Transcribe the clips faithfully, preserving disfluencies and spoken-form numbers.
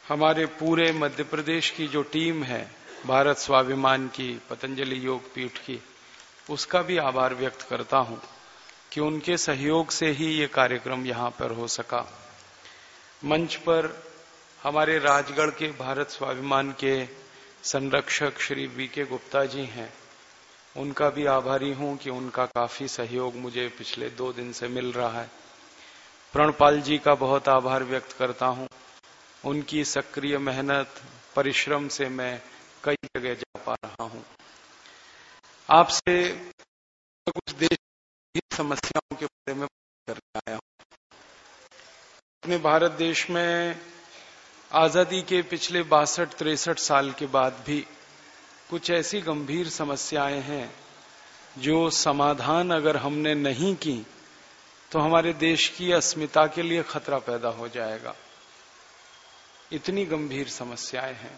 हमारे पूरे मध्य प्रदेश की जो टीम है भारत स्वाभिमान की, पतंजलि योग पीठ की, उसका भी आभार व्यक्त करता हूं कि उनके सहयोग से ही ये कार्यक्रम यहां पर हो सका। मंच पर हमारे राजगढ़ के भारत स्वाभिमान के संरक्षक श्री वी के गुप्ता जी हैं, उनका भी आभारी हूं कि उनका काफी सहयोग मुझे पिछले दो दिन से मिल रहा है। प्रणपाल जी का बहुत आभार व्यक्त करता हूं, उनकी सक्रिय मेहनत परिश्रम से मैं कई जगह जा पा रहा हूं। आपसे कुछ देश की समस्याओं के बारे में बात करने आया हूं। अपने भारत देश में आजादी के पिछले बासठ तिरसठ साल के बाद भी कुछ ऐसी गंभीर समस्याएं हैं जो समाधान अगर हमने नहीं की तो हमारे देश की अस्मिता के लिए खतरा पैदा हो जाएगा। इतनी गंभीर समस्याएं हैं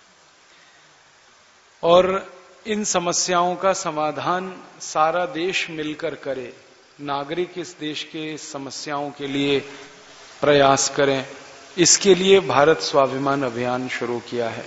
और इन समस्याओं का समाधान सारा देश मिलकर करे, नागरिक इस देश के समस्याओं के लिए प्रयास करें। इसके लिए भारत स्वाभिमान अभियान शुरू किया है।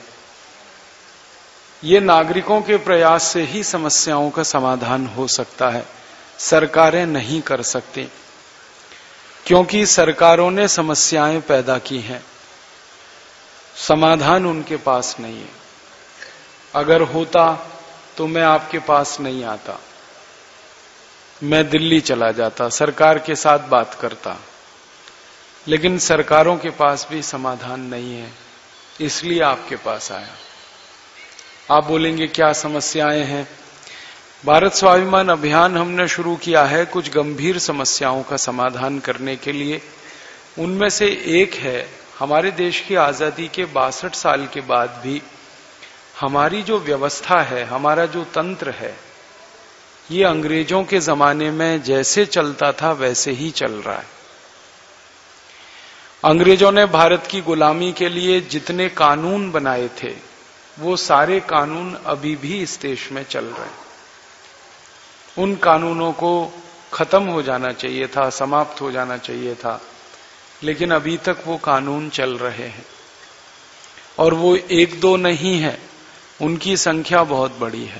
ये नागरिकों के प्रयास से ही समस्याओं का समाधान हो सकता है, सरकारें नहीं कर सकती, क्योंकि सरकारों ने समस्याएं पैदा की हैं, समाधान उनके पास नहीं है। अगर होता तो मैं आपके पास नहीं आता, मैं दिल्ली चला जाता, सरकार के साथ बात करता, लेकिन सरकारों के पास भी समाधान नहीं है, इसलिए आपके पास आया। आप बोलेंगे क्या समस्याएं हैं? भारत स्वाभिमान अभियान हमने शुरू किया है कुछ गंभीर समस्याओं का समाधान करने के लिए। उनमें से एक है, हमारे देश की आजादी के बासठ साल के बाद भी हमारी जो व्यवस्था है, हमारा जो तंत्र है, ये अंग्रेजों के जमाने में जैसे चलता था वैसे ही चल रहा है। अंग्रेजों ने भारत की गुलामी के लिए जितने कानून बनाए थे वो सारे कानून अभी भी इस देश में चल रहे हैं। उन कानूनों को खत्म हो जाना चाहिए था, समाप्त हो जाना चाहिए था, लेकिन अभी तक वो कानून चल रहे हैं और वो एक दो नहीं है, उनकी संख्या बहुत बड़ी है।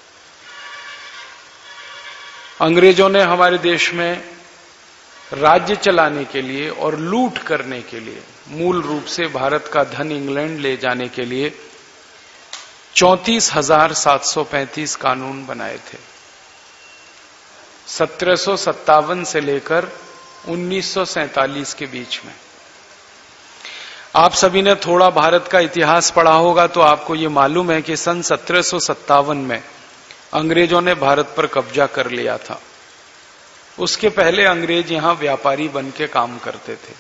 अंग्रेजों ने हमारे देश में राज्य चलाने के लिए और लूट करने के लिए, मूल रूप से भारत का धन इंग्लैंड ले जाने के लिए चौंतीस हजार सात सौ पैंतीस कानून बनाए थे। सत्रह सौ सत्तावन से लेकर उन्नीस सौ सैंतालीस के बीच में। आप सभी ने थोड़ा भारत का इतिहास पढ़ा होगा तो आपको ये मालूम है कि सन सत्रह सौ सत्तावन में अंग्रेजों ने भारत पर कब्जा कर लिया था। उसके पहले अंग्रेज यहां व्यापारी बन के काम करते थे।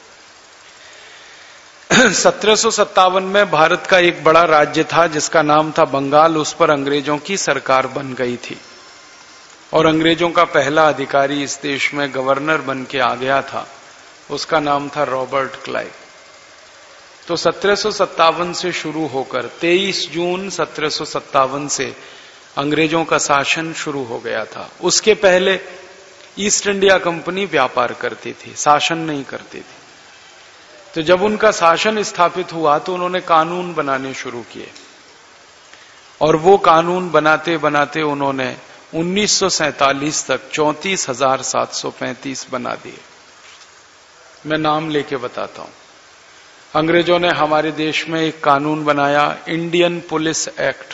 सत्रह सौ सत्तावन में भारत का एक बड़ा राज्य था जिसका नाम था बंगाल, उस पर अंग्रेजों की सरकार बन गई थी और अंग्रेजों का पहला अधिकारी इस देश में गवर्नर बन के आ गया था, उसका नाम था रॉबर्ट क्लाइव। तो सत्रह सौ सत्तावन से शुरू होकर तेईस जून सत्रह सौ सत्तावन से अंग्रेजों का शासन शुरू हो गया था। उसके पहले ईस्ट इंडिया कंपनी व्यापार करती थी, शासन नहीं करती थी। तो जब उनका शासन स्थापित हुआ तो उन्होंने कानून बनाने शुरू किए और वो कानून बनाते बनाते उन्होंने उन्नीस सौ सैंतालीस तक चौंतीस हजार सात सौ पैंतीस बना दिए। मैं नाम लेके बताता हूं। अंग्रेजों ने हमारे देश में एक कानून बनाया, इंडियन पुलिस एक्ट।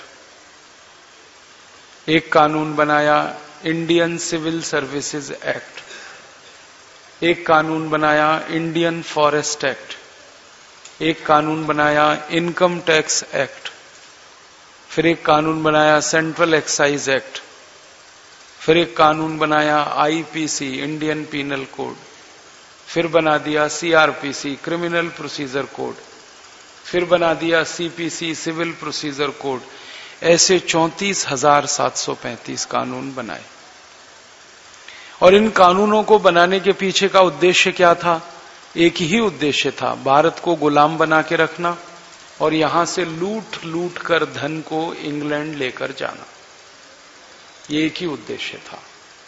एक कानून बनाया, इंडियन सिविल सर्विसेज एक्ट। एक कानून बनाया, इंडियन फॉरेस्ट एक्ट। एक कानून बनाया, इनकम टैक्स एक्ट। फिर एक कानून बनाया, सेंट्रल एक्साइज एक्ट। फिर एक कानून बनाया, आईपीसी, इंडियन पीनल कोड। फिर बना दिया सीआरपीसी, क्रिमिनल प्रोसीजर कोड। फिर बना दिया सीपीसी, सिविल प्रोसीजर कोड। ऐसे चौंतीस हजार सात सौ पैंतीस कानून बनाए और इन कानूनों को बनाने के पीछे का उद्देश्य क्या था? एक ही उद्देश्य था, भारत को गुलाम बना के रखना और यहां से लूट लूट कर धन को इंग्लैंड लेकर जाना। ये एक ही उद्देश्य था।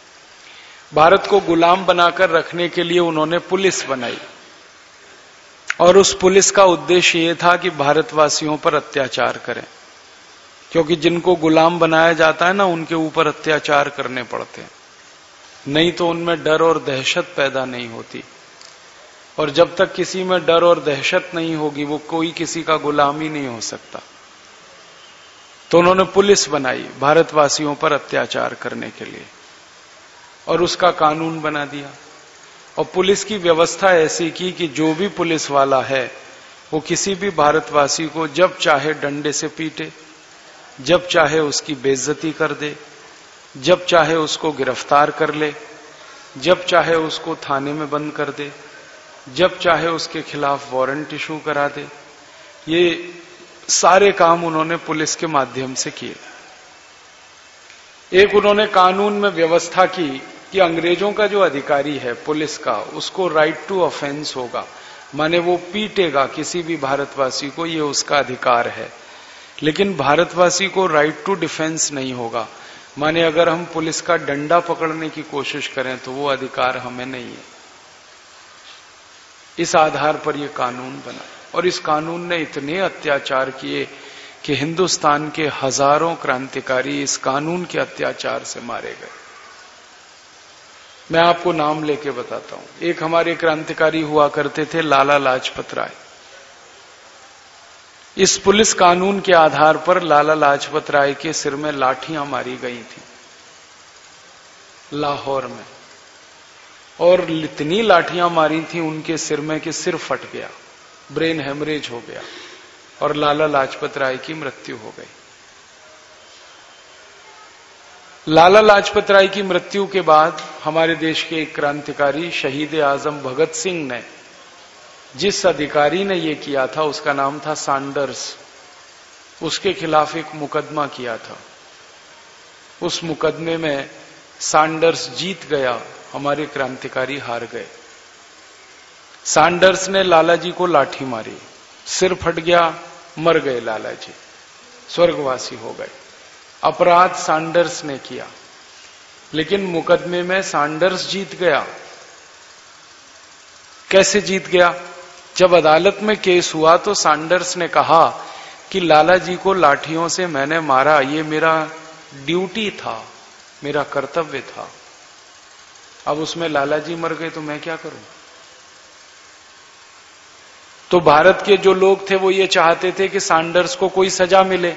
भारत को गुलाम बनाकर रखने के लिए उन्होंने पुलिस बनाई और उस पुलिस का उद्देश्य ये था कि भारतवासियों पर अत्याचार करें, क्योंकि जिनको गुलाम बनाया जाता है ना, उनके ऊपर अत्याचार करने पड़ते हैं, नहीं तो उनमें डर और दहशत पैदा नहीं होती। और जब तक किसी में डर और दहशत नहीं होगी, वो कोई किसी का गुलाम ही नहीं हो सकता। तो उन्होंने पुलिस बनाई भारतवासियों पर अत्याचार करने के लिए, और उसका कानून बना दिया। और पुलिस की व्यवस्था ऐसी की कि जो भी पुलिस वाला है वो किसी भी भारतवासी को जब चाहे डंडे से पीटे, जब चाहे उसकी बेइज्जती कर दे, जब चाहे उसको गिरफ्तार कर ले, जब चाहे उसको थाने में बंद कर दे, जब चाहे उसके खिलाफ वारंट इशू करा दे। ये सारे काम उन्होंने पुलिस के माध्यम से किए। एक उन्होंने कानून में व्यवस्था की कि अंग्रेजों का जो अधिकारी है पुलिस का, उसको राइट टू ऑफेंस होगा, माने वो पीटेगा किसी भी भारतवासी को, ये उसका अधिकार है। लेकिन भारतवासी को राइट टू डिफेंस नहीं होगा, माने अगर हम पुलिस का डंडा पकड़ने की कोशिश करें तो वो अधिकार हमें नहीं है। इस आधार पर यह कानून बना, और इस कानून ने इतने अत्याचार किए कि हिंदुस्तान के हजारों क्रांतिकारी इस कानून के अत्याचार से मारे गए। मैं आपको नाम लेके बताता हूं। एक हमारे क्रांतिकारी हुआ करते थे लाला लाजपत राय। इस पुलिस कानून के आधार पर लाला लाजपत राय के सिर में लाठियां मारी गई थी लाहौर में, और इतनी लाठियां मारी थी उनके सिर में कि सिर फट गया, ब्रेन हेमरेज हो गया, और लाला लाजपत राय की मृत्यु हो गई। लाला लाजपत राय की मृत्यु के बाद हमारे देश के एक क्रांतिकारी शहीद आजम भगत सिंह ने, जिस अधिकारी ने यह किया था उसका नाम था सैंडर्स, उसके खिलाफ एक मुकदमा किया था। उस मुकदमे में सैंडर्स जीत गया, हमारे क्रांतिकारी हार गए। सैंडर्स ने लाला जी को लाठी मारी, सिर फट गया, मर गए लाला जी, स्वर्गवासी हो गए। अपराध सैंडर्स ने किया, लेकिन मुकदमे में सैंडर्स जीत गया। कैसे जीत गया? जब अदालत में केस हुआ तो सैंडर्स ने कहा कि लाला जी को लाठियों से मैंने मारा, ये मेरा ड्यूटी था, मेरा कर्तव्य था। अब उसमें लाला जी मर गए तो मैं क्या करूं? तो भारत के जो लोग थे वो ये चाहते थे कि सैंडर्स को कोई सजा मिले।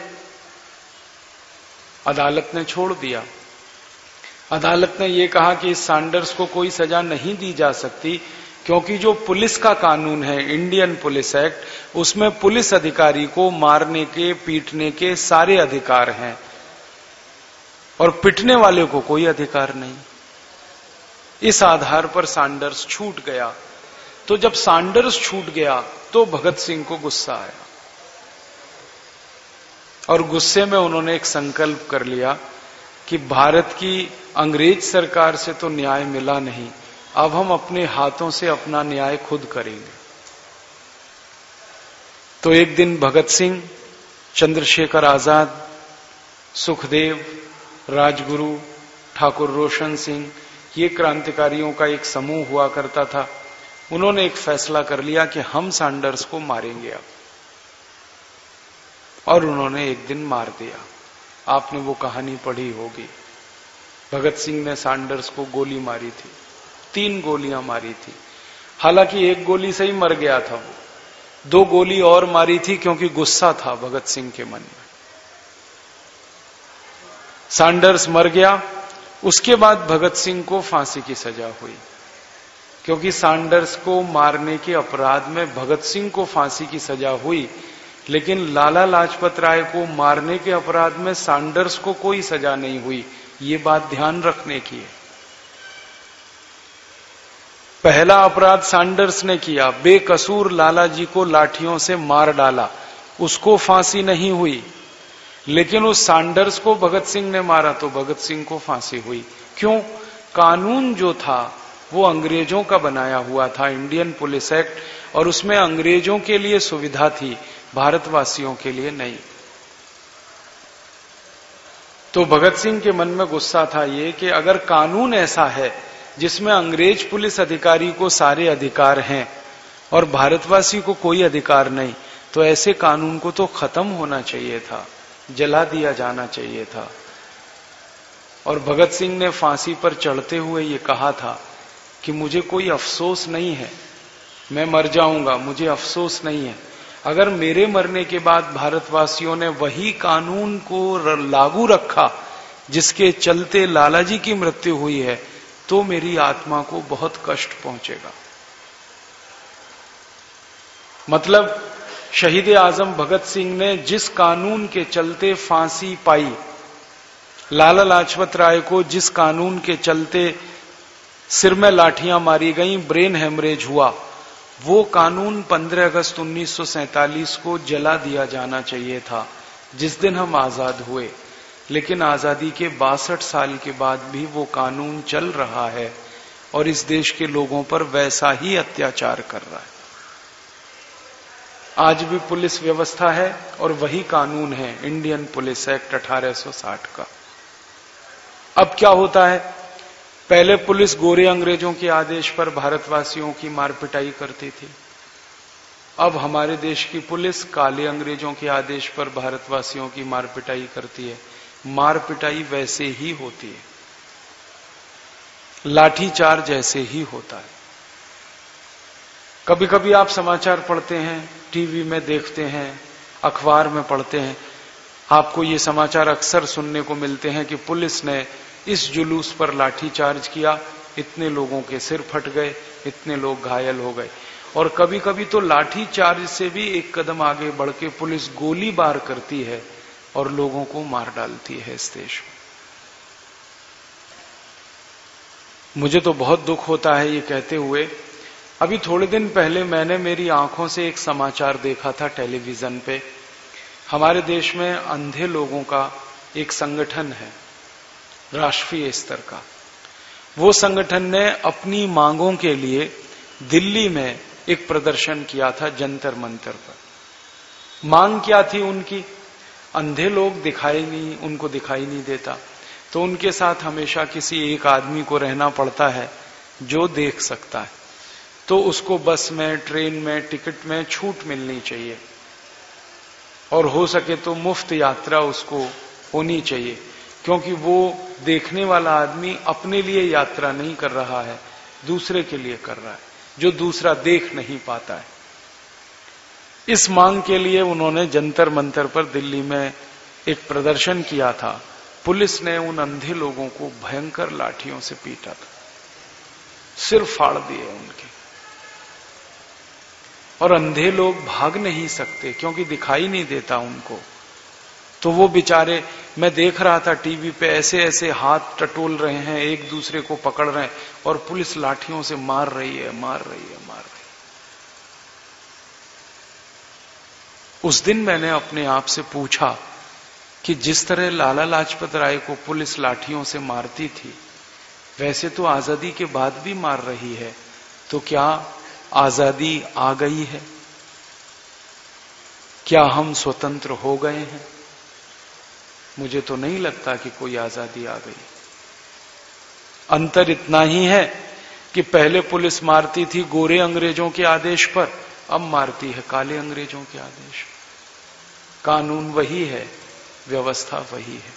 अदालत ने छोड़ दिया। अदालत ने यह कहा कि इस सैंडर्स को कोई सजा नहीं दी जा सकती, क्योंकि जो पुलिस का कानून है, इंडियन पुलिस एक्ट, उसमें पुलिस अधिकारी को मारने के, पीटने के सारे अधिकार हैं, और पिटने वाले को कोई अधिकार नहीं। इस आधार पर सैंडर्स छूट गया। तो जब सैंडर्स छूट गया तो भगत सिंह को गुस्सा आया, और गुस्से में उन्होंने एक संकल्प कर लिया कि भारत की अंग्रेज सरकार से तो न्याय मिला नहीं, अब हम अपने हाथों से अपना न्याय खुद करेंगे। तो एक दिन भगत सिंह, चंद्रशेखर आजाद, सुखदेव, राजगुरु, ठाकुर रोशन सिंह, ये क्रांतिकारियों का एक समूह हुआ करता था। उन्होंने एक फैसला कर लिया कि हम सैंडर्स को मारेंगे अब, और उन्होंने एक दिन मार दिया। आपने वो कहानी पढ़ी होगी। भगत सिंह ने सैंडर्स को गोली मारी थी, तीन गोलियां मारी थी। हालांकि एक गोली से ही मर गया था वो, दो गोली और मारी थी क्योंकि गुस्सा था भगत सिंह के मन में। सैंडर्स मर गया। उसके बाद भगत सिंह को फांसी की सजा हुई, क्योंकि सैंडर्स को मारने के अपराध में भगत सिंह को फांसी की सजा हुई, लेकिन लाला लाजपत राय को मारने के अपराध में सैंडर्स को कोई सजा नहीं हुई। ये बात ध्यान रखने की है। पहला अपराध सैंडर्स ने किया, बेकसूर लाला जी को लाठियों से मार डाला, उसको फांसी नहीं हुई। लेकिन उस सैंडर्स को भगत सिंह ने मारा तो भगत सिंह को फांसी हुई। क्यों? कानून जो था वो अंग्रेजों का बनाया हुआ था, इंडियन पुलिस एक्ट, और उसमें अंग्रेजों के लिए सुविधा थी, भारतवासियों के लिए नहीं। तो भगत सिंह के मन में गुस्सा था ये कि अगर कानून ऐसा है जिसमें अंग्रेज पुलिस अधिकारी को सारे अधिकार हैं, और भारतवासी को कोई अधिकार नहीं, तो ऐसे कानून को तो खत्म होना चाहिए था, जला दिया जाना चाहिए था। और भगत सिंह ने फांसी पर चढ़ते हुए ये कहा था कि मुझे कोई अफसोस नहीं है, मैं मर जाऊंगा, मुझे अफसोस नहीं है। अगर मेरे मरने के बाद भारतवासियों ने वही कानून को लागू रखा जिसके चलते लालाजी की मृत्यु हुई है, तो मेरी आत्मा को बहुत कष्ट पहुंचेगा। मतलब शहीद आजम भगत सिंह ने जिस कानून के चलते फांसी पाई, लाला लाजपत राय को जिस कानून के चलते सिर में लाठियां मारी गईं, ब्रेन हेमरेज हुआ, वो कानून पंद्रह अगस्त उन्नीस सौ सैंतालीस को जला दिया जाना चाहिए था, जिस दिन हम आजाद हुए। लेकिन आजादी के बासठ साल के बाद भी वो कानून चल रहा है और इस देश के लोगों पर वैसा ही अत्याचार कर रहा है। आज भी पुलिस व्यवस्था है और वही कानून है, इंडियन पुलिस एक्ट अठारह सौ साठ का। अब क्या होता है, पहले पुलिस गोरे अंग्रेजों के आदेश पर भारतवासियों की मार पिटाई करती थी। अब हमारे देश की पुलिस काले अंग्रेजों के आदेश पर भारतवासियों की मार पिटाई करती है। मार पिटाई वैसे ही होती है, लाठीचार्ज जैसे ही होता है। कभी कभी आप समाचार पढ़ते हैं, टीवी में देखते हैं, अखबार में पढ़ते हैं, आपको ये समाचार अक्सर सुनने को मिलते हैं कि पुलिस ने इस जुलूस पर लाठीचार्ज किया, इतने लोगों के सिर फट गए, इतने लोग घायल हो गए। और कभी कभी तो लाठीचार्ज से भी एक कदम आगे बढ़ के पुलिस गोलीबार करती है और लोगों को मार डालती है इस देश में। मुझे तो बहुत दुख होता है ये कहते हुए। अभी थोड़े दिन पहले मैंने मेरी आंखों से एक समाचार देखा था टेलीविजन पे। हमारे देश में अंधे लोगों का एक संगठन है राष्ट्रीय स्तर का। वो संगठन ने अपनी मांगों के लिए दिल्ली में एक प्रदर्शन किया था जंतर मंतर पर। मांग क्या थी उनकी? अंधे लोग दिखाई नहीं, उनको दिखाई नहीं देता, तो उनके साथ हमेशा किसी एक आदमी को रहना पड़ता है जो देख सकता है। तो उसको बस में, ट्रेन में, टिकट में छूट मिलनी चाहिए और हो सके तो मुफ्त यात्रा उसको होनी चाहिए, क्योंकि वो देखने वाला आदमी अपने लिए यात्रा नहीं कर रहा है, दूसरे के लिए कर रहा है, जो दूसरा देख नहीं पाता है। इस मांग के लिए उन्होंने जंतर मंतर पर दिल्ली में एक प्रदर्शन किया था। पुलिस ने उन अंधे लोगों को भयंकर लाठियों से पीटा था, सिर फाड़ दिए उनके। और अंधे लोग भाग नहीं सकते क्योंकि दिखाई नहीं देता उनको। तो वो बेचारे, मैं देख रहा था टीवी पे, ऐसे ऐसे हाथ टटोल रहे हैं, एक दूसरे को पकड़ रहे हैं और पुलिस लाठियों से मार रही है, मार रही है, मार रही है। उस दिन मैंने अपने आप से पूछा कि जिस तरह लाला लाजपत राय को पुलिस लाठियों से मारती थी, वैसे तो आजादी के बाद भी मार रही है, तो क्या आजादी आ गई है? क्या हम स्वतंत्र हो गए हैं? मुझे तो नहीं लगता कि कोई आजादी आ गई। अंतर इतना ही है कि पहले पुलिस मारती थी गोरे अंग्रेजों के आदेश पर, अब मारती है काले अंग्रेजों के आदेश। कानून वही है, व्यवस्था वही है।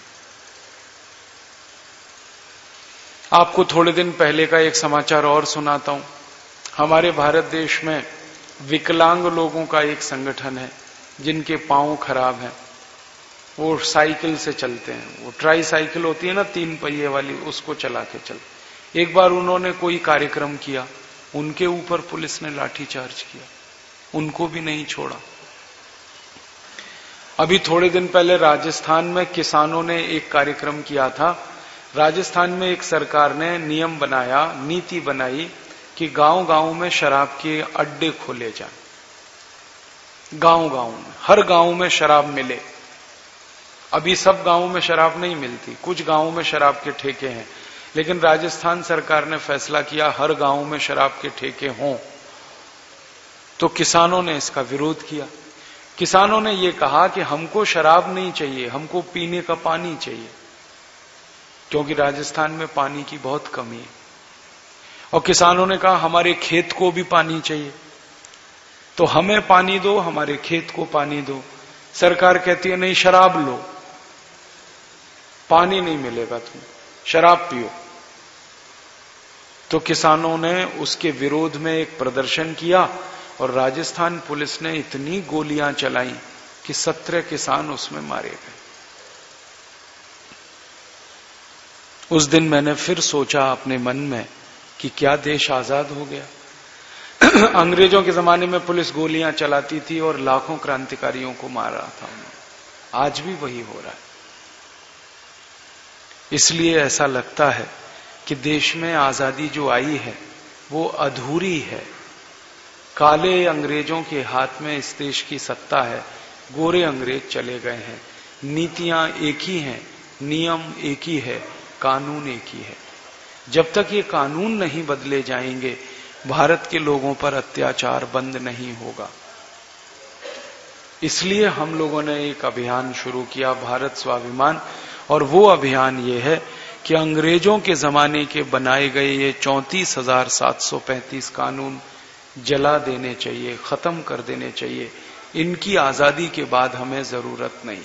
आपको थोड़े दिन पहले का एक समाचार और सुनाता हूं। हमारे भारत देश में विकलांग लोगों का एक संगठन है, जिनके पांव खराब हैं, वो साइकिल से चलते हैं। वो ट्राई साइकिल होती है ना, तीन पहिए वाली, उसको चला के चल। एक बार उन्होंने कोई कार्यक्रम किया, उनके ऊपर पुलिस ने लाठीचार्ज किया, उनको भी नहीं छोड़ा। अभी थोड़े दिन पहले राजस्थान में किसानों ने एक कार्यक्रम किया था। राजस्थान में एक सरकार ने नियम बनाया, नीति बनाई कि गांव गांव में शराब के अड्डे खोले जाएं। गांव गांव में, हर गांव में शराब मिले। अभी सब गांवों में शराब नहीं मिलती, कुछ गांवों में शराब के ठेके हैं, लेकिन राजस्थान सरकार ने फैसला किया हर गांव में शराब के ठेके हों। तो किसानों ने इसका विरोध किया। किसानों ने यह कहा कि हमको शराब नहीं चाहिए, हमको पीने का पानी चाहिए, क्योंकि राजस्थान में पानी की बहुत कमी है। और किसानों ने कहा हमारे खेत को भी पानी चाहिए। तो हमें पानी दो, हमारे खेत को पानी दो। सरकार कहती है नहीं, शराब लो, पानी नहीं मिलेगा, तुम शराब पियो। तो किसानों ने उसके विरोध में एक प्रदर्शन किया और राजस्थान पुलिस ने इतनी गोलियां चलाई कि सत्रह किसान उसमें मारे गए। उस दिन मैंने फिर सोचा अपने मन में कि क्या देश आजाद हो गया। अंग्रेजों के जमाने में पुलिस गोलियां चलाती थी और लाखों क्रांतिकारियों को मार रहा था उन्होंने। आज भी वही हो रहा है। इसलिए ऐसा लगता है कि देश में आजादी जो आई है वो अधूरी है। काले अंग्रेजों के हाथ में इस देश की सत्ता है, गोरे अंग्रेज चले गए हैं। नीतियां एक ही हैं, नियम एक ही है, कानून एक ही है। जब तक ये कानून नहीं बदले जाएंगे, भारत के लोगों पर अत्याचार बंद नहीं होगा। इसलिए हम लोगों ने एक अभियान शुरू किया, भारत स्वाभिमान। और वो अभियान ये है कि अंग्रेजों के जमाने के बनाए गए ये चौंतीस हजार सात सौ पैंतीस कानून जला देने चाहिए, खत्म कर देने चाहिए। इनकी आजादी के बाद हमें जरूरत नहीं।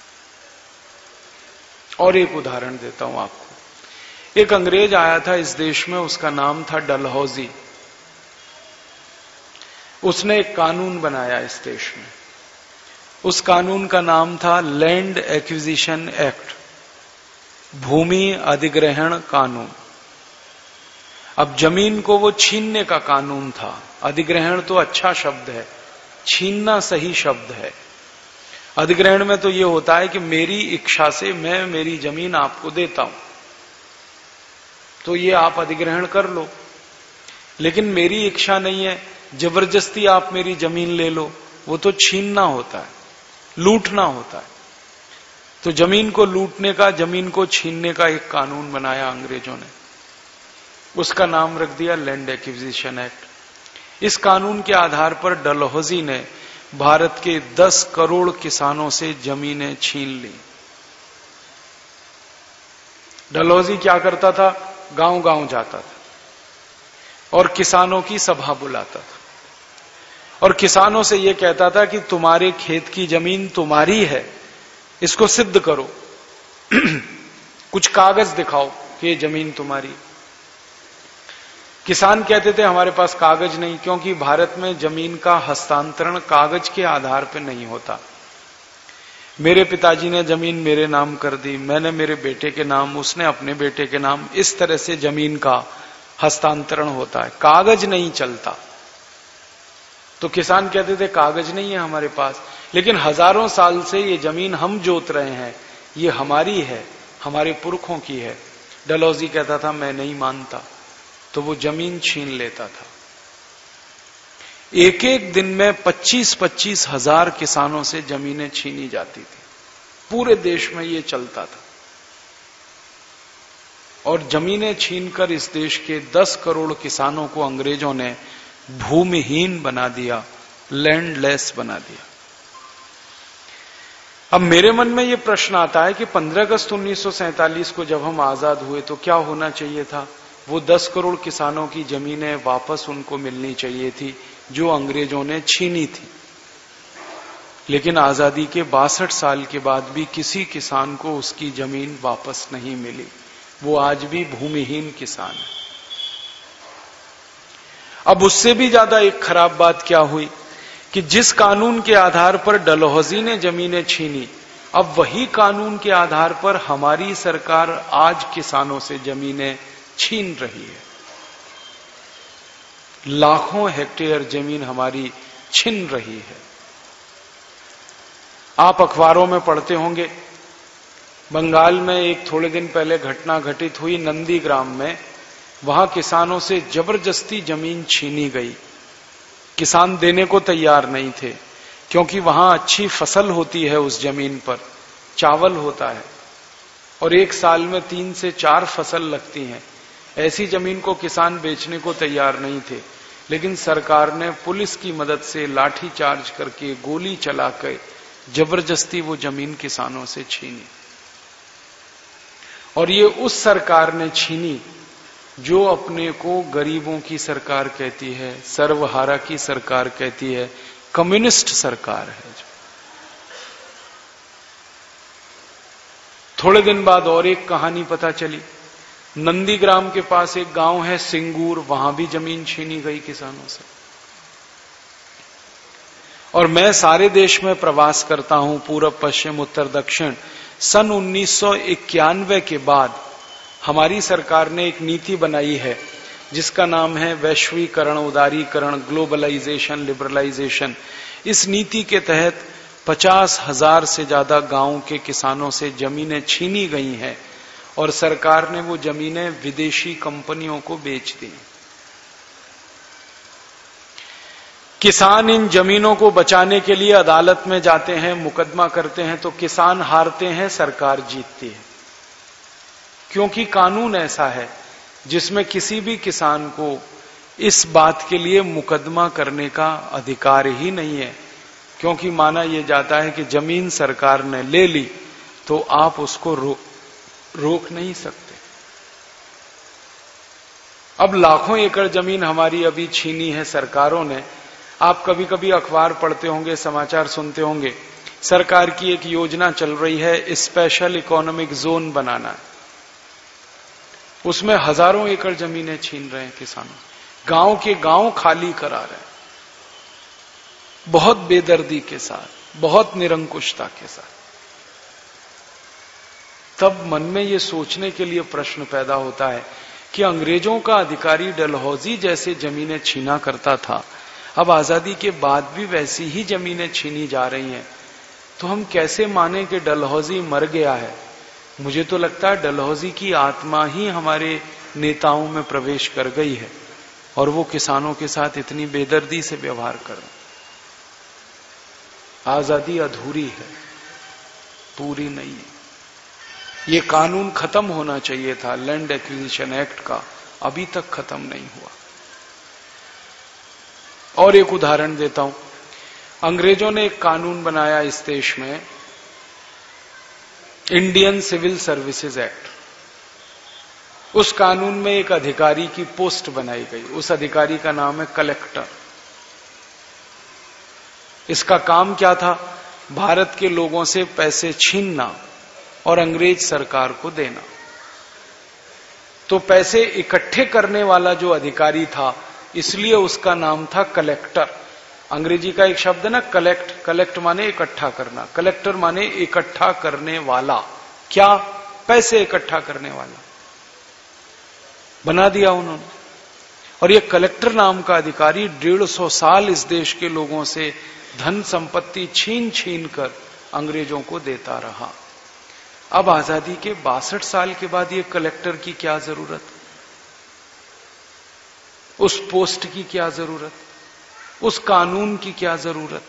और एक उदाहरण देता हूं आपको। एक अंग्रेज आया था इस देश में, उसका नाम था डलहौजी। उसने एक कानून बनाया इस देश में। उस कानून का नाम था लैंड एक्विजिशन एक्ट, भूमि अधिग्रहण कानून। अब जमीन को वो छीनने का कानून था। अधिग्रहण तो अच्छा शब्द है, छीनना सही शब्द है। अधिग्रहण में तो ये होता है कि मेरी इच्छा से मैं मेरी जमीन आपको देता हूं, तो ये आप अधिग्रहण कर लो। लेकिन मेरी इच्छा नहीं है, जबरदस्ती आप मेरी जमीन ले लो, वो तो छीनना होता है, लूटना होता है। तो जमीन को लूटने का, जमीन को छीनने का एक कानून बनाया अंग्रेजों ने। उसका नाम रख दिया लैंड एक्विजिशन एक्ट। इस कानून के आधार पर डलहौजी ने भारत के दस करोड़ किसानों से जमीनें छीन ली। डलहौजी क्या करता था? गांव गांव जाता था और किसानों की सभा बुलाता था और किसानों से यह कहता था कि तुम्हारे खेत की जमीन तुम्हारी है, इसको सिद्ध करो। कुछ कागज दिखाओ कि ये जमीन तुम्हारी। किसान कहते थे हमारे पास कागज नहीं, क्योंकि भारत में जमीन का हस्तांतरण कागज के आधार पर नहीं होता। मेरे पिताजी ने जमीन मेरे नाम कर दी, मैंने मेरे बेटे के नाम, उसने अपने बेटे के नाम, इस तरह से जमीन का हस्तांतरण होता है, कागज नहीं चलता। तो किसान कहते थे कागज नहीं है हमारे पास, लेकिन हजारों साल से ये जमीन हम जोत रहे हैं, ये हमारी है, हमारे पुरखों की है। डलहौजी कहता था मैं नहीं मानता, तो वो जमीन छीन लेता था। एक एक दिन में पच्चीस पच्चीस हजार किसानों से जमीनें छीनी जाती थी। पूरे देश में ये चलता था और जमीनें छीनकर इस देश के दस करोड़ किसानों को अंग्रेजों ने भूमिहीन बना दिया, लैंडलेस बना दिया। अब मेरे मन में यह प्रश्न आता है कि पंद्रह अगस्त उन्नीस सौ सैंतालीस को जब हम आजाद हुए तो क्या होना चाहिए था? वो दस करोड़ किसानों की जमीनें वापस उनको मिलनी चाहिए थी जो अंग्रेजों ने छीनी थी। लेकिन आजादी के बासठ साल के बाद भी किसी किसान को उसकी जमीन वापस नहीं मिली। वो आज भी भूमिहीन किसान है। अब उससे भी ज्यादा एक खराब बात क्या हुई कि जिस कानून के आधार पर डलहौजी ने जमीनें छीनी, अब वही कानून के आधार पर हमारी सरकार आज किसानों से जमीनें छीन रही है। लाखों हेक्टेयर जमीन हमारी छीन रही है। आप अखबारों में पढ़ते होंगे, बंगाल में एक थोड़े दिन पहले घटना घटित हुई नंदीग्राम में। वहां किसानों से जबरदस्ती जमीन छीनी गई। किसान देने को तैयार नहीं थे, क्योंकि वहां अच्छी फसल होती है, उस जमीन पर चावल होता है और एक साल में तीन से चार फसल लगती हैं। ऐसी जमीन को किसान बेचने को तैयार नहीं थे, लेकिन सरकार ने पुलिस की मदद से लाठी चार्ज करके, गोली चलाकर जबरदस्ती वो जमीन किसानों से छीनी। और ये उस सरकार ने छीनी जो अपने को गरीबों की सरकार कहती है, सर्वहारा की सरकार कहती है, कम्युनिस्ट सरकार है। थोड़े दिन बाद और एक कहानी पता चली, नंदीग्राम के पास एक गांव है सिंगूर, वहां भी जमीन छीनी गई किसानों से। और मैं सारे देश में प्रवास करता हूं, पूर्व पश्चिम उत्तर दक्षिण। सन उन्नीस सौ इक्यानवे के बाद हमारी सरकार ने एक नीति बनाई है जिसका नाम है वैश्वीकरण, उदारीकरण, ग्लोबलाइजेशन, लिबरलाइजेशन। इस नीति के तहत पचास हजार से ज्यादा गांव के किसानों से जमीनें छीनी गई हैं और सरकार ने वो जमीनें विदेशी कंपनियों को बेच दी। किसान इन जमीनों को बचाने के लिए अदालत में जाते हैं, मुकदमा करते हैं, तो किसान हारते हैं, सरकार जीतती है। क्योंकि कानून ऐसा है जिसमें किसी भी किसान को इस बात के लिए मुकदमा करने का अधिकार ही नहीं है, क्योंकि माना यह जाता है कि जमीन सरकार ने ले ली तो आप उसको रो, रोक नहीं सकते। अब लाखों एकड़ जमीन हमारी अभी छीनी है सरकारों ने। आप कभी कभी अखबार पढ़ते होंगे, समाचार सुनते होंगे, सरकार की एक योजना चल रही है स्पेशल इकोनॉमिक जोन बनाना है। उसमें हजारों एकड़ जमीनें छीन रहे हैं किसानों, गांव के गांव खाली करा रहे हैं, बहुत बेदर्दी के साथ, बहुत निरंकुशता के साथ। तब मन में ये सोचने के लिए प्रश्न पैदा होता है कि अंग्रेजों का अधिकारी डलहौजी जैसे जमीनें छीना करता था, अब आजादी के बाद भी वैसी ही जमीनें छीनी जा रही हैं, तो हम कैसे माने कि डलहौजी मर गया है? मुझे तो लगता है डलहौजी की आत्मा ही हमारे नेताओं में प्रवेश कर गई है और वो किसानों के साथ इतनी बेदर्दी से व्यवहार कर रहे हैं। आजादी अधूरी है, पूरी नहीं है। ये कानून खत्म होना चाहिए था, लैंड एक्विजिशन एक्ट का, अभी तक खत्म नहीं हुआ। और एक उदाहरण देता हूं, अंग्रेजों ने एक कानून बनाया इस देश में, इंडियन सिविल सर्विसेज एक्ट। उस कानून में एक अधिकारी की पोस्ट बनाई गई, उस अधिकारी का नाम है कलेक्टर। इसका काम क्या था? भारत के लोगों से पैसे छीनना और अंग्रेज सरकार को देना। तो पैसे इकट्ठे करने वाला जो अधिकारी था, इसलिए उसका नाम था कलेक्टर। अंग्रेजी का एक शब्द है ना कलेक्ट, कलेक्ट माने इकट्ठा करना, कलेक्टर माने इकट्ठा करने वाला। क्या? पैसे इकट्ठा करने वाला बना दिया उन्होंने। और ये कलेक्टर नाम का अधिकारी डेढ़ सौ साल इस देश के लोगों से धन संपत्ति छीन छीन कर अंग्रेजों को देता रहा। अब आजादी के बासठ साल के बाद ये कलेक्टर की क्या जरूरत, उस पोस्ट की क्या जरूरत, उस कानून की क्या जरूरत?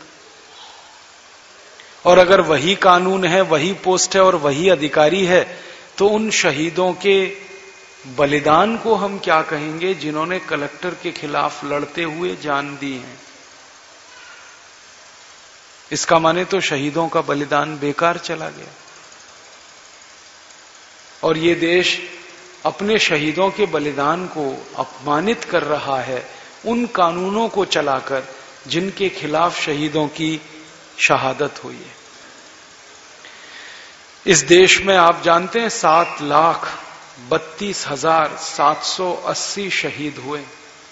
और अगर वही कानून है, वही पोस्ट है और वही अधिकारी है, तो उन शहीदों के बलिदान को हम क्या कहेंगे जिन्होंने कलेक्टर के खिलाफ लड़ते हुए जान दी है? इसका माने तो शहीदों का बलिदान बेकार चला गया। और ये देश अपने शहीदों के बलिदान को अपमानित कर रहा है उन कानूनों को चलाकर जिनके खिलाफ शहीदों की शहादत हुई है। इस देश में आप जानते हैं सात लाख बत्तीस हजार सात सौ अस्सी शहीद हुए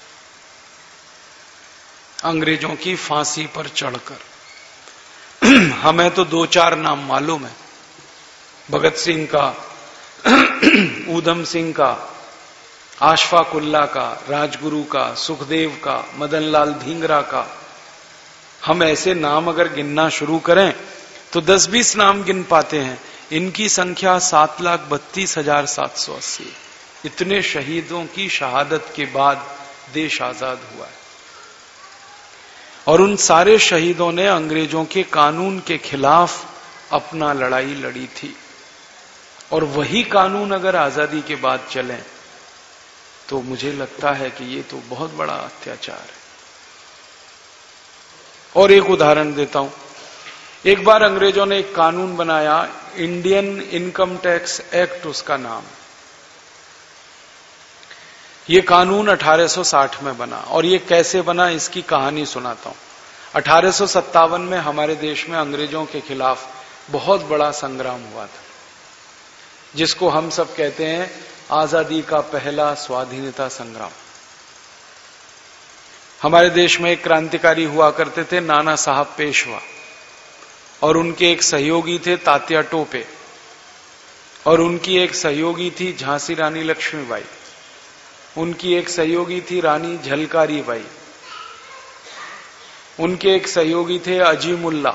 अंग्रेजों की फांसी पर चढ़कर। हमें तो दो चार नाम मालूम है, भगत सिंह का, ऊधम सिंह का, आशफाकुल्ला का, राजगुरु का, सुखदेव का, मदनलाल धिंगरा का। हम ऐसे नाम अगर गिनना शुरू करें तो दस बीस नाम गिन पाते हैं। इनकी संख्या सात लाख बत्तीस हजार सात सौ अस्सी। इतने शहीदों की शहादत के बाद देश आजाद हुआ है और उन सारे शहीदों ने अंग्रेजों के कानून के खिलाफ अपना लड़ाई लड़ी थी। और वही कानून अगर आजादी के बाद चले तो मुझे लगता है कि ये तो बहुत बड़ा अत्याचार है। और एक उदाहरण देता हूं, एक बार अंग्रेजों ने एक कानून बनाया, इंडियन इनकम टैक्स एक्ट उसका नाम। ये कानून अठारह सौ साठ में बना, और ये कैसे बना इसकी कहानी सुनाता हूं। अठारह सौ सत्तावन में हमारे देश में अंग्रेजों के खिलाफ बहुत बड़ा संग्राम हुआ था, जिसको हम सब कहते हैं आजादी का पहला स्वाधीनता संग्राम। हमारे देश में एक क्रांतिकारी हुआ करते थे नाना साहब पेशवा, और उनके एक सहयोगी थे तात्या टोपे, और उनकी एक सहयोगी थी झांसी रानी लक्ष्मीबाई, उनकी एक सहयोगी थी रानी झलकारी बाई, उनके एक सहयोगी थे अजीमुल्ला,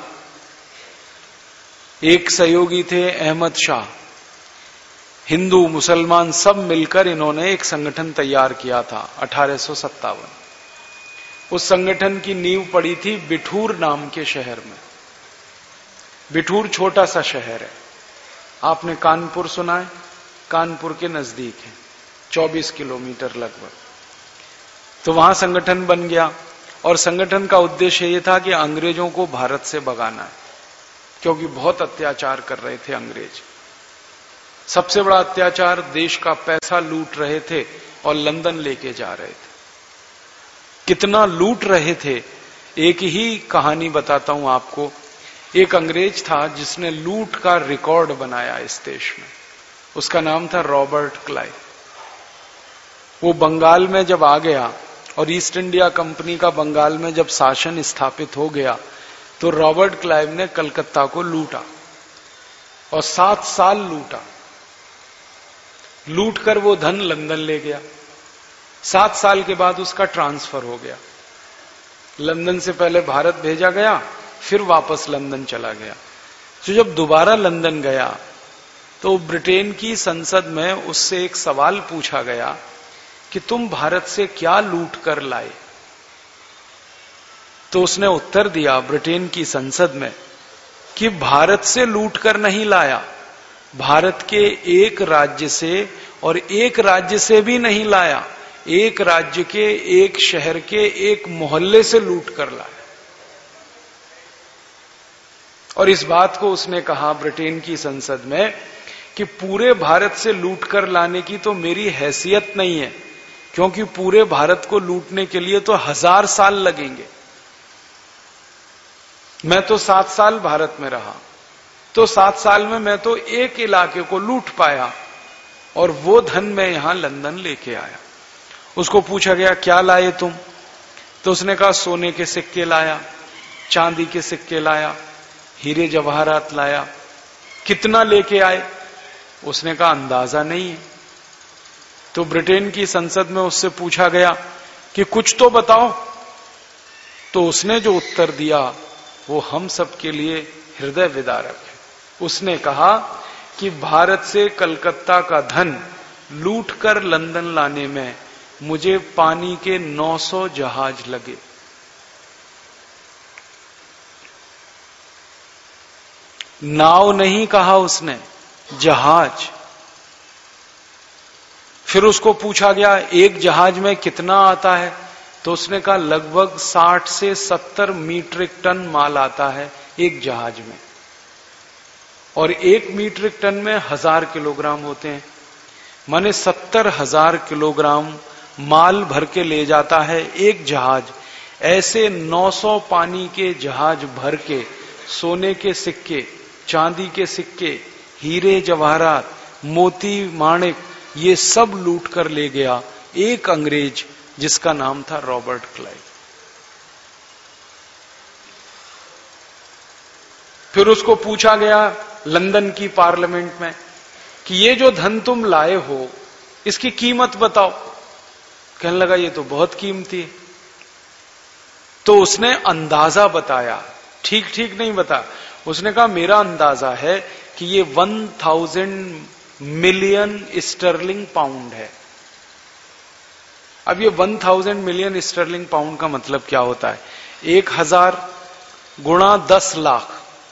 एक सहयोगी थे अहमद शाह। हिंदू मुसलमान सब मिलकर इन्होंने एक संगठन तैयार किया था अठारह सौ सत्तावन। उस संगठन की नींव पड़ी थी बिठूर नाम के शहर में। बिठूर छोटा सा शहर है, आपने कानपुर सुना है, कानपुर के नजदीक है, चौबीस किलोमीटर लगभग। तो वहां संगठन बन गया, और संगठन का उद्देश्य यह था कि अंग्रेजों को भारत से भगाना है, क्योंकि बहुत अत्याचार कर रहे थे अंग्रेज। सबसे बड़ा अत्याचार, देश का पैसा लूट रहे थे और लंदन लेके जा रहे थे। कितना लूट रहे थे, एक ही कहानी बताता हूं आपको। एक अंग्रेज था जिसने लूट का रिकॉर्ड बनाया इस देश में, उसका नाम था रॉबर्ट क्लाइव। वो बंगाल में जब आ गया और ईस्ट इंडिया कंपनी का बंगाल में जब शासन स्थापित हो गया, तो रॉबर्ट क्लाइव ने कलकत्ता को लूटा और सात साल लूटा। लूट कर वो धन लंदन ले गया। सात साल के बाद उसका ट्रांसफर हो गया, लंदन से पहले भारत भेजा गया, फिर वापस लंदन चला गया। तो जब दोबारा लंदन गया तो ब्रिटेन की संसद में उससे एक सवाल पूछा गया कि तुम भारत से क्या लूट कर लाए। तो उसने उत्तर दिया ब्रिटेन की संसद में कि भारत से लूट कर नहीं लाया, भारत के एक राज्य से, और एक राज्य से भी नहीं लाया, एक राज्य के, एक शहर के, एक मोहल्ले से लूट कर लाया। और इस बात को उसने कहा ब्रिटेन की संसद में कि पूरे भारत से लूट कर लाने की तो मेरी हैसियत नहीं है, क्योंकि पूरे भारत को लूटने के लिए तो हजार साल लगेंगे। मैं तो सात साल भारत में रहा, तो सात साल में मैं तो एक इलाके को लूट पाया, और वो धन मैं यहां लंदन लेके आया। उसको पूछा गया क्या लाए तुम, तो उसने कहा सोने के सिक्के लाया, चांदी के सिक्के लाया, हीरे जवाहरात लाया। कितना लेके आए? उसने कहा अंदाजा नहीं है। तो ब्रिटेन की संसद में उससे पूछा गया कि कुछ तो बताओ। तो उसने जो उत्तर दिया वो हम सब के लिए हृदय विदारक है। उसने कहा कि भारत से कलकत्ता का धन लूट कर लंदन लाने में मुझे पानी के नौ सौ जहाज लगे। नाव नहीं कहा उसने, जहाज। फिर उसको पूछा गया एक जहाज में कितना आता है, तो उसने कहा लगभग साठ से सत्तर मीट्रिक टन माल आता है एक जहाज में, और एक मीट्रिक टन में हजार किलोग्राम होते हैं, माने सत्तर हजार किलोग्राम माल भर के ले जाता है एक जहाज। ऐसे नौ सौ पानी के जहाज भर के सोने के सिक्के, चांदी के सिक्के, हीरे जवाहरात, मोती माणिक, ये सब लूट कर ले गया एक अंग्रेज जिसका नाम था रॉबर्ट क्लाइव। फिर उसको पूछा गया लंदन की पार्लियामेंट में कि ये जो धन तुम लाए हो इसकी कीमत बताओ। कहने लगा ये तो बहुत कीमती है। तो उसने अंदाजा बताया, ठीक ठीक नहीं बता। उसने कहा मेरा अंदाजा है कि ये one thousand million sterling pound है। अब ये one thousand million sterling pound का मतलब क्या होता है? एक हजार गुणा दस लाख,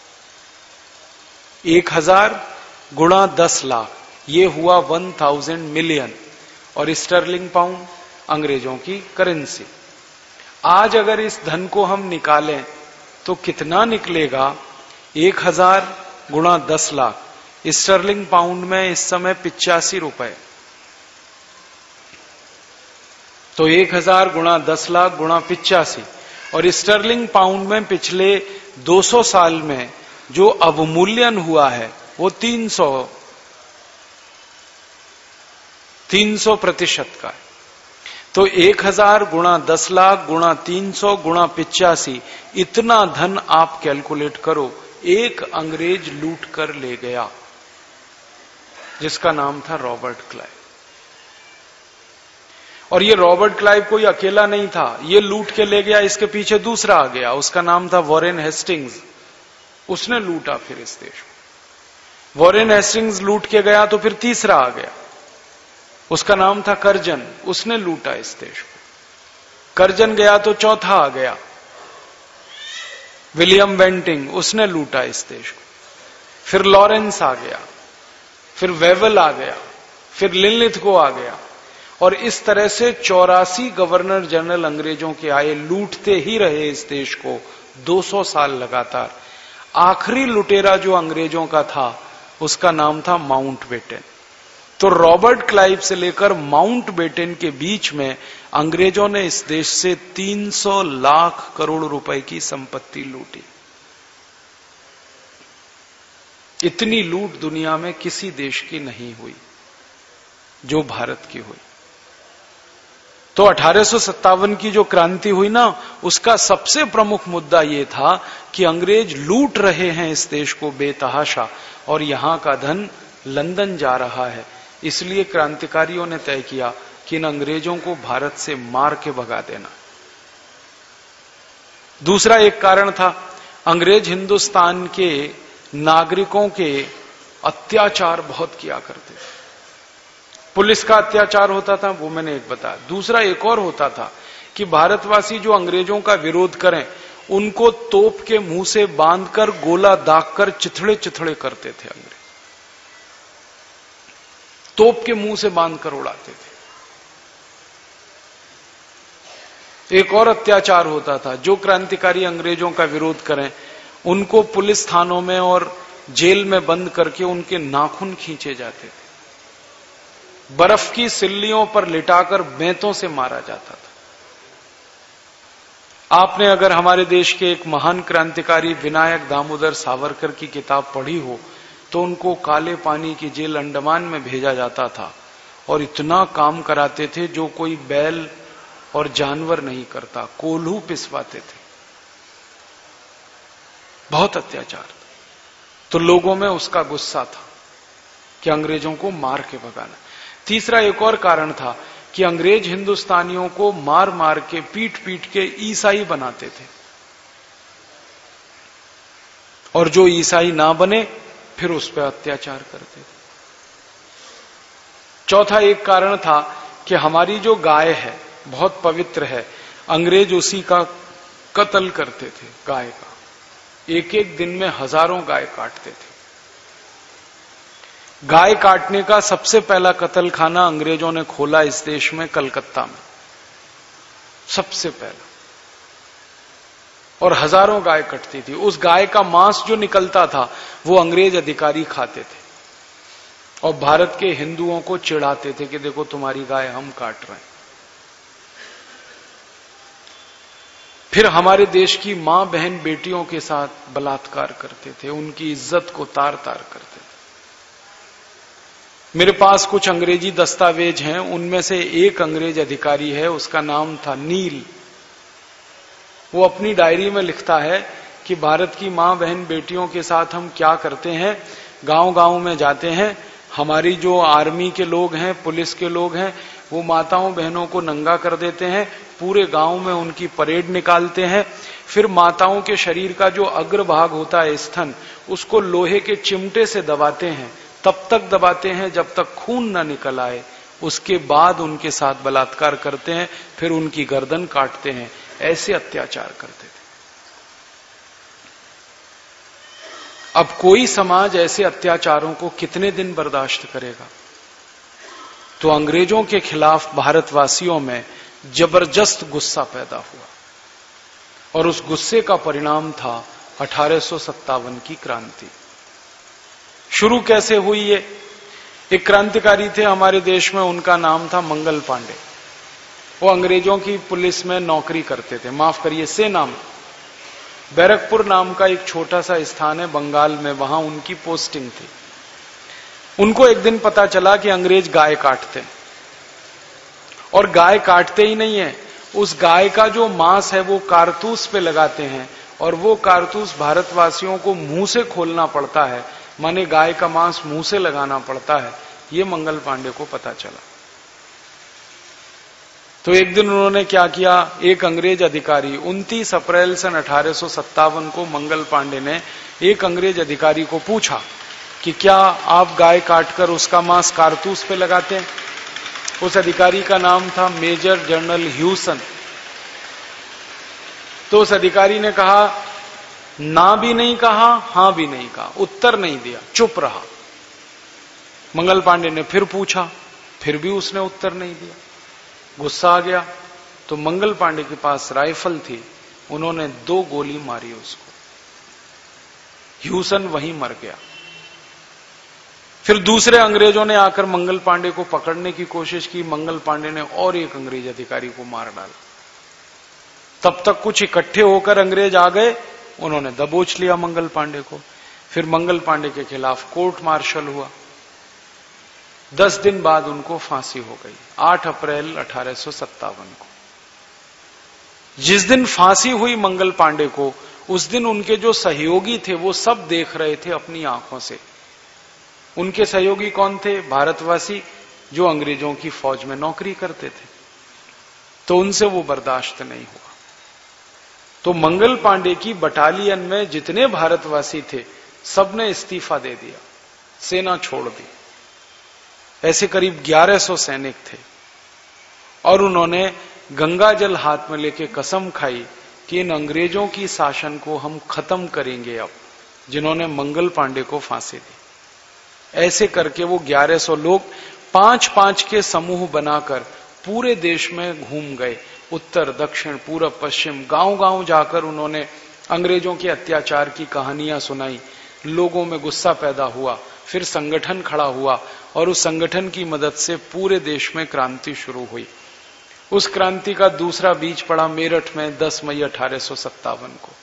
एक हजार गुणा दस लाख, ये हुआ वन थाउजेंड मिलियन। और स्टर्लिंग पाउंड अंग्रेजों की करेंसी। आज अगर इस धन को हम निकालें तो कितना निकलेगा? एक हजार गुणा दस लाख, स्टर्लिंग पाउंड में इस समय पिचासी रुपए। तो एक हजार गुणा दस लाख गुणा पिचासी, और स्टर्लिंग पाउंड में पिछले दो सौ साल में जो अवमूल्यन हुआ है वो तीन सौ तीन सौ प्रतिशत का है। तो एक हजार गुणा दस लाख गुणा तीन सौ गुणा पिचासी, इतना धन आप कैलकुलेट करो एक अंग्रेज लूट कर ले गया, जिसका नाम था रॉबर्ट क्लाइव। और ये रॉबर्ट क्लाइव कोई अकेला नहीं था, ये लूट के ले गया, इसके पीछे दूसरा आ गया, उसका नाम था वॉरेन हेस्टिंग्स। उसने लूटा फिर इस देश को। वॉरेन हेस्टिंग्स लूट के गया तो फिर तीसरा आ गया, उसका नाम था कर्जन, उसने लूटा इस देश को। कर्जन गया तो चौथा आ गया विलियम बेंटिंग, उसने लूटा इस देश को। फिर लॉरेंस आ गया, फिर वेवल आ गया, फिर लिनलिथगो आ गया, और इस तरह से चौरासी गवर्नर जनरल अंग्रेजों के आए, लूटते ही रहे इस देश को दो सौ साल लगातार। आखिरी लुटेरा जो अंग्रेजों का था उसका नाम था माउंटबेटन। तो रॉबर्ट क्लाइव से लेकर माउंटबेटन के बीच में अंग्रेजों ने इस देश से तीन सौ लाख करोड़ रुपए की संपत्ति लूटी। इतनी लूट दुनिया में किसी देश की नहीं हुई जो भारत की हुई। तो अठारह सौ सत्तावन की जो क्रांति हुई ना, उसका सबसे प्रमुख मुद्दा यह था कि अंग्रेज लूट रहे हैं इस देश को बेतहाशा, और यहां का धन लंदन जा रहा है। इसलिए क्रांतिकारियों ने तय किया कि इन अंग्रेजों को भारत से मार के भगा देना। दूसरा एक कारण था, अंग्रेज हिंदुस्तान के नागरिकों के अत्याचार बहुत किया करते थे। पुलिस का अत्याचार होता था, वो मैंने एक बताया। दूसरा एक और होता था कि भारतवासी जो अंग्रेजों का विरोध करें, उनको तोप के मुंह से बांधकर गोला दागकर चिथड़े चिथड़े करते थे अंग्रेज। तोप के मुंह से बांधकर उड़ाते थे। एक और अत्याचार होता था, जो क्रांतिकारी अंग्रेजों का विरोध करें उनको पुलिस थानों में और जेल में बंद करके उनके नाखून खींचे जाते थे। बर्फ की सिल्लियों पर लिटाकर बेंतों से मारा जाता था। आपने अगर हमारे देश के एक महान क्रांतिकारी विनायक दामोदर सावरकर की किताब पढ़ी हो तो उनको काले पानी की जेल अंडमान में भेजा जाता था, और इतना काम कराते थे जो कोई बैल और जानवर नहीं करता, कोल्हू पिसवाते थे। बहुत अत्याचार। तो लोगों में उसका गुस्सा था कि अंग्रेजों को मार के भगाना। तीसरा एक और कारण था कि अंग्रेज हिंदुस्तानियों को मार मार के पीट पीट के ईसाई बनाते थे, और जो ईसाई ना बने फिर उस पर अत्याचार करते थे। चौथा एक कारण था कि हमारी जो गाय है बहुत पवित्र है, अंग्रेज उसी का कत्ल करते थे। गाय का एक एक दिन में हजारों गाय काटते थे। गाय काटने का सबसे पहला कत्ल खाना अंग्रेजों ने खोला इस देश में, कलकत्ता में, सबसे पहला। और हजारों गाय कटती थी। उस गाय का मांस जो निकलता था वो अंग्रेज अधिकारी खाते थे, और भारत के हिंदुओं को चिढ़ाते थे कि देखो तुम्हारी गाय हम काट रहे हैं। फिर हमारे देश की मां बहन बेटियों के साथ बलात्कार करते थे, उनकी इज्जत को तार तार करते थे। मेरे पास कुछ अंग्रेजी दस्तावेज हैं, उनमें से एक अंग्रेज अधिकारी है, उसका नाम था नील। वो अपनी डायरी में लिखता है कि भारत की मां बहन बेटियों के साथ हम क्या करते हैं, गांव गांव में जाते हैं, हमारी जो आर्मी के लोग हैं, पुलिस के लोग हैं, वो माताओं बहनों को नंगा कर देते हैं, पूरे गांव में उनकी परेड निकालते हैं। फिर माताओं के शरीर का जो अग्रभाग होता है, स्तन, उसको लोहे के चिमटे से दबाते हैं, तब तक दबाते हैं जब तक खून न निकल आए। उसके बाद उनके साथ बलात्कार करते हैं, फिर उनकी गर्दन काटते हैं। ऐसे अत्याचार करते थे। अब कोई समाज ऐसे अत्याचारों को कितने दिन बर्दाश्त करेगा? तो अंग्रेजों के खिलाफ भारतवासियों में जबरदस्त गुस्सा पैदा हुआ, और उस गुस्से का परिणाम था अठारह सौ सत्तावन की क्रांति। शुरू कैसे हुई ये? एक क्रांतिकारी थे हमारे देश में, उनका नाम था मंगल पांडे। वो अंग्रेजों की पुलिस में नौकरी करते थे, माफ करिए सेना में। बैरकपुर नाम का एक छोटा सा स्थान है बंगाल में, वहां उनकी पोस्टिंग थी। उनको एक दिन पता चला कि अंग्रेज गाय काटते हैं, और गाय काटते ही नहीं है, उस गाय का जो मांस है वो कारतूस पे लगाते हैं, और वो कारतूस भारतवासियों को मुंह से खोलना पड़ता है, माने गाय का मांस मुंह से लगाना पड़ता है। ये मंगल पांडे को पता चला। तो एक दिन उन्होंने क्या किया, एक अंग्रेज अधिकारी, उनतीस अप्रैल सन अठारह सौ सत्तावन को मंगल पांडे ने एक अंग्रेज अधिकारी को पूछा कि क्या आप गाय काटकर उसका मांस कारतूस पे लगाते हैं? उस अधिकारी का नाम था मेजर जनरल ह्यूसन। तो उस अधिकारी ने कहा, ना भी नहीं कहा, हां भी नहीं कहा, उत्तर नहीं दिया, चुप रहा। मंगल पांडे ने फिर पूछा, फिर भी उसने उत्तर नहीं दिया। गुस्सा आ गया तो मंगल पांडे के पास राइफल थी, उन्होंने दो गोली मारी उसको। ह्यूसन वहीं मर गया। फिर दूसरे अंग्रेजों ने आकर मंगल पांडे को पकड़ने की कोशिश की, मंगल पांडे ने और एक अंग्रेज अधिकारी को मार डाला। तब तक कुछ इकट्ठे होकर अंग्रेज आ गए, उन्होंने दबोच लिया मंगल पांडे को। फिर मंगल पांडे के खिलाफ कोर्ट मार्शल हुआ। दस दिन बाद उनको फांसी हो गई, आठ अप्रैल अठारह सौ सत्तावन को। जिस दिन फांसी हुई मंगल पांडे को, उस दिन उनके जो सहयोगी थे वो सब देख रहे थे अपनी आंखों से। उनके सहयोगी कौन थे? भारतवासी जो अंग्रेजों की फौज में नौकरी करते थे। तो उनसे वो बर्दाश्त नहीं हुआ। तो मंगल पांडे की बटालियन में जितने भारतवासी थे सबने इस्तीफा दे दिया, सेना छोड़ दी। ऐसे करीब ग्यारह सौ सैनिक थे, और उन्होंने गंगा जल हाथ में लेके कसम खाई कि इन अंग्रेजों की शासन को हम खत्म करेंगे अब, जिन्होंने मंगल पांडे को फांसी दी। ऐसे करके वो ग्यारह सौ लोग पांच पांच के समूह बनाकर पूरे देश में घूम गए, उत्तर दक्षिण पूरब पश्चिम, गांव गांव जाकर उन्होंने अंग्रेजों के अत्याचार की कहानियां सुनाई। लोगों में गुस्सा पैदा हुआ, फिर संगठन खड़ा हुआ, और उस संगठन की मदद से पूरे देश में क्रांति शुरू हुई। उस क्रांति का दूसरा बीज पड़ा मेरठ में दस मई अठारह सौ सत्तावन को।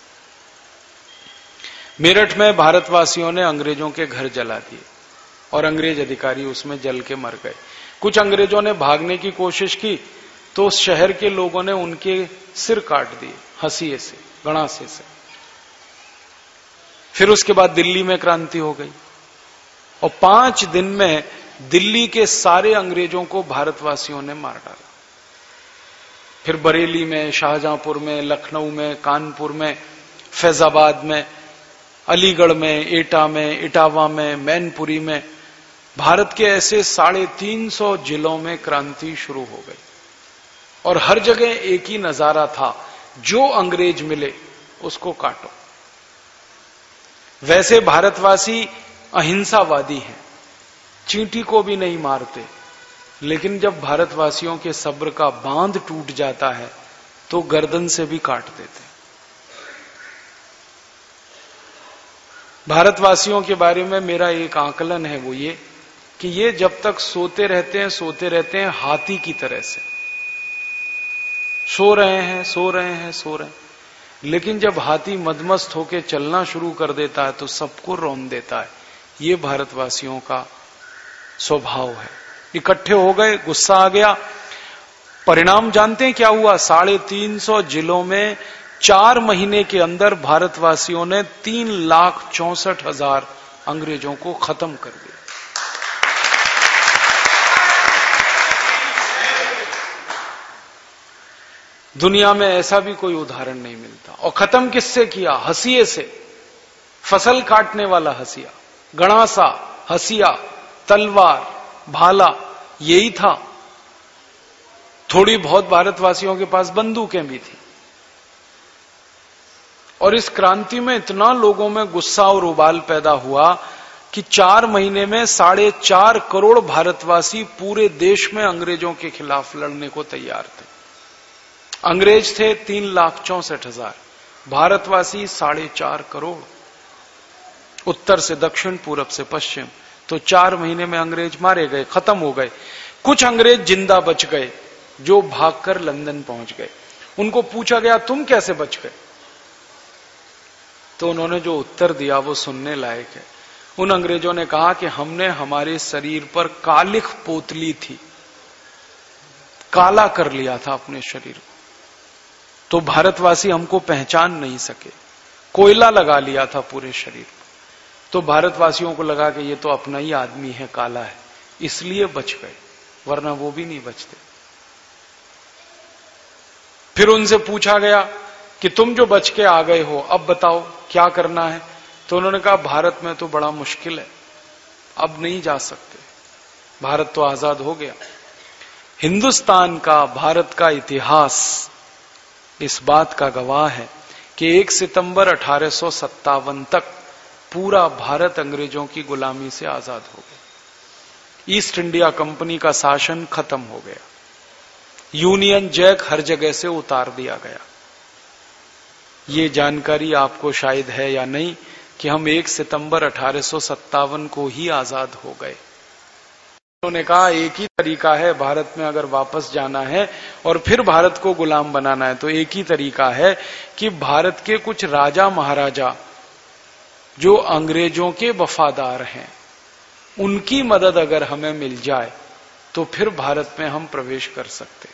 मेरठ में भारतवासियों ने अंग्रेजों के घर जला दिए, और अंग्रेज अधिकारी उसमें जल के मर गए। कुछ अंग्रेजों ने भागने की कोशिश की, तो उस शहर के लोगों ने उनके सिर काट दिए हंसिए से, गणासे से। फिर उसके बाद दिल्ली में क्रांति हो गई, और पांच दिन में दिल्ली के सारे अंग्रेजों को भारतवासियों ने मार डाला। फिर बरेली में, शाहजहांपुर में, लखनऊ में, कानपुर में, फैजाबाद में, अलीगढ़ में, एटा में, इटावा में, मैनपुरी में, भारत के ऐसे साढ़े तीन सौ जिलों में क्रांति शुरू हो गई। और हर जगह एक ही नजारा था, जो अंग्रेज मिले उसको काटो। वैसे भारतवासी अहिंसावादी हैं, चींटी को भी नहीं मारते, लेकिन जब भारतवासियों के सब्र का बांध टूट जाता है तो गर्दन से भी काट देते। भारतवासियों के बारे में मेरा एक आकलन है, वो ये कि ये जब तक सोते रहते हैं सोते रहते हैं हाथी की तरह से, सो रहे हैं सो रहे हैं सो रहे हैं, लेकिन जब हाथी मदमस्त होकर चलना शुरू कर देता है तो सबको रौंद देता है। ये भारतवासियों का स्वभाव है। इकट्ठे हो गए, गुस्सा आ गया, परिणाम जानते हैं क्या हुआ? साढ़े तीन सौ जिलों में चार महीने के अंदर भारतवासियों ने तीन लाख चौसठ हजार अंग्रेजों को खत्म कर दिया। दुनिया में ऐसा भी कोई उदाहरण नहीं मिलता। और खत्म किससे किया? हंसिए से। फसल काटने वाला हंसिया, गणासा, हंसिया, तलवार, भाला, यही था। थोड़ी बहुत भारतवासियों के पास बंदूकें भी थी। और इस क्रांति में इतना लोगों में गुस्सा और उबाल पैदा हुआ कि चार महीने में साढ़े चार करोड़ भारतवासी पूरे देश में अंग्रेजों के खिलाफ लड़ने को तैयार थे। अंग्रेज थे तीन लाख चौसठ हजार, भारतवासी साढ़े चार करोड़, उत्तर से दक्षिण पूरब से पश्चिम। तो चार महीने में अंग्रेज मारे गए, खत्म हो गए। कुछ अंग्रेज जिंदा बच गए, जो भागकर लंदन पहुंच गए। उनको पूछा गया तुम कैसे बच गए, तो उन्होंने जो उत्तर दिया वो सुनने लायक है। उन अंग्रेजों ने कहा कि हमने हमारे शरीर पर कालिख पोतली थी, काला कर लिया था अपने शरीर को, तो भारतवासी हमको पहचान नहीं सके, कोयला लगा लिया था पूरे शरीर पर। तो भारतवासियों को लगा कि ये तो अपना ही आदमी है, काला है, इसलिए बच गए, वरना वो भी नहीं बचते। फिर उनसे पूछा गया कि तुम जो बच के आ गए हो अब बताओ क्या करना है, तो उन्होंने कहा भारत में तो बड़ा मुश्किल है, अब नहीं जा सकते, भारत तो आजाद हो गया। हिंदुस्तान का, भारत का इतिहास इस बात का गवाह है कि एक सितंबर अठारह सौ सत्तावन तक पूरा भारत अंग्रेजों की गुलामी से आजाद हो गया। ईस्ट इंडिया कंपनी का शासन खत्म हो गया, यूनियन जैक हर जगह से उतार दिया गया। ये जानकारी आपको शायद है या नहीं कि हम एक सितंबर अठारह सौ सत्तावन को ही आजाद हो गए। उन्होंने कहा एक ही तरीका है भारत में अगर वापस जाना है और फिर भारत को गुलाम बनाना है, तो एक ही तरीका है कि भारत के कुछ राजा महाराजा जो अंग्रेजों के वफादार हैं, उनकी मदद अगर हमें मिल जाए तो फिर भारत में हम प्रवेश कर सकते।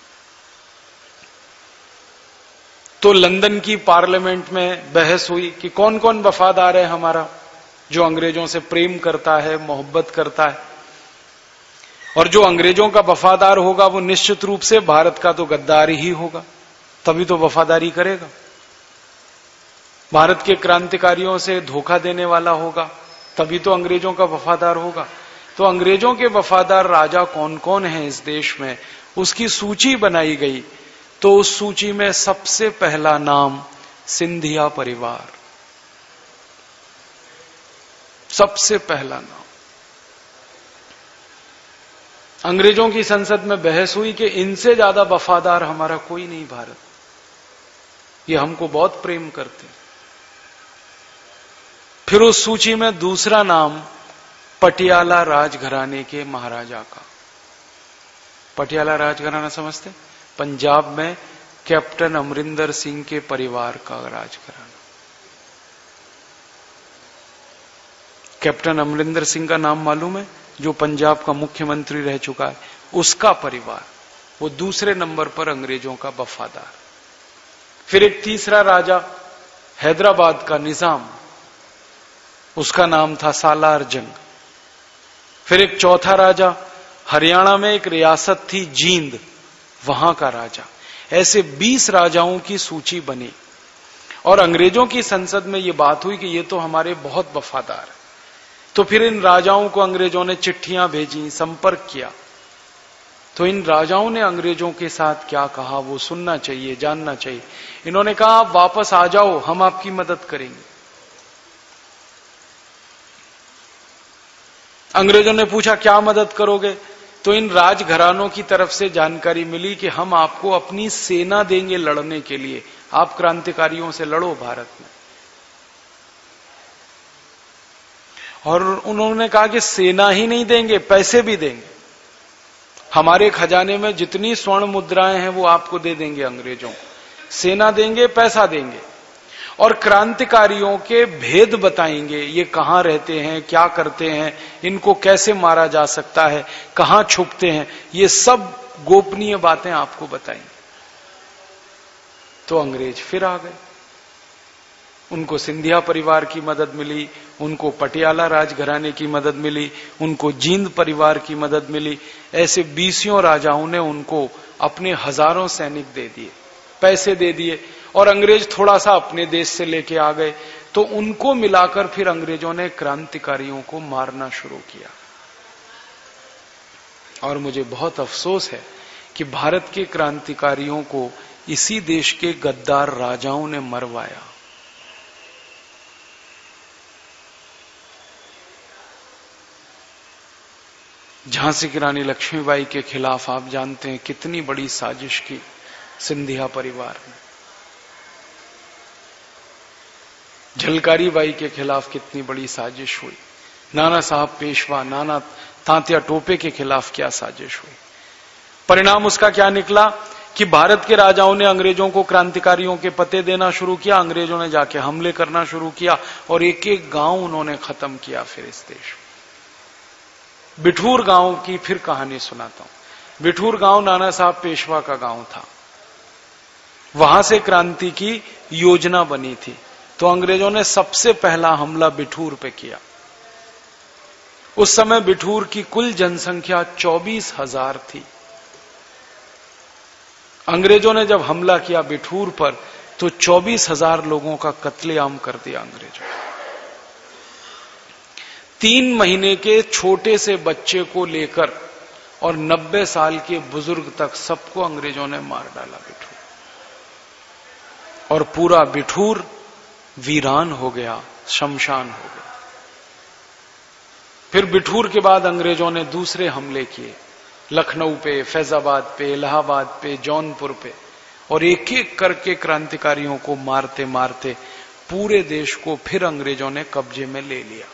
तो लंदन की पार्लियामेंट में बहस हुई कि कौन कौन वफादार है हमारा, जो अंग्रेजों से प्रेम करता है, मोहब्बत करता है। और जो अंग्रेजों का वफादार होगा वो निश्चित रूप से भारत का तो गद्दार ही होगा, तभी तो वफादारी करेगा। भारत के क्रांतिकारियों से धोखा देने वाला होगा, तभी तो अंग्रेजों का वफादार होगा। तो अंग्रेजों के वफादार राजा कौन कौन हैं इस देश में, उसकी सूची बनाई गई। तो उस सूची में सबसे पहला नाम सिंधिया परिवार, सबसे पहला नाम। अंग्रेजों की संसद में बहस हुई कि इनसे ज्यादा वफादार हमारा कोई नहीं भारत, ये हमको बहुत प्रेम करते। फिर उस सूची में दूसरा नाम पटियाला राजघराने के महाराजा का। पटियाला राजघराना समझते? पंजाब में कैप्टन अमरिंदर सिंह के परिवार का राजघराना। कैप्टन अमरिंदर सिंह का नाम मालूम है, जो पंजाब का मुख्यमंत्री रह चुका है, उसका परिवार, वो दूसरे नंबर पर अंग्रेजों का वफादार। फिर एक तीसरा राजा हैदराबाद का निजाम, उसका नाम था सालार जंग। फिर एक चौथा राजा, हरियाणा में एक रियासत थी जींद, वहां का राजा। ऐसे बीस राजाओं की सूची बनी और अंग्रेजों की संसद में यह बात हुई कि ये तो हमारे बहुत वफादार है। तो फिर इन राजाओं को अंग्रेजों ने चिट्ठियां भेजी, संपर्क किया। तो इन राजाओं ने अंग्रेजों के साथ क्या कहा वो सुनना चाहिए, जानना चाहिए। इन्होंने कहा आप वापस आ जाओ, हम आपकी मदद करेंगे। अंग्रेजों ने पूछा क्या मदद करोगे, तो इन राजघरानों की तरफ से जानकारी मिली कि हम आपको अपनी सेना देंगे लड़ने के लिए, आप क्रांतिकारियों से लड़ो भारत में। और उन्होंने कहा कि सेना ही नहीं देंगे, पैसे भी देंगे, हमारे खजाने में जितनी स्वर्ण मुद्राएं हैं वो आपको दे देंगे अंग्रेजों को, सेना देंगे, पैसा देंगे, और क्रांतिकारियों के भेद बताएंगे, ये कहां रहते हैं, क्या करते हैं, इनको कैसे मारा जा सकता है, कहां छुपते हैं, ये सब गोपनीय बातें आपको बताएंगे। तो अंग्रेज फिर आ गए, उनको सिंधिया परिवार की मदद मिली, उनको पटियाला राजघराने की मदद मिली, उनको जींद परिवार की मदद मिली। ऐसे बीसियों राजाओं ने उनको अपने हजारों सैनिक दे दिए, पैसे दे दिए, और अंग्रेज थोड़ा सा अपने देश से लेके आ गए। तो उनको मिलाकर फिर अंग्रेजों ने क्रांतिकारियों को मारना शुरू किया। और मुझे बहुत अफसोस है कि भारत के क्रांतिकारियों को इसी देश के गद्दार राजाओं ने मरवाया। झांसी की रानी लक्ष्मीबाई के खिलाफ आप जानते हैं कितनी बड़ी साजिश की सिंधिया परिवार ने। झलकारी बाई के खिलाफ कितनी बड़ी साजिश हुई। नाना साहब पेशवा, नाना तांत्या टोपे के खिलाफ क्या साजिश हुई। परिणाम उसका क्या निकला कि भारत के राजाओं ने अंग्रेजों को क्रांतिकारियों के पते देना शुरू किया, अंग्रेजों ने जाके हमले करना शुरू किया और एक एक गांव उन्होंने खत्म किया। फिर इस देश में बिठूर गांव की फिर कहानी सुनाता हूं। बिठूर गांव नाना साहब पेशवा का गांव था, वहां से क्रांति की योजना बनी थी। तो अंग्रेजों ने सबसे पहला हमला बिठूर पे किया। उस समय बिठूर की कुल जनसंख्या चौबीस हजार थी। अंग्रेजों ने जब हमला किया बिठूर पर तो चौबीस हजार लोगों का कत्लेआम कर दिया अंग्रेजों। तीन महीने के छोटे से बच्चे को लेकर और नब्बे साल के बुजुर्ग तक सबको अंग्रेजों ने मार डाला बिठूर, और पूरा बिठूर वीरान हो गया, शमशान हो गया। फिर बिठूर के बाद अंग्रेजों ने दूसरे हमले किए, लखनऊ पे, फैजाबाद पे, इलाहाबाद पे, जौनपुर पे, और एक एक करके क्रांतिकारियों को मारते मारते पूरे देश को फिर अंग्रेजों ने कब्जे में ले लिया।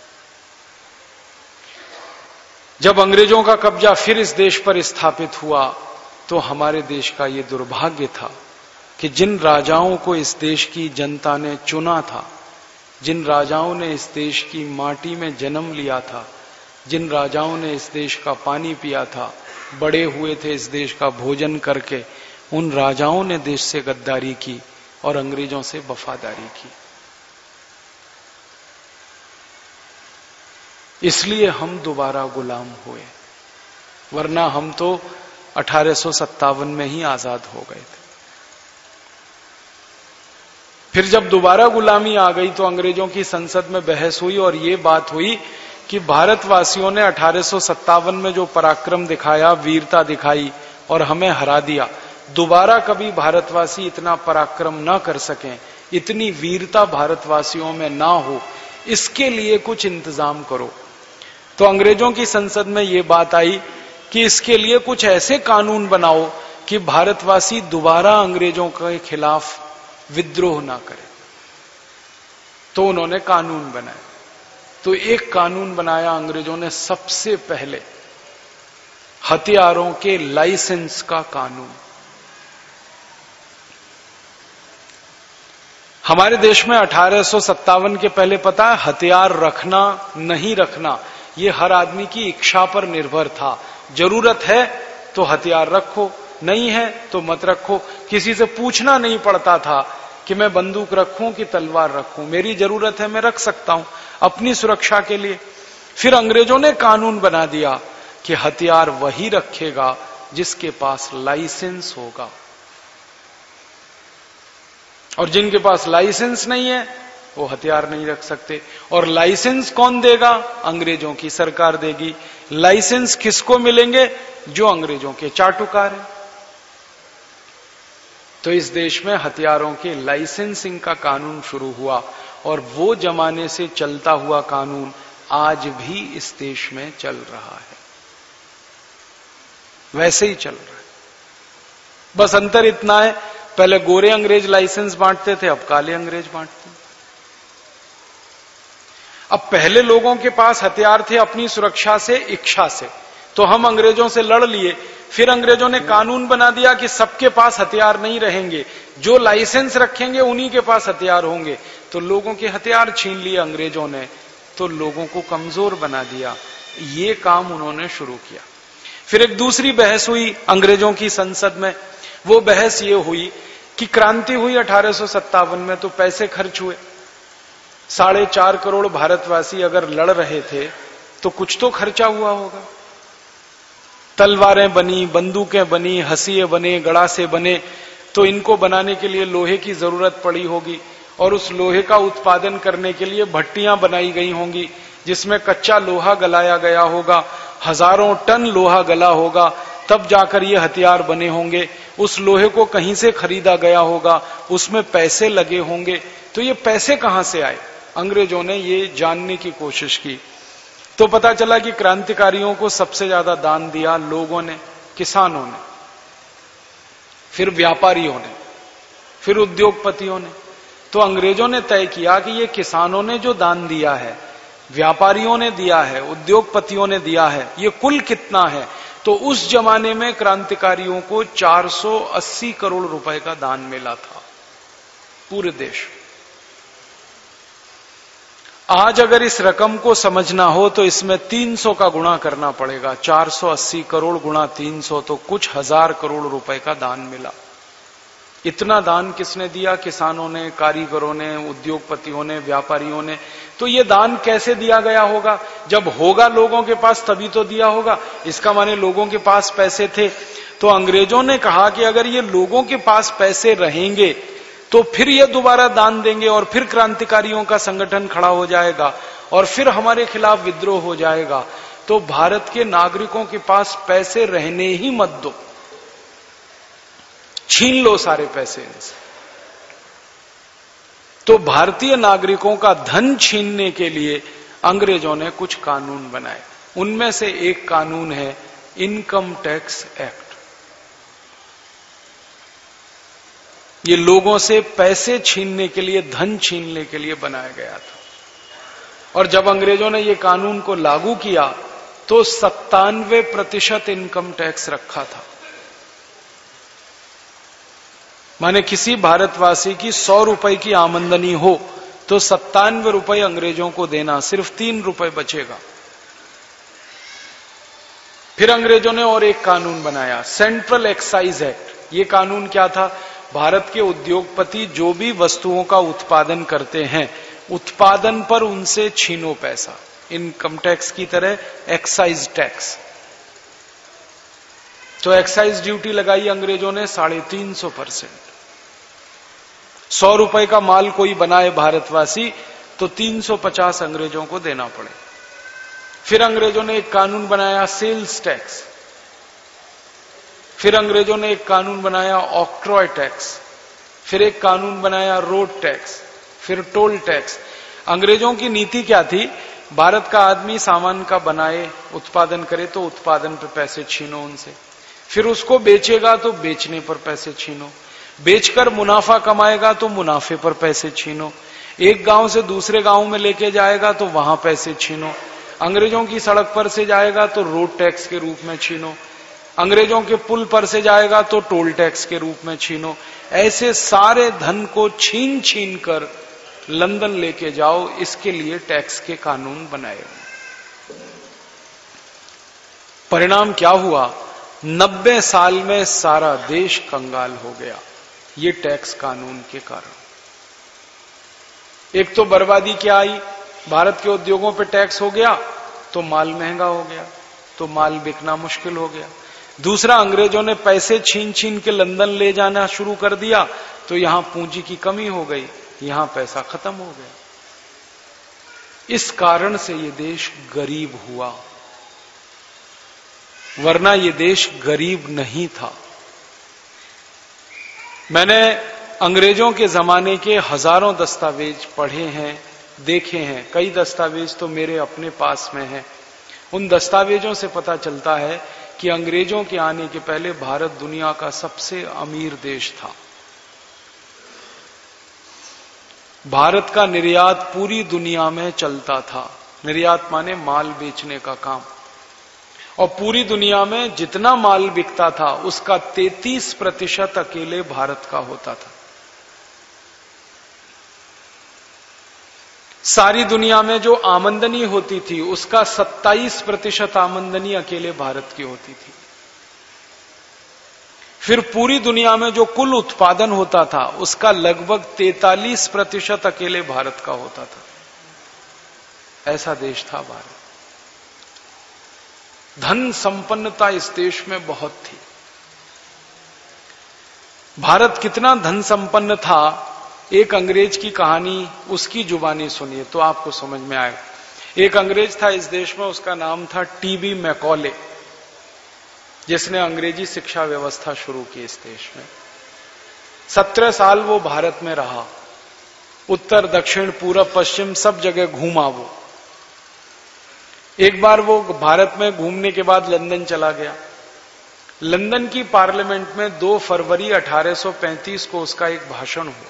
जब अंग्रेजों का कब्जा फिर इस देश पर स्थापित हुआ तो हमारे देश का ये दुर्भाग्य था कि जिन राजाओं को इस देश की जनता ने चुना था, जिन राजाओं ने इस देश की माटी में जन्म लिया था, जिन राजाओं ने इस देश का पानी पिया था, बड़े हुए थे इस देश का भोजन करके, उन राजाओं ने देश से गद्दारी की और अंग्रेजों से वफादारी की। इसलिए हम दोबारा गुलाम हुए, वरना हम तो अठारह सौ सत्तावन में ही आजाद हो गए थे। फिर जब दोबारा गुलामी आ गई तो अंग्रेजों की संसद में बहस हुई और ये बात हुई कि भारतवासियों ने अठारह सौ सत्तावन में जो पराक्रम दिखाया, वीरता दिखाई और हमें हरा दिया, दोबारा कभी भारतवासी इतना पराक्रम ना कर सकें, इतनी वीरता भारतवासियों में ना हो, इसके लिए कुछ इंतजाम करो। तो अंग्रेजों की संसद में ये बात आई कि इसके लिए कुछ ऐसे कानून बनाओ कि भारतवासी दोबारा अंग्रेजों के खिलाफ विद्रोह ना करे। तो उन्होंने कानून बनाए। तो एक कानून बनाया अंग्रेजों ने सबसे पहले, हथियारों के लाइसेंस का कानून। हमारे देश में अठारह सौ सत्तावन के पहले पता है, हथियार रखना नहीं रखना ये हर आदमी की इच्छा पर निर्भर था। जरूरत है तो हथियार रखो, नहीं है तो मत रखो। किसी से पूछना नहीं पड़ता था कि मैं बंदूक रखूं कि तलवार रखूं, मेरी जरूरत है मैं रख सकता हूं अपनी सुरक्षा के लिए। फिर अंग्रेजों ने कानून बना दिया कि हथियार वही रखेगा जिसके पास लाइसेंस होगा, और जिनके पास लाइसेंस नहीं है वो हथियार नहीं रख सकते। और लाइसेंस कौन देगा? अंग्रेजों की सरकार देगी। लाइसेंस किसको मिलेंगे? जो अंग्रेजों के चाटुकार हैं। तो इस देश में हथियारों के लाइसेंसिंग का कानून शुरू हुआ, और वो जमाने से चलता हुआ कानून आज भी इस देश में चल रहा है, वैसे ही चल रहा है। बस अंतर इतना है, पहले गोरे अंग्रेज लाइसेंस बांटते थे, अब काले अंग्रेज बांटते हैं। अब पहले लोगों के पास हथियार थे अपनी सुरक्षा से, इच्छा से, तो हम अंग्रेजों से लड़ लिए। फिर अंग्रेजों ने कानून बना दिया कि सबके पास हथियार नहीं रहेंगे, जो लाइसेंस रखेंगे उन्हीं के पास हथियार होंगे। तो लोगों के हथियार छीन लिए अंग्रेजों ने, तो लोगों को कमजोर बना दिया। ये काम उन्होंने शुरू किया। फिर एक दूसरी बहस हुई अंग्रेजों की संसद में। वो बहस ये हुई कि क्रांति हुई अठारह सौ सत्तावन में, तो पैसे खर्च हुए। साढ़े चार करोड़ भारतवासी अगर लड़ रहे थे तो कुछ तो खर्चा हुआ होगा। तलवारें बनी, बंदूकें बनी, हंसिए बने, गड़ासे बने, तो इनको बनाने के लिए लोहे की जरूरत पड़ी होगी, और उस लोहे का उत्पादन करने के लिए भट्टियां बनाई गई होंगी जिसमें कच्चा लोहा गलाया गया होगा। हजारों टन लोहा गला होगा, तब जाकर ये हथियार बने होंगे। उस लोहे को कहीं से खरीदा गया होगा, उसमें पैसे लगे होंगे। तो ये पैसे कहां से आए? अंग्रेजों ने ये जानने की कोशिश की, तो पता चला कि क्रांतिकारियों को सबसे ज्यादा दान दिया लोगों ने, किसानों ने, फिर व्यापारियों ने, फिर उद्योगपतियों ने। तो अंग्रेजों ने तय किया कि ये किसानों ने जो दान दिया है, व्यापारियों ने दिया है, उद्योगपतियों ने दिया है, ये कुल कितना है? तो उस जमाने में क्रांतिकारियों को चार सौ अस्सी करोड़ रुपए का दान मिला था पूरे देश। आज अगर इस रकम को समझना हो तो इसमें तीन सौ का गुणा करना पड़ेगा। चार सौ अस्सी करोड़ गुणा तीन सौ तो कुछ हजार करोड़ रुपए का दान मिला। इतना दान किसने दिया? किसानों ने, कारीगरों ने, उद्योगपतियों ने, व्यापारियों ने। तो ये दान कैसे दिया गया होगा? जब होगा लोगों के पास तभी तो दिया होगा। इसका माने लोगों के पास पैसे थे। तो अंग्रेजों ने कहा कि अगर ये लोगों के पास पैसे रहेंगे तो फिर ये दोबारा दान देंगे और फिर क्रांतिकारियों का संगठन खड़ा हो जाएगा और फिर हमारे खिलाफ विद्रोह हो जाएगा। तो भारत के नागरिकों के पास पैसे रहने ही मत दो, छीन लो सारे पैसे इनसे। तो भारतीय नागरिकों का धन छीनने के लिए अंग्रेजों ने कुछ कानून बनाए। उनमें से एक कानून है इनकम टैक्स एक्ट। ये लोगों से पैसे छीनने के लिए, धन छीनने के लिए बनाया गया था। और जब अंग्रेजों ने ये कानून को लागू किया तो सत्तानवे प्रतिशत इनकम टैक्स रखा था। माने किसी भारतवासी की सौ रुपए की आमदनी हो तो सत्तानवे रुपए अंग्रेजों को देना, सिर्फ तीन रुपए बचेगा। फिर अंग्रेजों ने और एक कानून बनाया, सेंट्रल एक्साइज एक्ट। ये कानून क्या था? भारत के उद्योगपति जो भी वस्तुओं का उत्पादन करते हैं, उत्पादन पर उनसे छीनो पैसा। इनकम टैक्स की तरह एक्साइज टैक्स। तो एक्साइज ड्यूटी लगाई अंग्रेजों ने साढ़े तीन सौ परसेंट। सौ रुपए का माल कोई बनाए भारतवासी तो तीन सौ पचास अंग्रेजों को देना पड़े। फिर अंग्रेजों ने एक कानून बनाया सेल्स टैक्स। फिर अंग्रेजों ने एक कानून बनाया ऑक्ट्रॉय टैक्स। फिर एक कानून बनाया रोड टैक्स। फिर टोल टैक्स। अंग्रेजों की नीति क्या थी? भारत का आदमी सामान का बनाए, उत्पादन करे तो उत्पादन पर पैसे छीनो उनसे, फिर उसको बेचेगा तो बेचने पर पैसे छीनो, बेचकर मुनाफा कमाएगा तो मुनाफे पर पैसे छीनो, एक गांव से दूसरे गांव में लेके जाएगा तो वहां पैसे छीनो, अंग्रेजों की सड़क पर से जाएगा तो रोड टैक्स के रूप में छीनो, अंग्रेजों के पुल पर से जाएगा तो टोल टैक्स के रूप में छीनो। ऐसे सारे धन को छीन छीन कर लंदन लेके जाओ, इसके लिए टैक्स के कानून बनाए। परिणाम क्या हुआ? नब्बे साल में सारा देश कंगाल हो गया, ये टैक्स कानून के कारण। एक तो बर्बादी क्या आई? भारत के उद्योगों पे टैक्स हो गया तो माल महंगा हो गया, तो माल बिकना मुश्किल हो गया। दूसरा, अंग्रेजों ने पैसे छीन छीन के लंदन ले जाना शुरू कर दिया तो यहां पूंजी की कमी हो गई, यहां पैसा खत्म हो गया। इस कारण से ये देश गरीब हुआ, वरना ये देश गरीब नहीं था। मैंने अंग्रेजों के जमाने के हजारों दस्तावेज पढ़े हैं, देखे हैं। कई दस्तावेज तो मेरे अपने पास में हैं। उन दस्तावेजों से पता चलता है कि अंग्रेजों के आने के पहले भारत दुनिया का सबसे अमीर देश था। भारत का निर्यात पूरी दुनिया में चलता था। निर्यात माने माल बेचने का काम। और पूरी दुनिया में जितना माल बिकता था उसका तैंतीस प्रतिशत अकेले भारत का होता था। सारी दुनिया में जो आमदनी होती थी उसका सत्ताईस प्रतिशत आमदनी अकेले भारत की होती थी। फिर पूरी दुनिया में जो कुल उत्पादन होता था उसका लगभग तैंतालीस प्रतिशत अकेले भारत का होता था। ऐसा देश था भारत। धन संपन्नता इस देश में बहुत थी। भारत कितना धन संपन्न था, एक अंग्रेज की कहानी उसकी जुबानी सुनिए तो आपको समझ में आएगा। एक अंग्रेज था इस देश में, उसका नाम था टीबी मैकॉले, जिसने अंग्रेजी शिक्षा व्यवस्था शुरू की इस देश में। सत्रह साल वो भारत में रहा, उत्तर दक्षिण पूरब पश्चिम सब जगह घूमा वो। एक बार वो भारत में घूमने के बाद लंदन चला गया। लंदन की पार्लियामेंट में दो फरवरी अठारह सौ पैंतीस को उसका एक भाषण हुआ।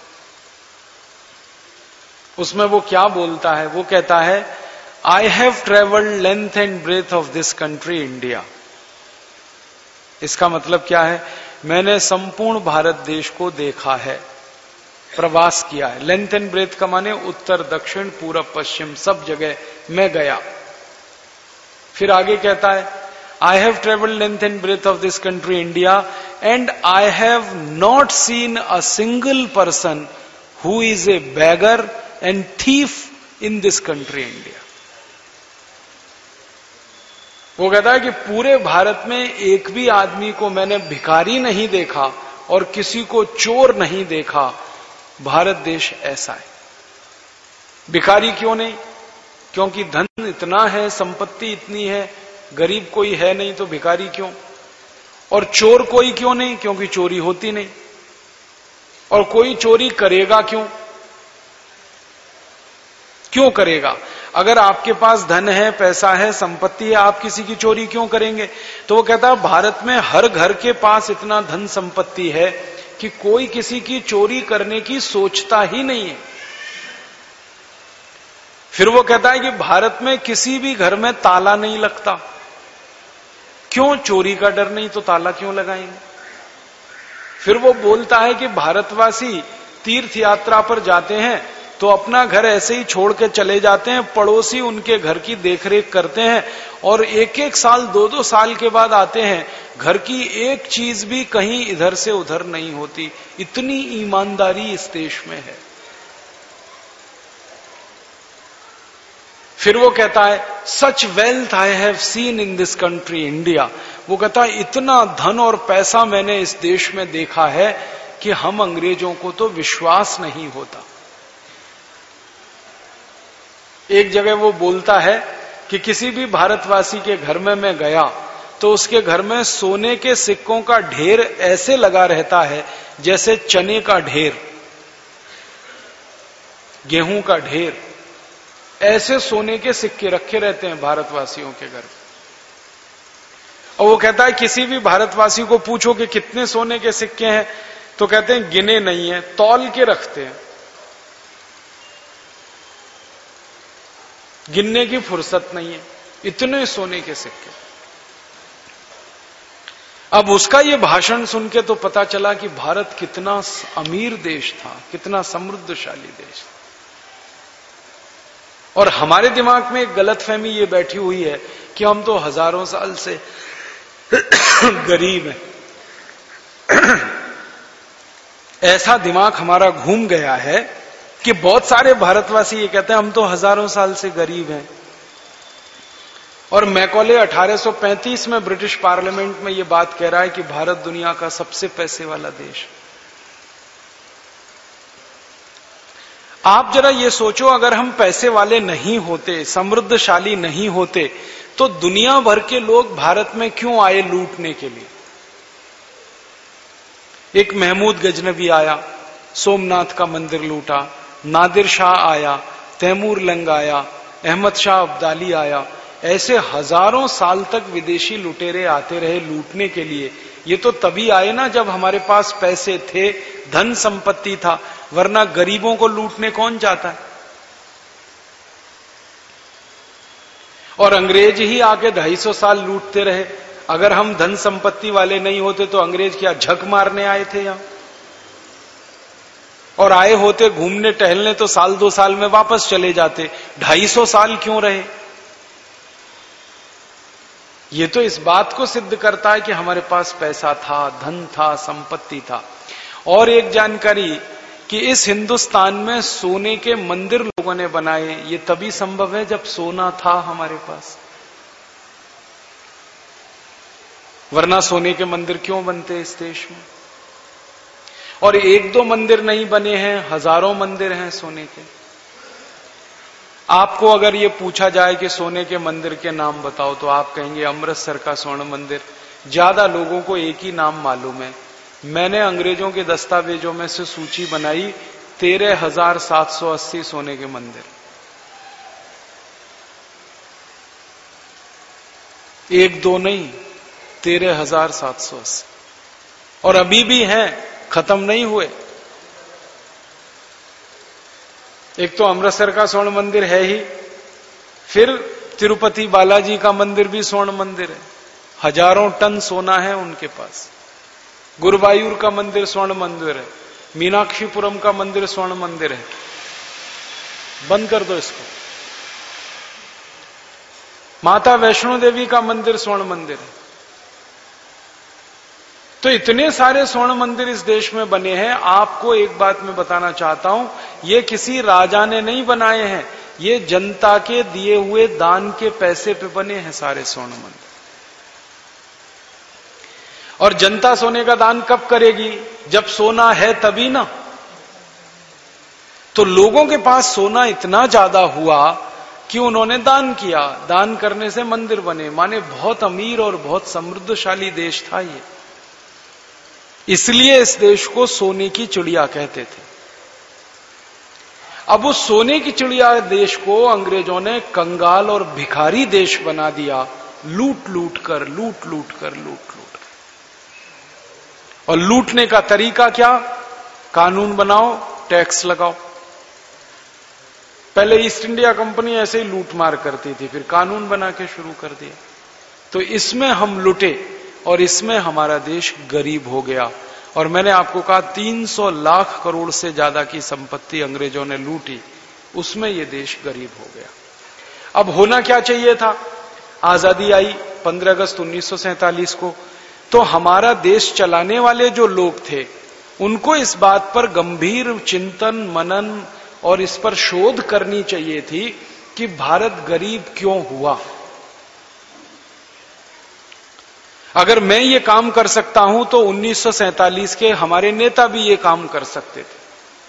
उसमें वो क्या बोलता है? वो कहता है, I have travelled length and breadth of this country India इसका मतलब क्या है? मैंने संपूर्ण भारत देश को देखा है, प्रवास किया है। लेंथ एंड ब्रेथ का माने उत्तर दक्षिण पूरब पश्चिम सब जगह मैं गया। फिर आगे कहता है, I have travelled length and breadth of this country India and I have not seen a single person who is a beggar and thief in this country India. वो कहता है कि पूरे भारत में एक भी आदमी को मैंने भिखारी नहीं देखा और किसी को चोर नहीं देखा। भारत देश ऐसा है। भिखारी क्यों नहीं? क्योंकि धन इतना है, संपत्ति इतनी है, गरीब कोई है नहीं तो भिखारी क्यों? और चोर कोई क्यों नहीं? क्योंकि चोरी होती नहीं। और कोई चोरी करेगा क्यों? क्यों करेगा? अगर आपके पास धन है, पैसा है, संपत्ति है, आप किसी की चोरी क्यों करेंगे? तो वो कहता है भारत में हर घर के पास इतना धन संपत्ति है कि कोई किसी की चोरी करने की सोचता ही नहीं है। फिर वो कहता है कि भारत में किसी भी घर में ताला नहीं लगता। क्यों? चोरी का डर नहीं तो ताला क्यों लगाएंगे? फिर वो बोलता है कि भारतवासी तीर्थ यात्रा पर जाते हैं तो अपना घर ऐसे ही छोड़ के चले जाते हैं, पड़ोसी उनके घर की देखरेख करते हैं और एक एक साल दो दो साल के बाद आते हैं, घर की एक चीज भी कहीं इधर से उधर नहीं होती। इतनी ईमानदारी इस देश में है। फिर वो कहता है, such wealth I have seen in this country India. वो कहता है इतना धन और पैसा मैंने इस देश में देखा है कि हम अंग्रेजों को तो विश्वास नहीं होता। एक जगह वो बोलता है कि किसी भी भारतवासी के घर में मैं गया तो उसके घर में सोने के सिक्कों का ढेर ऐसे लगा रहता है जैसे चने का ढेर, गेहूं का ढेर, ऐसे सोने के सिक्के रखे रहते हैं भारतवासियों के घर। और वो कहता है किसी भी भारतवासी को पूछो कि कितने सोने के सिक्के हैं तो कहते हैं गिने नहीं है, तौल के रखते हैं, गिनने की फुर्सत नहीं है, इतने सोने के सिक्के। अब उसका ये भाषण सुन के तो पता चला कि भारत कितना अमीर देश था, कितना समृद्धशाली देश था। और हमारे दिमाग में एक गलतफहमी ये बैठी हुई है कि हम तो हजारों साल से गरीब हैं। ऐसा दिमाग हमारा घूम गया है कि बहुत सारे भारतवासी ये कहते हैं हम तो हजारों साल से गरीब हैं। और मैकॉले अठारह सौ पैंतीस में ब्रिटिश पार्लियामेंट में ये बात कह रहा है कि भारत दुनिया का सबसे पैसे वाला देश। आप जरा ये सोचो, अगर हम पैसे वाले नहीं होते, समृद्धशाली नहीं होते, तो दुनिया भर के लोग भारत में क्यों आए लूटने के लिए? एक महमूद गजनवी आया, सोमनाथ का मंदिर लूटा, नादिर शाह आया, तैमूर लंग आया, अहमद शाह अब्दाली आया, ऐसे हजारों साल तक विदेशी लुटेरे आते रहे लूटने के लिए। ये तो तभी आए ना जब हमारे पास पैसे थे, धन संपत्ति था, वरना गरीबों को लूटने कौन चाहता है? और अंग्रेज ही आके ढाई सौ साल लूटते रहे। अगर हम धन संपत्ति वाले नहीं होते तो अंग्रेज क्या झक मारने आए थे यहां? और आए होते घूमने टहलने तो साल दो साल में वापस चले जाते। ढाई सौ साल क्यों रहे? ये तो इस बात को सिद्ध करता है कि हमारे पास पैसा था, धन था, संपत्ति था। और एक जानकारी कि इस हिंदुस्तान में सोने के मंदिर लोगों ने बनाए, ये तभी संभव है जब सोना था हमारे पास, वरना सोने के मंदिर क्यों बनते इस देश में? और एक दो मंदिर नहीं बने हैं, हजारों मंदिर हैं सोने के। आपको अगर ये पूछा जाए कि सोने के मंदिर के नाम बताओ तो आप कहेंगे अमृतसर का स्वर्ण मंदिर। ज्यादा लोगों को एक ही नाम मालूम है। मैंने अंग्रेजों के दस्तावेजों में से सूची बनाई, तेरह हजार सात सौ अस्सी सोने के मंदिर। एक दो नहीं, तेरह हजार सात सौ अस्सी। और अभी भी हैं, खत्म नहीं हुए। एक तो अमृतसर का स्वर्ण मंदिर है ही, फिर तिरुपति बालाजी का मंदिर भी स्वर्ण मंदिर है। हजारों टन सोना है उनके पास। गुरुवायूर का मंदिर स्वर्ण मंदिर है, मीनाक्षीपुरम का मंदिर स्वर्ण मंदिर है। बंद कर दो इसको। माता वैष्णो देवी का मंदिर स्वर्ण मंदिर है। तो इतने सारे स्वर्ण मंदिर इस देश में बने हैं। आपको एक बात मैं बताना चाहता हूं, ये किसी राजा ने नहीं बनाए हैं, ये जनता के दिए हुए दान के पैसे पे बने हैं सारे स्वर्ण मंदिर। और जनता सोने का दान कब करेगी? जब सोना है तभी ना। तो लोगों के पास सोना इतना ज्यादा हुआ कि उन्होंने दान किया। दान करने से मंदिर बने, माने बहुत अमीर और बहुत समृद्धशाली देश था ये। इसलिए इस देश को सोने की चिड़िया कहते थे। अब उस सोने की चिड़िया देश को अंग्रेजों ने कंगाल और भिखारी देश बना दिया, लूट लूट कर लूट लूट कर लूट लूट कर। और लूटने का तरीका क्या? कानून बनाओ, टैक्स लगाओ। पहले ईस्ट इंडिया कंपनी ऐसे ही लूट मार करती थी, फिर कानून बना के शुरू कर दिया। तो इसमें हम लुटे और इसमें हमारा देश गरीब हो गया। और मैंने आपको कहा तीन सौ लाख करोड़ से ज्यादा की संपत्ति अंग्रेजों ने लूटी, उसमें यह देश गरीब हो गया। अब होना क्या चाहिए था? आजादी आई पंद्रह अगस्त उन्नीस सौ सैंतालीस को, तो हमारा देश चलाने वाले जो लोग थे उनको इस बात पर गंभीर चिंतन मनन और इस पर शोध करनी चाहिए थी कि भारत गरीब क्यों हुआ। अगर मैं ये काम कर सकता हूं तो उन्नीस सौ सैंतालीस के हमारे नेता भी ये काम कर सकते थे।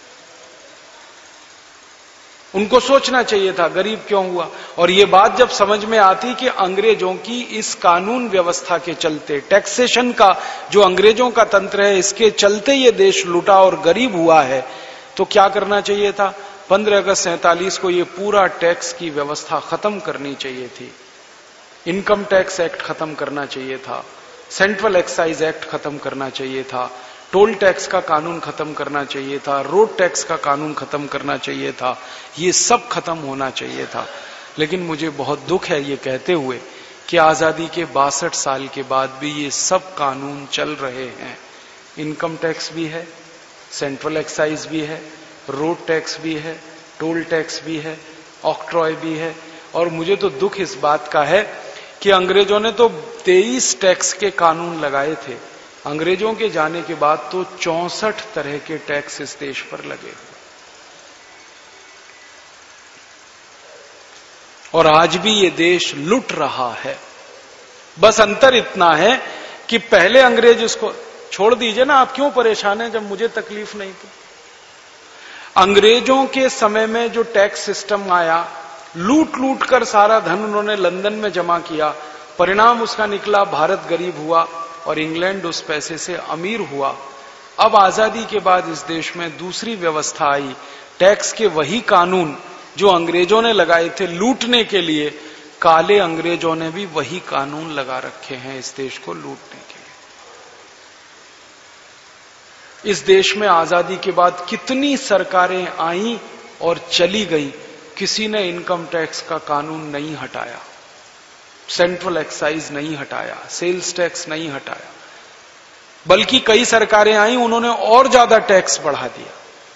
उनको सोचना चाहिए था गरीब क्यों हुआ। और ये बात जब समझ में आती कि अंग्रेजों की इस कानून व्यवस्था के चलते, टैक्सेशन का जो अंग्रेजों का तंत्र है, इसके चलते ये देश लूटा और गरीब हुआ है, तो क्या करना चाहिए था? पंद्रह अगस्त सैंतालीस को ये पूरा टैक्स की व्यवस्था खत्म करनी चाहिए थी। इनकम टैक्स एक्ट खत्म करना चाहिए था, सेंट्रल एक्साइज एक्ट खत्म करना चाहिए था, टोल टैक्स का कानून खत्म करना चाहिए था, रोड टैक्स का कानून खत्म करना चाहिए था। ये सब खत्म होना चाहिए था। लेकिन मुझे बहुत दुख है ये कहते हुए कि आजादी के बासठ साल के बाद भी ये सब कानून चल रहे हैं। इनकम टैक्स भी है, सेंट्रल एक्साइज भी है, रोड टैक्स भी है, टोल टैक्स भी है, ऑक्ट्रॉय भी है। और मुझे तो दुख इस बात का है कि अंग्रेजों ने तो तेईस टैक्स के कानून लगाए थे, अंग्रेजों के जाने के बाद तो चौसठ तरह के टैक्स इस देश पर लगे। और आज भी ये देश लूट रहा है। बस अंतर इतना है कि पहले अंग्रेज इसको छोड़ दीजिए ना, आप क्यों परेशान हैं जब मुझे तकलीफ नहीं थी। अंग्रेजों के समय में जो टैक्स सिस्टम आया, लूट लूट कर सारा धन उन्होंने लंदन में जमा किया, परिणाम उसका निकला भारत गरीब हुआ और इंग्लैंड उस पैसे से अमीर हुआ। अब आजादी के बाद इस देश में दूसरी व्यवस्था आई, टैक्स के वही कानून जो अंग्रेजों ने लगाए थे लूटने के लिए, काले अंग्रेजों ने भी वही कानून लगा रखे हैं इस देश को लूटने के लिए। इस देश में आजादी के बाद कितनी सरकारें आईं और चली गई, किसी ने इनकम टैक्स का कानून नहीं हटाया, सेंट्रल एक्साइज नहीं हटाया, सेल्स टैक्स नहीं हटाया, बल्कि कई सरकारें आईं उन्होंने और ज्यादा टैक्स बढ़ा दिया।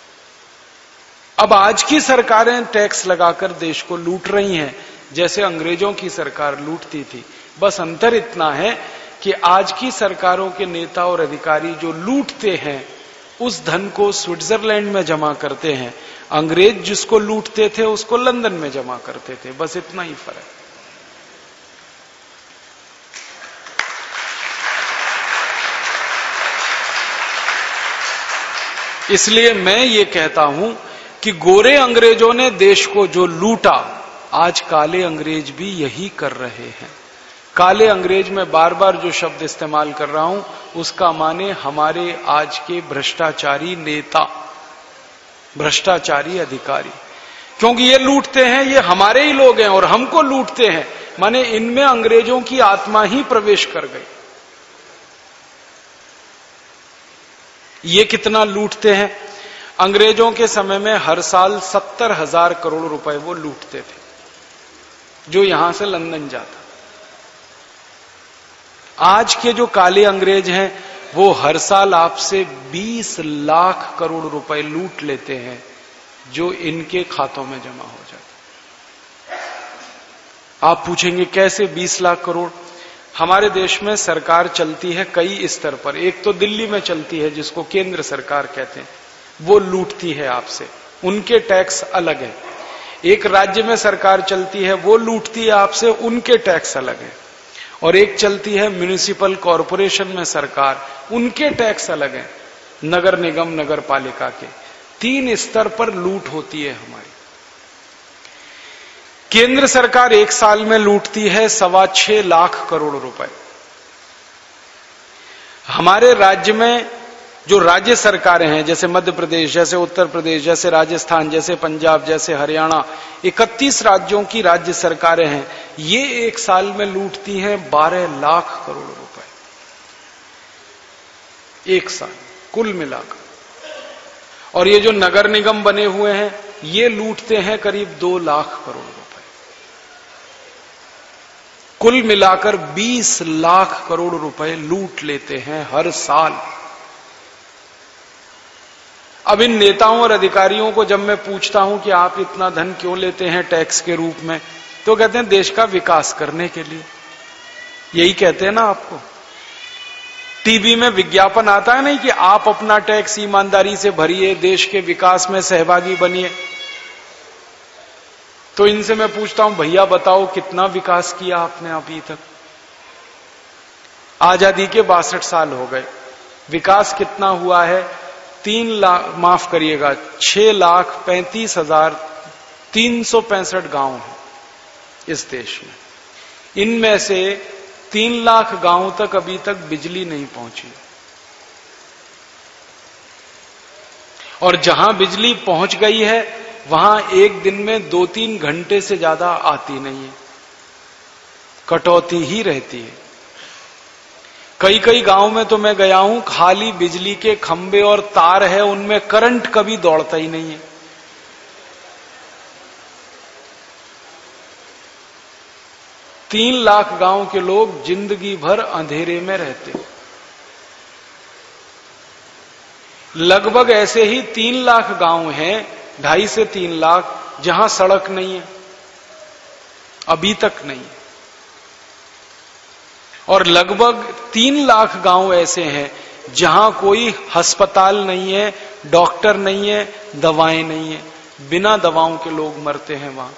अब आज की सरकारें टैक्स लगाकर देश को लूट रही हैं जैसे अंग्रेजों की सरकार लूटती थी। बस अंतर इतना है कि आज की सरकारों के नेता और अधिकारी जो लूटते हैं उस धन को स्विट्जरलैंड में जमा करते हैं, अंग्रेज जिसको लूटते थे उसको लंदन में जमा करते थे। बस इतना ही फर्क। इसलिए मैं ये कहता हूं कि गोरे अंग्रेजों ने देश को जो लूटा, आज काले अंग्रेज भी यही कर रहे हैं। काले अंग्रेज में बार बार जो शब्द इस्तेमाल कर रहा हूं उसका माने हमारे आज के भ्रष्टाचारी नेता, भ्रष्टाचारी अधिकारी, क्योंकि ये लूटते हैं, ये हमारे ही लोग हैं और हमको लूटते हैं, माने इनमें अंग्रेजों की आत्मा ही प्रवेश कर गई। ये कितना लूटते हैं? अंग्रेजों के समय में हर साल सत्तर हजार करोड़ रुपए वो लूटते थे जो यहां से लंदन जाता। आज के जो काले अंग्रेज हैं वो हर साल आपसे बीस लाख करोड़ रुपए लूट लेते हैं जो इनके खातों में जमा हो जाते। आप पूछेंगे कैसे बीस लाख करोड़? हमारे देश में सरकार चलती है कई स्तर पर। एक तो दिल्ली में चलती है जिसको केंद्र सरकार कहते हैं, वो लूटती है आपसे, उनके टैक्स अलग है। एक राज्य में सरकार चलती है, वो लूटती है आपसे, उनके टैक्स अलग है। और एक चलती है म्युनिसिपल कॉरपोरेशन में सरकार, उनके टैक्स अलग है, नगर निगम नगर पालिका के। तीन स्तर पर लूट होती है हमारी। केंद्र सरकार एक साल में लूटती है सवा छह लाख करोड़ रुपए। हमारे राज्य में जो राज्य सरकारें हैं, जैसे मध्य प्रदेश, जैसे उत्तर प्रदेश, जैसे राजस्थान, जैसे पंजाब, जैसे हरियाणा, इकतीस राज्यों की राज्य सरकारें हैं, ये एक साल में लूटती हैं बारह लाख करोड़ रुपए एक साल कुल मिलाकर। और ये जो नगर निगम बने हुए हैं ये लूटते हैं करीब दो लाख करोड़ रुपए। कुल मिलाकर बीस लाख करोड़ रुपए लूट लेते हैं हर साल। अब इन नेताओं और अधिकारियों को जब मैं पूछता हूं कि आप इतना धन क्यों लेते हैं टैक्स के रूप में, तो कहते हैं देश का विकास करने के लिए। यही कहते हैं ना आपको। टीवी में विज्ञापन आता है नहीं कि आप अपना टैक्स ईमानदारी से भरिए, देश के विकास में सहभागी बनिए। तो इनसे मैं पूछता हूं, भैया बताओ कितना विकास किया आपने अभी तक? आजादी के बासठ साल हो गए, विकास कितना हुआ है? तीन लाख माफ करिएगा छह लाख पैंतीस हजार तीन सौ पैंसठ गांव हैं इस देश में। इनमें से तीन लाख गांव तक अभी तक बिजली नहीं पहुंची, और जहां बिजली पहुंच गई है वहां एक दिन में दो तीन घंटे से ज्यादा आती नहीं है, कटौती ही रहती है। कई कई गांव में तो मैं गया हूं, खाली बिजली के खंभे और तार है, उनमें करंट कभी दौड़ता ही नहीं है। तीन लाख गांव के लोग जिंदगी भर अंधेरे में रहते। लगभग ऐसे ही तीन लाख गांव हैं, ढाई से तीन लाख, जहां सड़क नहीं है, अभी तक नहीं है। और लगभग तीन लाख गांव ऐसे हैं जहां कोई अस्पताल नहीं है, डॉक्टर नहीं है, दवाएं नहीं है, बिना दवाओं के लोग मरते हैं वहां।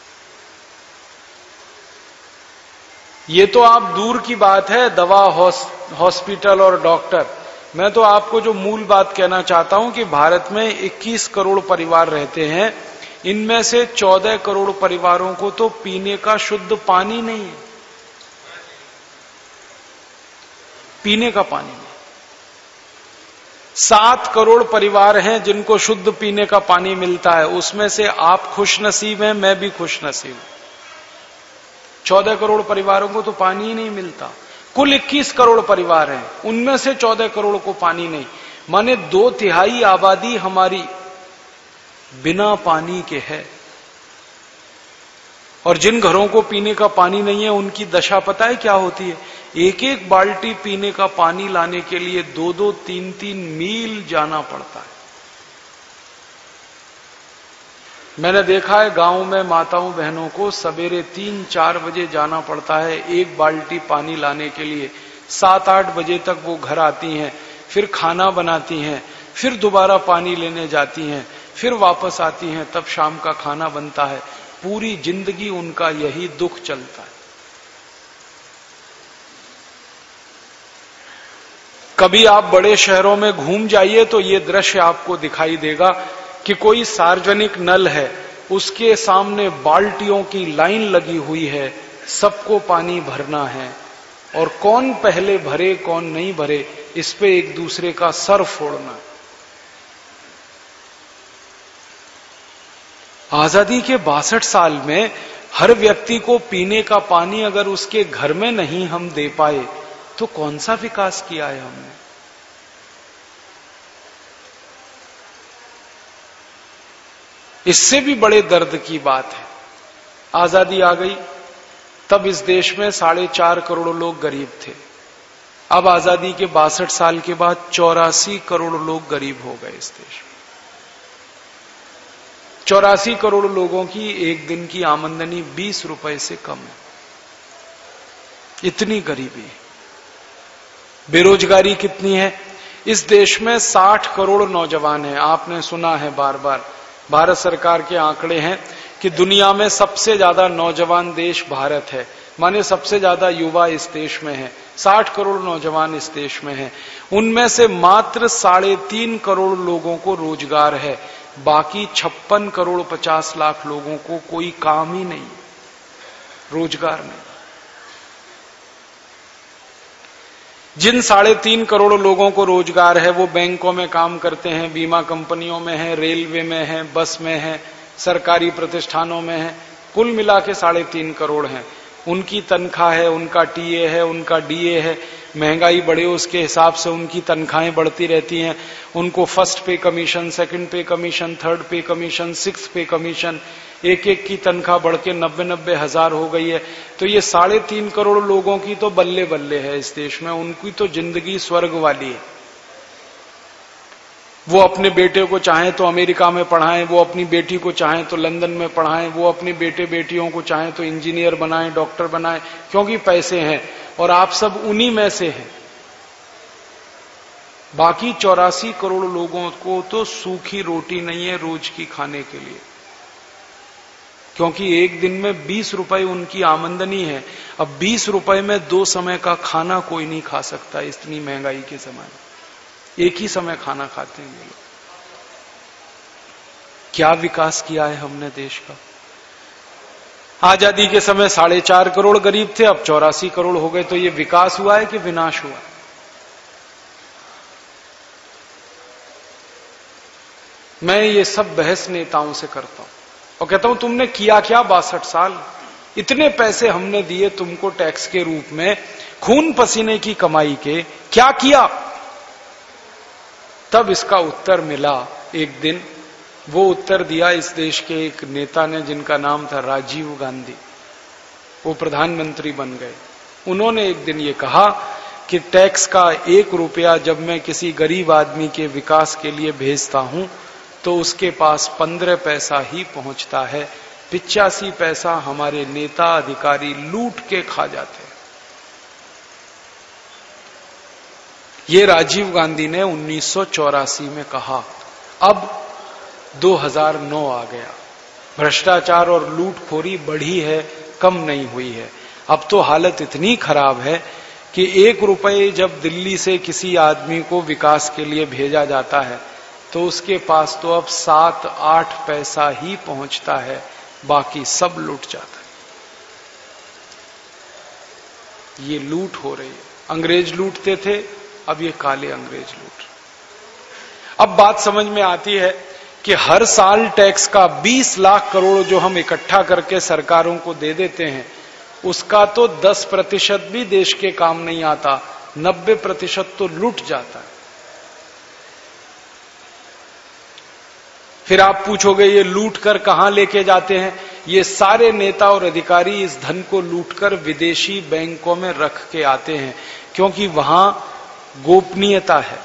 ये तो आप दूर की बात है, दवा, हॉस्पिटल और डॉक्टर। मैं तो आपको जो मूल बात कहना चाहता हूं कि भारत में इक्कीस करोड़ परिवार रहते हैं, इनमें से चौदह करोड़ परिवारों को तो पीने का शुद्ध पानी नहीं है, पीने का पानी नहीं। सात करोड़ परिवार हैं जिनको शुद्ध पीने का पानी मिलता है, उसमें से आप खुशनसीब हैं, मैं भी खुशनसीब हूं। चौदह करोड़ परिवारों को तो पानी ही नहीं मिलता। कुल इक्कीस करोड़ परिवार हैं, उनमें से चौदह करोड़ को पानी नहीं, माने दो तिहाई आबादी हमारी बिना पानी के है। और जिन घरों को पीने का पानी नहीं है उनकी दशा पता है क्या होती है? एक एक बाल्टी पीने का पानी लाने के लिए दो दो तीन तीन मील जाना पड़ता है। मैंने देखा है गांव में माताओं बहनों को सवेरे तीन चार बजे जाना पड़ता है एक बाल्टी पानी लाने के लिए। सात आठ बजे तक वो घर आती हैं, फिर खाना बनाती हैं, फिर दोबारा पानी लेने जाती हैं, फिर वापस आती हैं, तब शाम का खाना बनता है। पूरी जिंदगी उनका यही दुख चलता है। कभी आप बड़े शहरों में घूम जाइए तो ये दृश्य आपको दिखाई देगा कि कोई सार्वजनिक नल है, उसके सामने बाल्टियों की लाइन लगी हुई है, सबको पानी भरना है, और कौन पहले भरे कौन नहीं भरे इस पे एक दूसरे का सर फोड़ना। आजादी के बासठ साल में हर व्यक्ति को पीने का पानी अगर उसके घर में नहीं हम दे पाए तो कौन सा विकास किया है हमने? इससे भी बड़े दर्द की बात है, आजादी आ गई तब इस देश में साढ़े चार करोड़ लोग गरीब थे, अब आजादी के बासठ साल के बाद चौरासी करोड़ लोग गरीब हो गए इस देश में। चौरासी करोड़ लोगों की एक दिन की आमदनी बीस रुपए से कम है। इतनी गरीबी है। बेरोजगारी कितनी है इस देश में? साठ करोड़ नौजवान हैं। आपने सुना है बार बार, भारत सरकार के आंकड़े हैं कि दुनिया में सबसे ज्यादा नौजवान देश भारत है, माने सबसे ज्यादा युवा इस देश में है। साठ करोड़ नौजवान इस देश में हैं। उनमें से मात्र साढ़े तीन करोड़ लोगों को रोजगार है, बाकी छप्पन करोड़ पचास लाख लोगों को कोई काम ही नहीं, रोजगार नहीं। जिन साढ़े तीन करोड़ लोगों को रोजगार है वो बैंकों में काम करते हैं, बीमा कंपनियों में है, रेलवे में है, बस में है, सरकारी प्रतिष्ठानों में है। कुल मिला के साढ़े तीन करोड़ हैं। उनकी तनख्वाह है, उनका टीए है, उनका डीए है। महंगाई बढ़े उसके हिसाब से उनकी तनख्वाहें बढ़ती रहती हैं। उनको first pay commission, second pay commission, third pay commission, six pay commission, एक एक की तनख्वाह बढ़ के नब्बे नब्बे हजार हो गई है। तो ये साढ़े तीन करोड़ लोगों की तो बल्ले बल्ले है इस देश में। उनकी तो जिंदगी स्वर्ग वाली है। वो अपने बेटे को चाहे तो अमेरिका में पढ़ाएं, वो अपनी बेटी को चाहे तो लंदन में पढ़ाएं, वो अपने बेटे बेटियों को चाहे तो इंजीनियर बनाएं, डॉक्टर बनाएं, क्योंकि पैसे हैं। और आप सब उन्हीं में से हैं। बाकी चौरासी करोड़ लोगों को तो सूखी रोटी नहीं है रोज की खाने के लिए, क्योंकि एक दिन में बीस रुपए उनकी आमदनी है। अब बीस रुपए में दो समय का खाना कोई नहीं खा सकता इतनी महंगाई के समय। एक ही समय खाना खाते हैं ये लोग। क्या विकास किया है हमने देश का? आजादी के समय साढ़े चार करोड़ गरीब थे, अब चौरासी करोड़ हो गए। तो ये विकास हुआ है कि विनाश हुआ? मैं ये सब बहस नेताओं से करता हूं और कहता हूं तुमने किया क्या बासठ साल? इतने पैसे हमने दिए तुमको टैक्स के रूप में, खून पसीने की कमाई के, क्या किया? तब इसका उत्तर मिला एक दिन। वो उत्तर दिया इस देश के एक नेता ने जिनका नाम था राजीव गांधी। वो प्रधानमंत्री बन गए। उन्होंने एक दिन ये कहा कि टैक्स का एक रुपया जब मैं किसी गरीब आदमी के विकास के लिए भेजता हूं तो उसके पास पंद्रह पैसा ही पहुंचता है, पिचासी पैसा हमारे नेता अधिकारी लूट के खा जाते हैं। ये राजीव गांधी ने उन्नीस सौ चौरासी में कहा। अब दो हज़ार नौ आ गया। भ्रष्टाचार और लूटखोरी बढ़ी है, कम नहीं हुई है। अब तो हालत इतनी खराब है कि एक रुपए जब दिल्ली से किसी आदमी को विकास के लिए भेजा जाता है तो उसके पास तो अब सात आठ पैसा ही पहुंचता है, बाकी सब लूट जाता है। ये लूट हो रही है। अंग्रेज लूटते थे, अब ये काले अंग्रेज लूट। अब बात समझ में आती है कि हर साल टैक्स का बीस लाख करोड़ जो हम इकट्ठा करके सरकारों को दे देते हैं, उसका तो दस प्रतिशत भी देश के काम नहीं आता, नब्बे प्रतिशत तो लूट जाता है। फिर आप पूछोगे ये लूट कर कहां लेके जाते हैं? ये सारे नेता और अधिकारी इस धन को लूटकर विदेशी बैंकों में रख के आते हैं, क्योंकि वहां गोपनीयता है।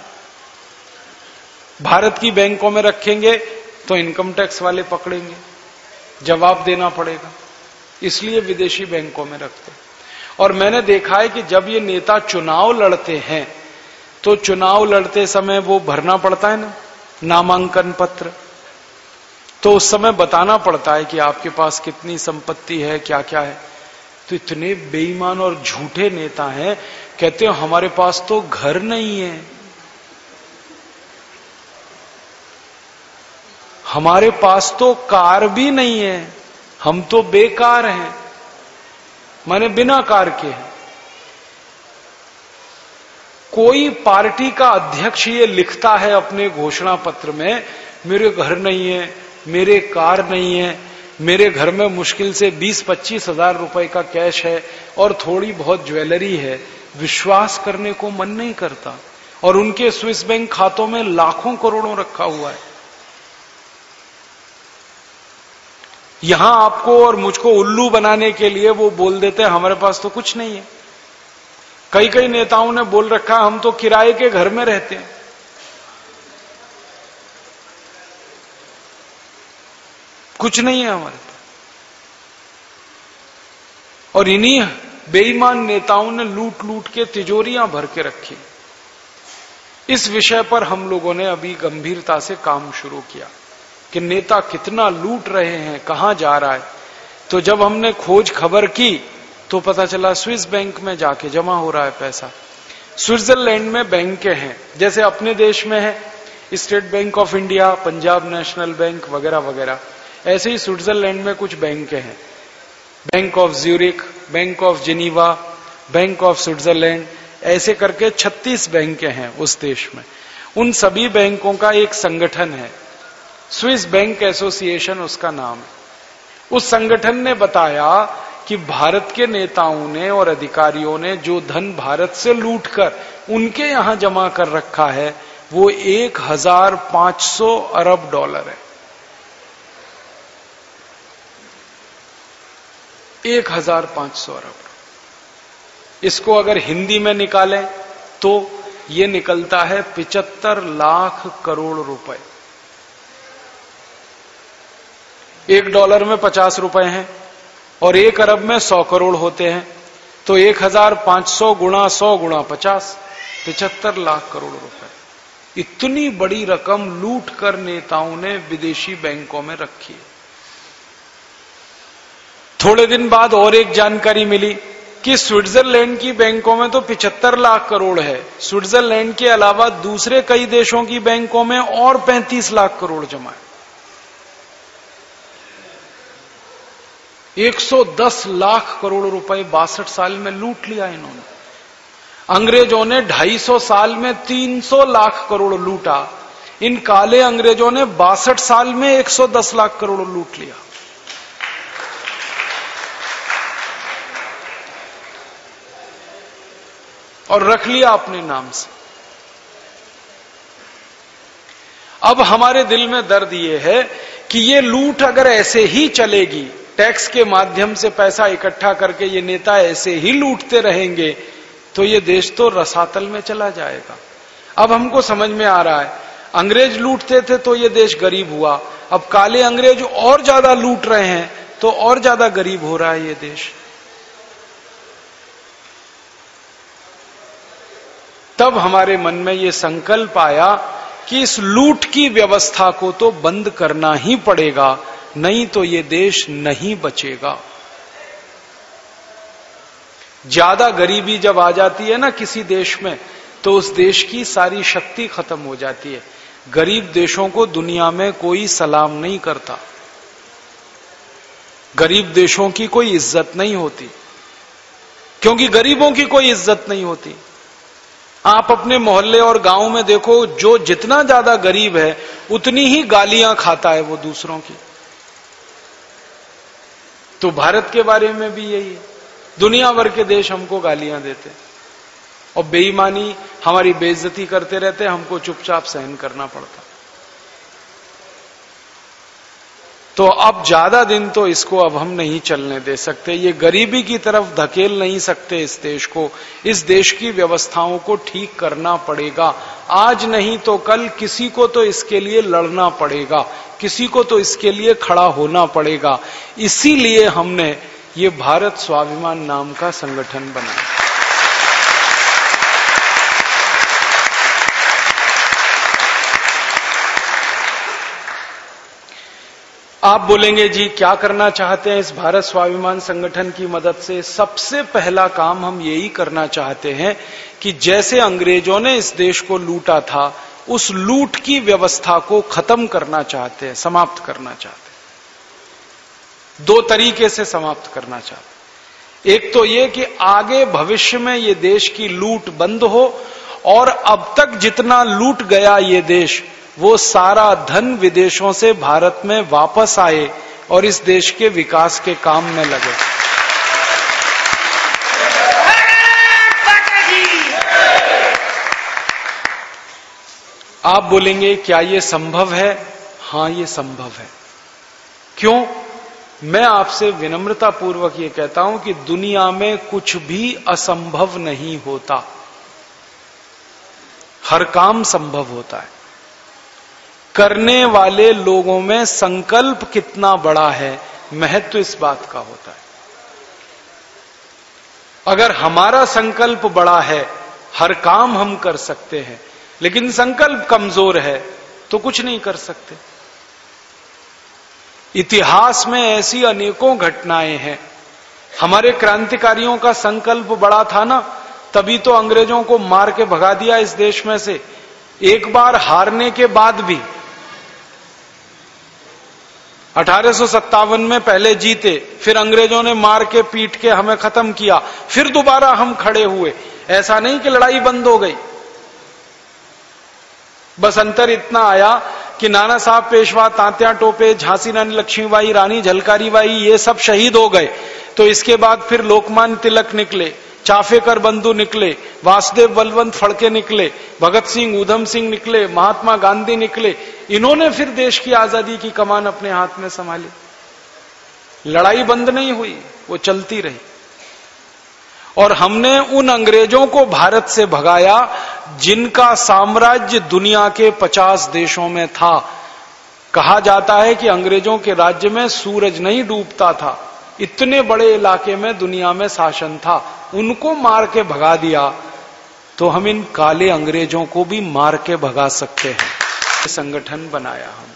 भारत की बैंकों में रखेंगे तो इनकम टैक्स वाले पकड़ेंगे, जवाब देना पड़ेगा, इसलिए विदेशी बैंकों में रखते हैं। और मैंने देखा है कि जब ये नेता चुनाव लड़ते हैं तो चुनाव लड़ते समय वो भरना पड़ता है ना नामांकन पत्र, तो उस समय बताना पड़ता है कि आपके पास कितनी संपत्ति है, क्या क्या है। तो इतने बेईमान और झूठे नेता हैं, कहते हैं हमारे पास तो घर नहीं है, हमारे पास तो कार भी नहीं है, हम तो बेकार हैं, माने बिना कार के हैं। कोई पार्टी का अध्यक्ष ये लिखता है अपने घोषणा पत्र में, मेरे घर नहीं है, मेरे कार नहीं है, मेरे घर में मुश्किल से बीस पच्चीस हजार रुपए का कैश है और थोड़ी बहुत ज्वेलरी है, विश्वास करने को मन नहीं करता। और उनके स्विस बैंक खातों में लाखों करोड़ों रखा हुआ है। यहां आपको और मुझको उल्लू बनाने के लिए वो बोल देते हैं हमारे पास तो कुछ नहीं है। कई कई नेताओं ने बोल रखा है हम तो किराए के घर में रहते हैं। कुछ नहीं है हमारे पास। और इन्हीं बेईमान नेताओं ने लूट लूट के तिजोरियां भर के रखी। इस विषय पर हम लोगों ने अभी गंभीरता से काम शुरू किया कि नेता कितना लूट रहे हैं, कहां जा रहा है। तो जब हमने खोज खबर की तो पता चला स्विस बैंक में जाके जमा हो रहा है पैसा। स्विट्जरलैंड में बैंकें हैं, जैसे अपने देश में है State Bank of India, Punjab National Bank वगैरह वगैरह, ऐसे ही स्विट्जरलैंड में कुछ बैंकें हैं। Bank of Zurich, Bank of Geneva, Bank of Switzerland, ऐसे करके छत्तीस बैंकें हैं उस देश में। उन सभी बैंकों का एक संगठन है, स्विस बैंक एसोसिएशन उसका नाम है। उस संगठन ने बताया कि भारत के नेताओं ने और अधिकारियों ने जो धन भारत से लूटकर उनके यहां जमा कर रखा है वो एक हजार पांच सौ अरब डॉलर है। एक हजार पांच सौ अरब। इसको अगर हिंदी में निकालें तो ये निकलता है पिचहत्तर लाख करोड़ रुपए। एक डॉलर में पचास रुपए हैं और एक अरब में सौ करोड़ होते हैं, तो एक हजार पांच सौ गुणा सौ गुणा पचास, पिचहत्तर लाख करोड़ रुपए। इतनी बड़ी रकम लूट कर नेताओं ने विदेशी बैंकों में रखी है। थोड़े दिन बाद और एक जानकारी मिली कि स्विट्जरलैंड की बैंकों में तो पिचहत्तर लाख करोड़ है, स्विट्जरलैंड के अलावा दूसरे कई देशों की बैंकों में और पैंतीस लाख करोड़ जमा है। एक सौ दस लाख करोड़ रुपए बासठ साल में लूट लिया इन्होंने। अंग्रेजों ने ढाई सौ साल में तीन सौ लाख करोड़ लूटा, इन काले अंग्रेजों ने बासठ साल में एक सौ दस लाख करोड़ लूट लिया। और रख लिया अपने नाम से। अब हमारे दिल में दर्द यह है कि ये लूट अगर ऐसे ही चलेगी, टैक्स के माध्यम से पैसा इकट्ठा करके ये नेता ऐसे ही लूटते रहेंगे, तो ये देश तो रसातल में चला जाएगा। अब हमको समझ में आ रहा है, अंग्रेज लूटते थे तो ये देश गरीब हुआ, अब काले अंग्रेज और ज्यादा लूट रहे हैं तो और ज्यादा गरीब हो रहा है ये देश। तब हमारे मन में ये संकल्प आया कि इस लूट की व्यवस्था को तो बंद करना ही पड़ेगा, नहीं तो ये देश नहीं बचेगा। ज्यादा गरीबी जब आ जाती है ना किसी देश में, तो उस देश की सारी शक्ति खत्म हो जाती है। गरीब देशों को दुनिया में कोई सलाम नहीं करता, गरीब देशों की कोई इज्जत नहीं होती, क्योंकि गरीबों की कोई इज्जत नहीं होती। आप अपने मोहल्ले और गांव में देखो, जो जितना ज्यादा गरीब है उतनी ही गालियां खाता है वो दूसरों की। तो भारत के बारे में भी यही है, दुनिया भर के देश हमको गालियां देते और बेईमानी हमारी बेइज्जती करते रहते, हमको चुपचाप सहन करना पड़ता। तो अब ज्यादा दिन तो इसको अब हम नहीं चलने दे सकते, ये गरीबी की तरफ धकेल नहीं सकते इस देश को। इस देश की व्यवस्थाओं को ठीक करना पड़ेगा, आज नहीं तो कल किसी को तो इसके लिए लड़ना पड़ेगा, किसी को तो इसके लिए खड़ा होना पड़ेगा। इसीलिए हमने ये भारत स्वाभिमान नाम का संगठन बनाया। आप बोलेंगे जी क्या करना चाहते हैं इस भारत स्वाभिमान संगठन की मदद से? सबसे पहला काम हम यही करना चाहते हैं कि जैसे अंग्रेजों ने इस देश को लूटा था, उस लूट की व्यवस्था को खत्म करना चाहते हैं, समाप्त करना चाहते हैं। दो तरीके से समाप्त करना चाहते हैं। एक तो ये कि आगे भविष्य में ये देश की लूट बंद हो और अब तक जितना लूट गया ये देश, वो सारा धन विदेशों से भारत में वापस आए और इस देश के विकास के काम में लगे। आप बोलेंगे क्या ये संभव है? हाँ, ये संभव है। क्यों? मैं आपसे विनम्रता पूर्वक ये कहता हूं कि दुनिया में कुछ भी असंभव नहीं होता, हर काम संभव होता है। करने वाले लोगों में संकल्प कितना बड़ा है, महत्व इस बात का होता है। अगर हमारा संकल्प बड़ा है, हर काम हम कर सकते हैं, लेकिन संकल्प कमजोर है तो कुछ नहीं कर सकते। इतिहास में ऐसी अनेकों घटनाएं हैं। हमारे क्रांतिकारियों का संकल्प बड़ा था ना, तभी तो अंग्रेजों को मार के भगा दिया इस देश में से। एक बार हारने के बाद भी अठारह सौ सत्तावन में पहले जीते, फिर अंग्रेजों ने मार के पीट के हमें खत्म किया, फिर दोबारा हम खड़े हुए। ऐसा नहीं कि लड़ाई बंद हो गई। बस अंतर इतना आया कि नाना साहब पेशवा, तात्या टोपे, झांसी रानी लक्ष्मीबाई, रानी झलकारी बाई, ये सब शहीद हो गए। तो इसके बाद फिर लोकमान्य तिलक निकले, चाफेकर बंधु निकले, वासुदेव बलवंत फड़के निकले, भगत सिंह, ऊधम सिंह निकले, महात्मा गांधी निकले। इन्होंने फिर देश की आजादी की कमान अपने हाथ में संभाली। लड़ाई बंद नहीं हुई, वो चलती रही। और हमने उन अंग्रेजों को भारत से भगाया जिनका साम्राज्य दुनिया के पचास देशों में था। कहा जाता है कि अंग्रेजों के राज्य में सूरज नहीं डूबता था, इतने बड़े इलाके में दुनिया में शासन था। उनको मार के भगा दिया तो हम इन काले अंग्रेजों को भी मार के भगा सकते हैं। संगठन बनाया हम।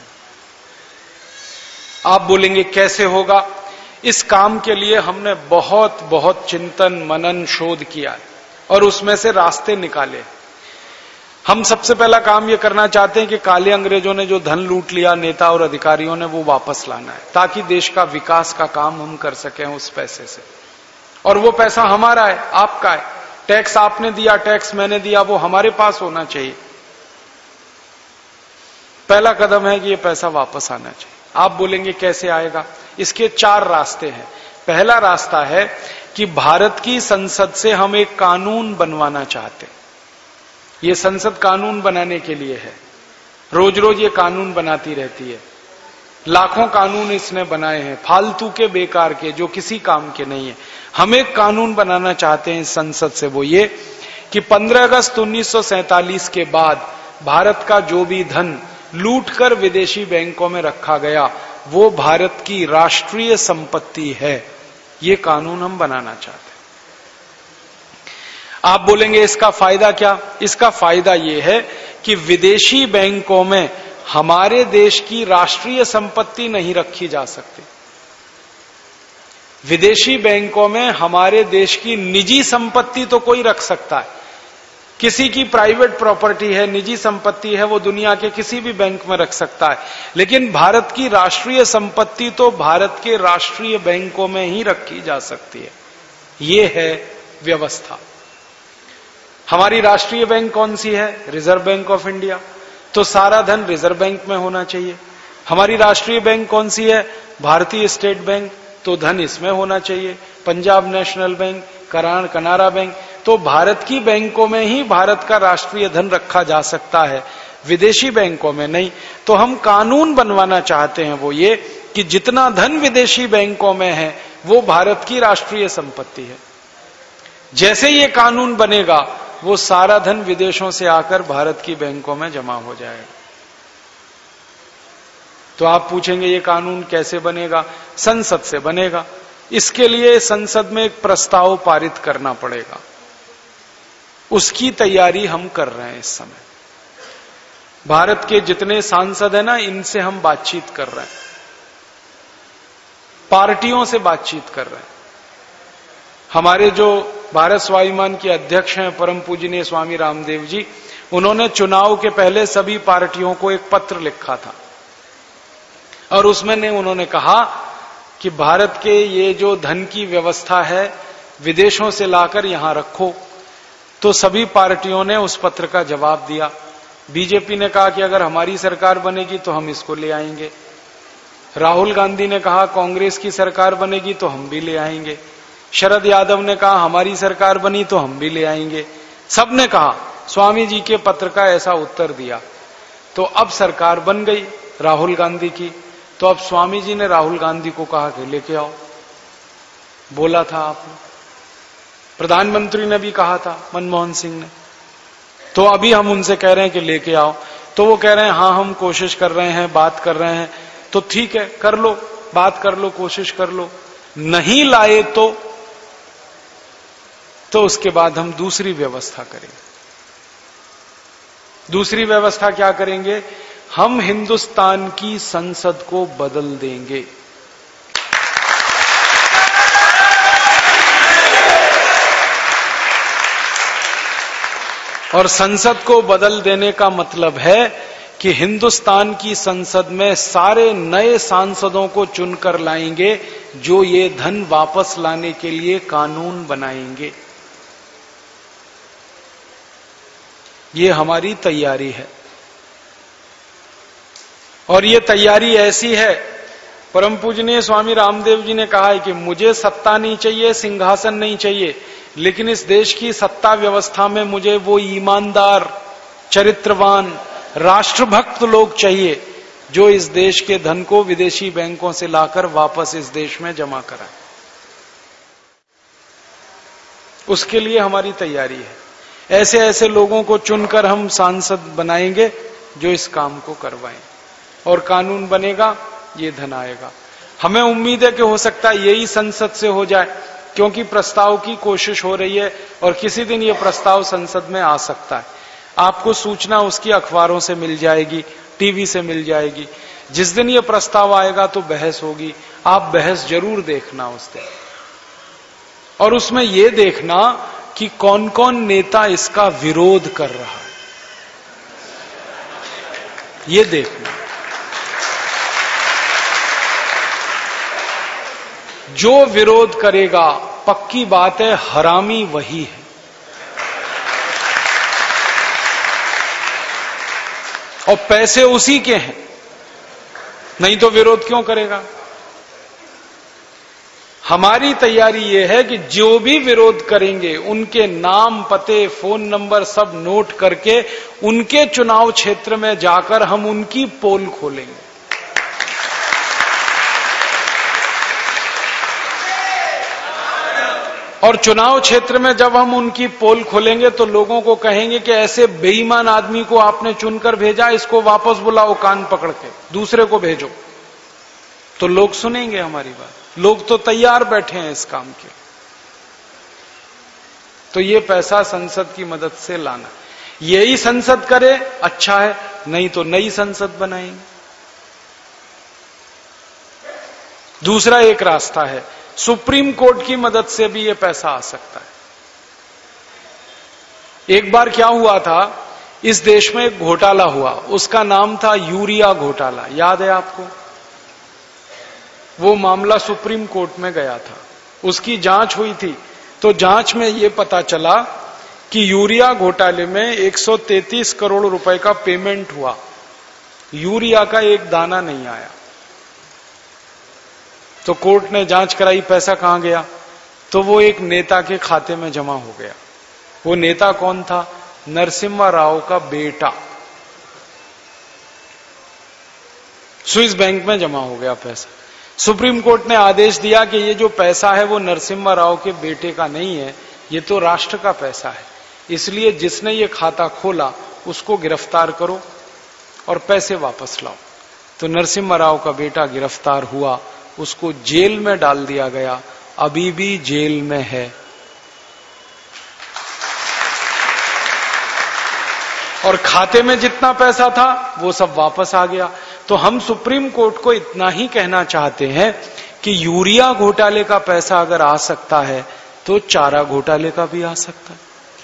आप बोलेंगे कैसे होगा? इस काम के लिए हमने बहुत बहुत चिंतन मनन शोध किया और उसमें से रास्ते निकाले। हम सबसे पहला काम ये करना चाहते हैं कि काले अंग्रेजों ने जो धन लूट लिया नेता और अधिकारियों ने, वो वापस लाना है, ताकि देश का विकास का काम हम कर सकें उस पैसे से। और वो पैसा हमारा है, आपका है। टैक्स आपने दिया, टैक्स मैंने दिया, वो हमारे पास होना चाहिए। पहला कदम है कि ये पैसा वापस आना चाहिए। आप बोलेंगे कैसे आएगा? इसके चार रास्ते हैं। पहला रास्ता है कि भारत की संसद से हम एक कानून बनवाना चाहते हैं। ये संसद कानून बनाने के लिए है। रोज रोज ये कानून बनाती रहती है। लाखों कानून इसने बनाए हैं, फालतू के, बेकार के, जो किसी काम के नहीं है। हम एक कानून बनाना चाहते हैं इस संसद से, वो ये कि पंद्रह अगस्त उन्नीस सौ सैंतालीस के बाद भारत का जो भी धन लूटकर विदेशी बैंकों में रखा गया, वो भारत की राष्ट्रीय संपत्ति है। ये कानून हम बनाना चाहते हैं। आप बोलेंगे इसका फायदा क्या? इसका फायदा यह है कि विदेशी बैंकों में हमारे देश की राष्ट्रीय संपत्ति नहीं रखी जा सकती। विदेशी बैंकों में हमारे देश की निजी संपत्ति तो कोई रख सकता है। किसी की प्राइवेट प्रॉपर्टी है, निजी संपत्ति है, वो दुनिया के किसी भी बैंक में रख सकता है। लेकिन भारत की राष्ट्रीय संपत्ति तो भारत के राष्ट्रीय बैंकों में ही रखी जा सकती है। ये है व्यवस्था। हमारी राष्ट्रीय बैंक कौन सी है? Reserve Bank of India. तो सारा धन रिजर्व बैंक में होना चाहिए। हमारी राष्ट्रीय बैंक कौन सी है? भारतीय स्टेट बैंक। तो धन इसमें होना चाहिए। पंजाब नेशनल बैंक, करान कनारा बैंक। तो भारत की बैंकों में ही भारत का राष्ट्रीय धन रखा जा सकता है, विदेशी बैंकों में नहीं। तो हम कानून बनवाना चाहते हैं वो ये कि जितना धन विदेशी बैंकों में है वो भारत की राष्ट्रीय संपत्ति है। जैसे ये कानून बनेगा, वो सारा धन विदेशों से आकर भारत की बैंकों में जमा हो जाएगा। तो आप पूछेंगे ये कानून कैसे बनेगा? संसद से बनेगा। इसके लिए संसद में एक प्रस्ताव पारित करना पड़ेगा। उसकी तैयारी हम कर रहे हैं इस समय। भारत के जितने सांसद हैं ना, इनसे हम बातचीत कर रहे हैं, पार्टियों से बातचीत कर रहे हैं। हमारे जो भारत स्वाभिमान के अध्यक्ष हैं परम पूजनीय स्वामी रामदेव जी, उन्होंने चुनाव के पहले सभी पार्टियों को एक पत्र लिखा था और उसमें ने उन्होंने कहा कि भारत के ये जो धन की व्यवस्था है विदेशों से लाकर यहां रखो। तो सभी पार्टियों ने उस पत्र का जवाब दिया। बीजेपी ने कहा कि अगर हमारी सरकार बनेगी तो हम इसको ले आएंगे। राहुल गांधी ने कहा कांग्रेस की सरकार बनेगी तो हम भी ले आएंगे। शरद यादव ने कहा हमारी सरकार बनी तो हम भी ले आएंगे। सबने कहा, स्वामी जी के पत्र का ऐसा उत्तर दिया। तो अब सरकार बन गई राहुल गांधी की। तो अब स्वामी जी ने राहुल गांधी को कहा कि लेके आओ, बोला था आपने, प्रधानमंत्री ने भी कहा था, मनमोहन सिंह ने। तो अभी हम उनसे कह रहे हैं कि लेके आओ, तो वो कह रहे हैं हाँ हम कोशिश कर रहे हैं, बात कर रहे हैं। तो ठीक है, कर लो, बात कर लो, कोशिश कर लो। नहीं लाए तो तो उसके बाद हम दूसरी व्यवस्था करेंगे। दूसरी व्यवस्था क्या करेंगे? हम हिंदुस्तान की संसद को बदल देंगे। और संसद को बदल देने का मतलब है कि हिंदुस्तान की संसद में सारे नए सांसदों को चुनकर लाएंगे जो ये धन वापस लाने के लिए कानून बनाएंगे। ये हमारी तैयारी है। और ये तैयारी ऐसी है, परम पूजनीय स्वामी रामदेव जी ने कहा है कि मुझे सत्ता नहीं चाहिए, सिंहासन नहीं चाहिए, लेकिन इस देश की सत्ता व्यवस्था में मुझे वो ईमानदार, चरित्रवान, राष्ट्रभक्त लोग चाहिए जो इस देश के धन को विदेशी बैंकों से लाकर वापस इस देश में जमा कराए। उसके लिए हमारी तैयारी है। ऐसे ऐसे लोगों को चुनकर हम सांसद बनाएंगे जो इस काम को करवाएं, और कानून बनेगा, ये धन आएगा। हमें उम्मीद है कि हो सकता है यही संसद से हो जाए, क्योंकि प्रस्ताव की कोशिश हो रही है और किसी दिन ये प्रस्ताव संसद में आ सकता है। आपको सूचना उसकी अखबारों से मिल जाएगी, टीवी से मिल जाएगी। जिस दिन ये प्रस्ताव आएगा तो बहस होगी, आप बहस जरूर देखना उस दिन, और उसमें ये देखना कि कौन कौन नेता इसका विरोध कर रहा है, ये देखना। जो विरोध करेगा, पक्की बात है, हरामी वही है। और पैसे उसी के हैं, नहीं तो विरोध क्यों करेगा? हमारी तैयारी यह है कि जो भी विरोध करेंगे उनके नाम, पते, फोन नंबर सब नोट करके उनके चुनाव क्षेत्र में जाकर हम उनकी पोल खोलेंगे। और चुनाव क्षेत्र में जब हम उनकी पोल खोलेंगे तो लोगों को कहेंगे कि ऐसे बेईमान आदमी को आपने चुनकर भेजा, इसको वापस बुलाओ कान पकड़ के, दूसरे को भेजो। तो लोग सुनेंगे हमारी बात। लोग तो तैयार बैठे हैं इस काम के। तो ये पैसा संसद की मदद से लाना, यही संसद करे अच्छा है, नहीं तो नई संसद बनाएंगे। दूसरा एक रास्ता है, सुप्रीम कोर्ट की मदद से भी ये पैसा आ सकता है। एक बार क्या हुआ था, इस देश में एक घोटाला हुआ, उसका नाम था यूरिया घोटाला। याद है आपको? वो मामला सुप्रीम कोर्ट में गया था, उसकी जांच हुई थी। तो जांच में ये पता चला कि यूरिया घोटाले में एक सौ तैंतीस करोड़ रुपए का पेमेंट हुआ, यूरिया का एक दाना नहीं आया। तो कोर्ट ने जांच कराई, पैसा कहां गया? तो वो एक नेता के खाते में जमा हो गया। वो नेता कौन था? नरसिम्हा राव का बेटा। स्विस बैंक में जमा हो गया पैसा। सुप्रीम कोर्ट ने आदेश दिया कि ये जो पैसा है वो नरसिम्हा राव के बेटे का नहीं है, ये तो राष्ट्र का पैसा है। इसलिए जिसने ये खाता खोला उसको गिरफ्तार करो और पैसे वापस लाओ। तो नरसिम्हा राव का बेटा गिरफ्तार हुआ, उसको जेल में डाल दिया गया, अभी भी जेल में है। और खाते में जितना पैसा था वो सब वापस आ गया। तो हम सुप्रीम कोर्ट को इतना ही कहना चाहते हैं कि यूरिया घोटाले का पैसा अगर आ सकता है तो चारा घोटाले का भी आ सकता है।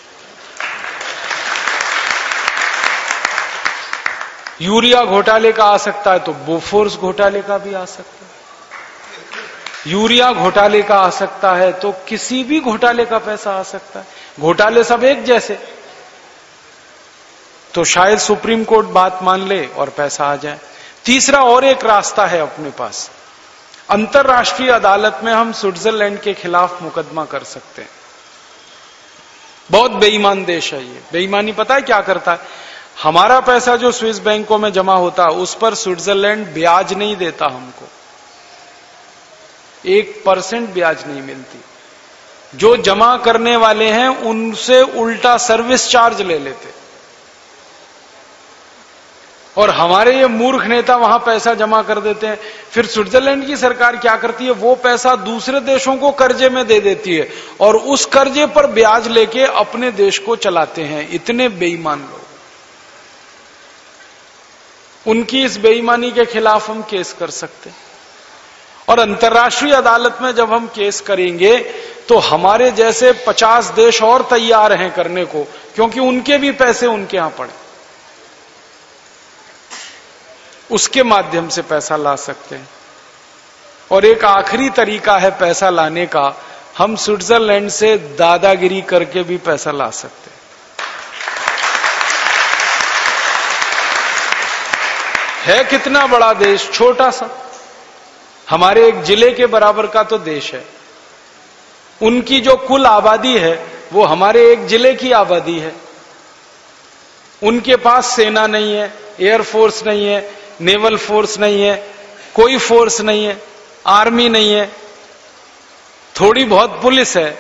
यूरिया घोटाले का आ सकता है तो बोफोर्स घोटाले का भी आ सकता है। यूरिया घोटाले का आ सकता है तो किसी भी घोटाले का पैसा आ सकता है। घोटाले सब एक जैसे। तो शायद सुप्रीम कोर्ट बात मान ले और पैसा आ जाए। तीसरा और एक रास्ता है अपने पास, अंतर्राष्ट्रीय अदालत में हम स्विट्जरलैंड के खिलाफ मुकदमा कर सकते हैं। बहुत बेईमान देश है ये। बेईमानी पता है क्या करता है? हमारा पैसा जो स्विस बैंकों में जमा होता है उस पर स्विट्जरलैंड ब्याज नहीं देता हमको, एक परसेंट ब्याज नहीं मिलती। जो जमा करने वाले हैं उनसे उल्टा सर्विस चार्ज ले लेते। और हमारे ये मूर्ख नेता वहां पैसा जमा कर देते हैं, फिर स्विट्जरलैंड की सरकार क्या करती है, वो पैसा दूसरे देशों को कर्जे में दे देती है और उस कर्जे पर ब्याज लेके अपने देश को चलाते हैं। इतने बेईमान लोग। उनकी इस बेईमानी के खिलाफ हम केस कर सकते हैं और अंतर्राष्ट्रीय अदालत में जब हम केस करेंगे तो हमारे जैसे पचास देश और तैयार हैं करने को, क्योंकि उनके भी पैसे उनके यहां पड़े, उसके माध्यम से पैसा ला सकते हैं। और एक आखिरी तरीका है पैसा लाने का, हम स्विट्जरलैंड से दादागिरी करके भी पैसा ला सकते हैं। है कितना बड़ा देश, छोटा सा, हमारे एक जिले के बराबर का तो देश है। उनकी जो कुल आबादी है वो हमारे एक जिले की आबादी है। उनके पास सेना नहीं है, एयरफोर्स नहीं है, नेवल फोर्स नहीं है, कोई फोर्स नहीं है, आर्मी नहीं है, थोड़ी बहुत पुलिस है।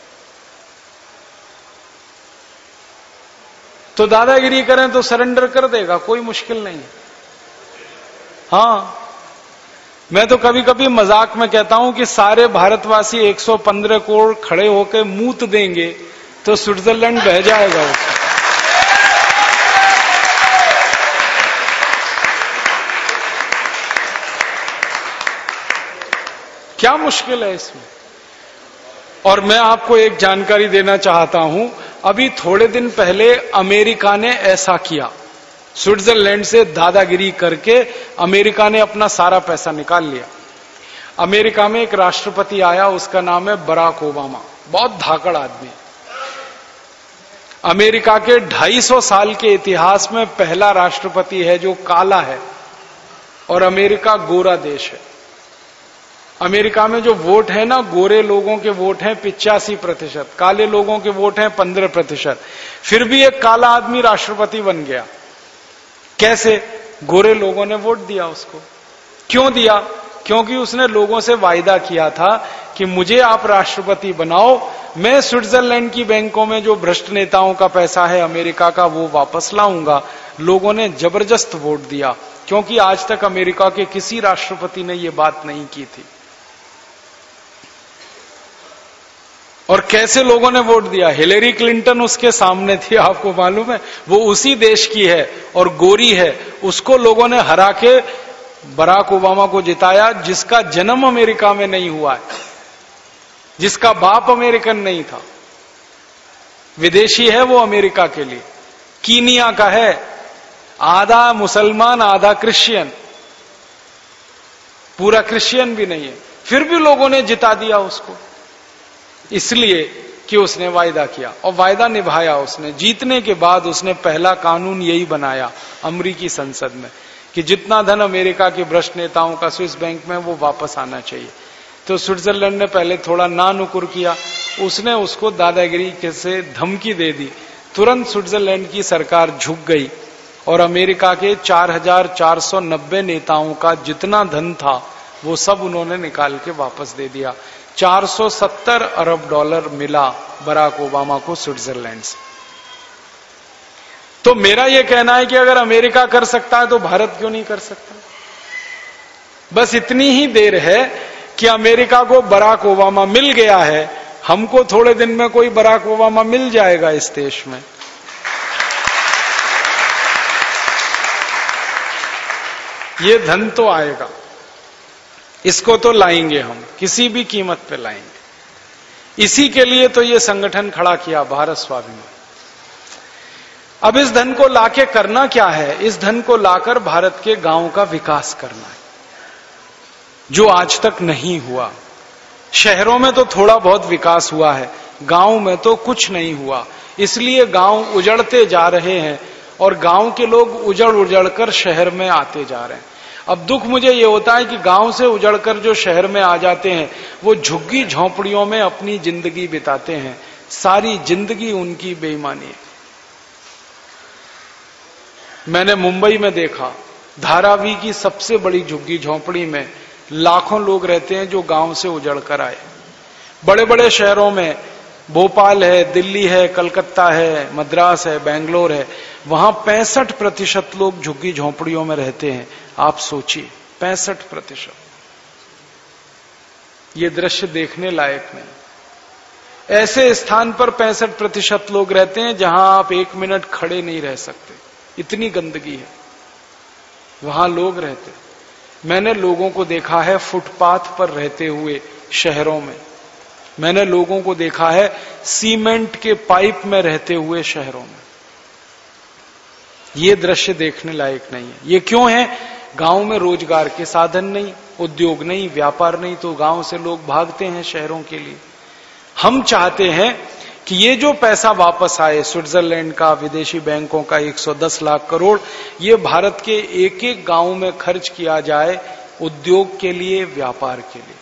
तो दादागिरी करें तो सरेंडर कर देगा, कोई मुश्किल नहीं है। हाँ, मैं तो कभी कभी मजाक में कहता हूं कि सारे भारतवासी एक सौ पंद्रह करोड़ खड़े होकर मूत देंगे तो स्विट्जरलैंड बह जाएगा उससे। क्या मुश्किल है इसमें। और मैं आपको एक जानकारी देना चाहता हूं, अभी थोड़े दिन पहले अमेरिका ने ऐसा किया, स्विट्जरलैंड से दादागिरी करके अमेरिका ने अपना सारा पैसा निकाल लिया। अमेरिका में एक राष्ट्रपति आया, उसका नाम है बराक ओबामा, बहुत धाकड़ आदमी। अमेरिका के ढाई सौ साल के इतिहास में पहला राष्ट्रपति है जो काला है, और अमेरिका गोरा देश है। अमेरिका में जो वोट है ना, गोरे लोगों के वोट हैं पिचासी प्रतिशत, काले लोगों के वोट हैं पंद्रह प्रतिशत। फिर भी एक काला आदमी राष्ट्रपति बन गया। कैसे? गोरे लोगों ने वोट दिया उसको। क्यों दिया? क्योंकि उसने लोगों से वायदा किया था कि मुझे आप राष्ट्रपति बनाओ, मैं स्विट्जरलैंड की बैंकों में जो भ्रष्ट नेताओं का पैसा है अमेरिका का वो वापस लाऊंगा। लोगों ने जबरदस्त वोट दिया, क्योंकि आज तक अमेरिका के किसी राष्ट्रपति ने ये बात नहीं की थी। और कैसे लोगों ने वोट दिया? हिलेरी क्लिंटन उसके सामने थी, आपको मालूम है, वो उसी देश की है और गोरी है। उसको लोगों ने हरा के बराक ओबामा को जिताया, जिसका जन्म अमेरिका में नहीं हुआ है, जिसका बाप अमेरिकन नहीं था, विदेशी है वो अमेरिका के लिए। कीनिया का है, आधा मुसलमान आधा क्रिश्चियन, पूरा क्रिश्चियन भी नहीं है, फिर भी लोगों ने जिता दिया उसको, इसलिए कि उसने वायदा किया और वायदा निभाया उसने। जीतने के बाद उसने पहला कानून यही बनाया अमेरिकी संसद में कि जितना धन अमेरिका के भ्रष्ट नेताओं का स्विस बैंक में वो वापस आना चाहिए। तो स्विट्जरलैंड ने पहले थोड़ा ना नुकुर किया, उसने उसको दादागिरी से धमकी दे दी। तुरंत स्विट्जरलैंड की सरकार झुक गई और अमेरिका के चार हजार चार सौ नब्बे नेताओं का जितना धन था वो सब उन्होंने निकाल के वापस दे दिया। चार सौ सत्तर अरब डॉलर मिला बराक ओबामा को स्विट्जरलैंड से। तो मेरा यह कहना है कि अगर अमेरिका कर सकता है तो भारत क्यों नहीं कर सकता? बस इतनी ही देर है कि अमेरिका को बराक ओबामा मिल गया है, हमको थोड़े दिन में कोई बराक ओबामा मिल जाएगा इस देश में। ये धन तो आएगा, इसको तो लाएंगे हम, किसी भी कीमत पे लाएंगे। इसी के लिए तो ये संगठन खड़ा किया, भारत स्वाभिमान। अब इस धन को लाके करना क्या है? इस धन को लाकर भारत के गांव का विकास करना है, जो आज तक नहीं हुआ। शहरों में तो थोड़ा बहुत विकास हुआ है, गांव में तो कुछ नहीं हुआ। इसलिए गांव उजड़ते जा रहे हैं और गांव के लोग उजड़ उजड़ कर शहर में आते जा रहे हैं। अब दुख मुझे ये होता है कि गांव से उजड़कर जो शहर में आ जाते हैं वो झुग्गी झोंपड़ियों में अपनी जिंदगी बिताते हैं, सारी जिंदगी उनकी बेईमानी है। मैंने मुंबई में देखा, धारावी की सबसे बड़ी झुग्गी झोंपड़ी में लाखों लोग रहते हैं जो गांव से उजड़ कर आए। बड़े बड़े शहरों में, भोपाल है, दिल्ली है, कलकत्ता है, मद्रास है, बेंगलोर है, वहां पैंसठ प्रतिशत लोग झुग्गी झोंपड़ियों में रहते हैं। आप सोचिए, पैंसठ प्रतिशत। ये दृश्य देखने लायक नहीं। ऐसे स्थान पर पैंसठ प्रतिशत लोग रहते हैं जहां आप एक मिनट खड़े नहीं रह सकते, इतनी गंदगी है वहां लोग रहते। मैंने लोगों को देखा है फुटपाथ पर रहते हुए शहरों में, मैंने लोगों को देखा है सीमेंट के पाइप में रहते हुए शहरों में। ये दृश्य देखने लायक नहीं है। ये क्यों है? गांव में रोजगार के साधन नहीं, उद्योग नहीं, व्यापार नहीं, तो गांव से लोग भागते हैं शहरों के लिए। हम चाहते हैं कि ये जो पैसा वापस आए, स्विट्जरलैंड का, विदेशी बैंकों का एक सौ दस लाख करोड़, ये भारत के एक एक गांव में खर्च किया जाए, उद्योग के लिए, व्यापार के लिए।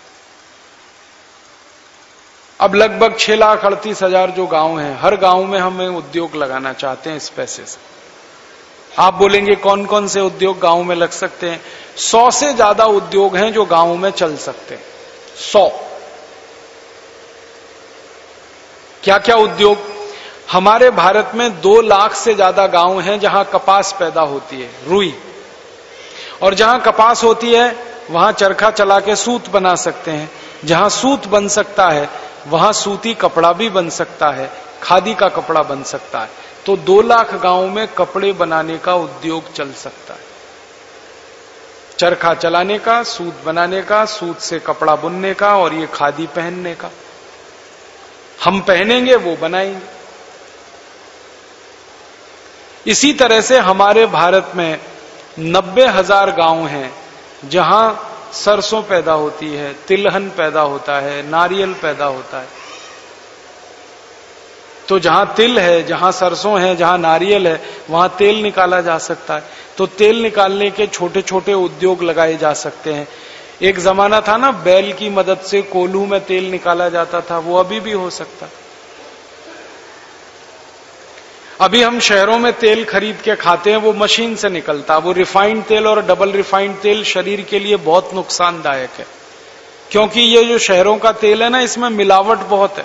अब लगभग छह लाख अड़तीस हजार जो गांव हैं, हर गांव में हमें उद्योग लगाना चाहते हैं इस पैसे से। आप बोलेंगे कौन कौन से उद्योग गांव में लग सकते हैं? सौ से ज्यादा उद्योग हैं जो गांव में चल सकते हैं। सौ। क्या क्या उद्योग? हमारे भारत में दो लाख से ज्यादा गांव हैं जहां कपास पैदा होती है, रुई, और जहां कपास होती है वहां चरखा चला के सूत बना सकते हैं। जहां सूत बन सकता है वहां सूती कपड़ा भी बन सकता है, खादी का कपड़ा बन सकता है। तो दो लाख गांव में कपड़े बनाने का उद्योग चल सकता है, चरखा चलाने का, सूत बनाने का, सूत से कपड़ा बुनने का, और ये खादी पहनने का। हम पहनेंगे, वो बनाएंगे। इसी तरह से हमारे भारत में नब्बे हजार गांव हैं जहां सरसों पैदा होती है, तिलहन पैदा होता है, नारियल पैदा होता है। तो जहां तिल है, जहां सरसों है, जहां नारियल है, वहां तेल निकाला जा सकता है। तो तेल निकालने के छोटे छोटे उद्योग लगाए जा सकते हैं। एक जमाना था ना, बैल की मदद से कोल्हू में तेल निकाला जाता था, वो अभी भी हो सकता है। अभी हम शहरों में तेल खरीद के खाते हैं, वो मशीन से निकलता, वो रिफाइंड तेल और डबल रिफाइंड तेल शरीर के लिए बहुत नुकसानदायक है, क्योंकि ये जो शहरों का तेल है ना, इसमें मिलावट बहुत है।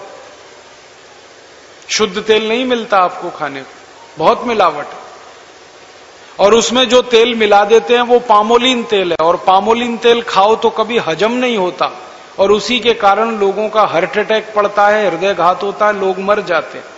शुद्ध तेल नहीं मिलता आपको खाने को, बहुत मिलावट है। और उसमें जो तेल मिला देते हैं वो पामोलिन तेल है, और पामोलिन तेल खाओ तो कभी हजम नहीं होता, और उसी के कारण लोगों का हार्ट अटैक पड़ता है, हृदय घात होता है, लोग मर जाते हैं।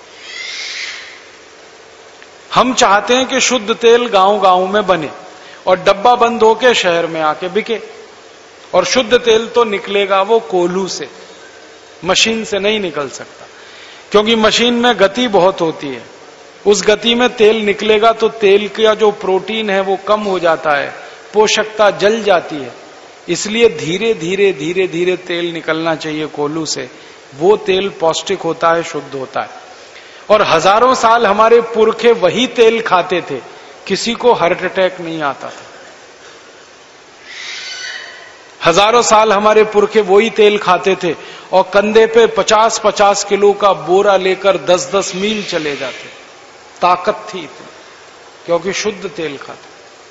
हम चाहते हैं कि शुद्ध तेल गांव गांव में बने और डब्बा बंद होके शहर में आके बिके। और शुद्ध तेल तो निकलेगा वो कोल्हू से, मशीन से नहीं निकल सकता, क्योंकि मशीन में गति बहुत होती है। उस गति में तेल निकलेगा तो तेल का जो प्रोटीन है वो कम हो जाता है, पोषकता जल जाती है। इसलिए धीरे धीरे धीरे धीरे तेल निकलना चाहिए कोल्हू से। वो तेल पौष्टिक होता है, शुद्ध होता है। और हजारों साल हमारे पुरखे वही तेल खाते थे, किसी को हार्ट अटैक नहीं आता था। हजारों साल हमारे पुरखे वही तेल खाते थे, और कंधे पे पचास पचास किलो का बोरा लेकर दस दस मील चले जाते। ताकत थी इतनी, क्योंकि शुद्ध तेल खाते।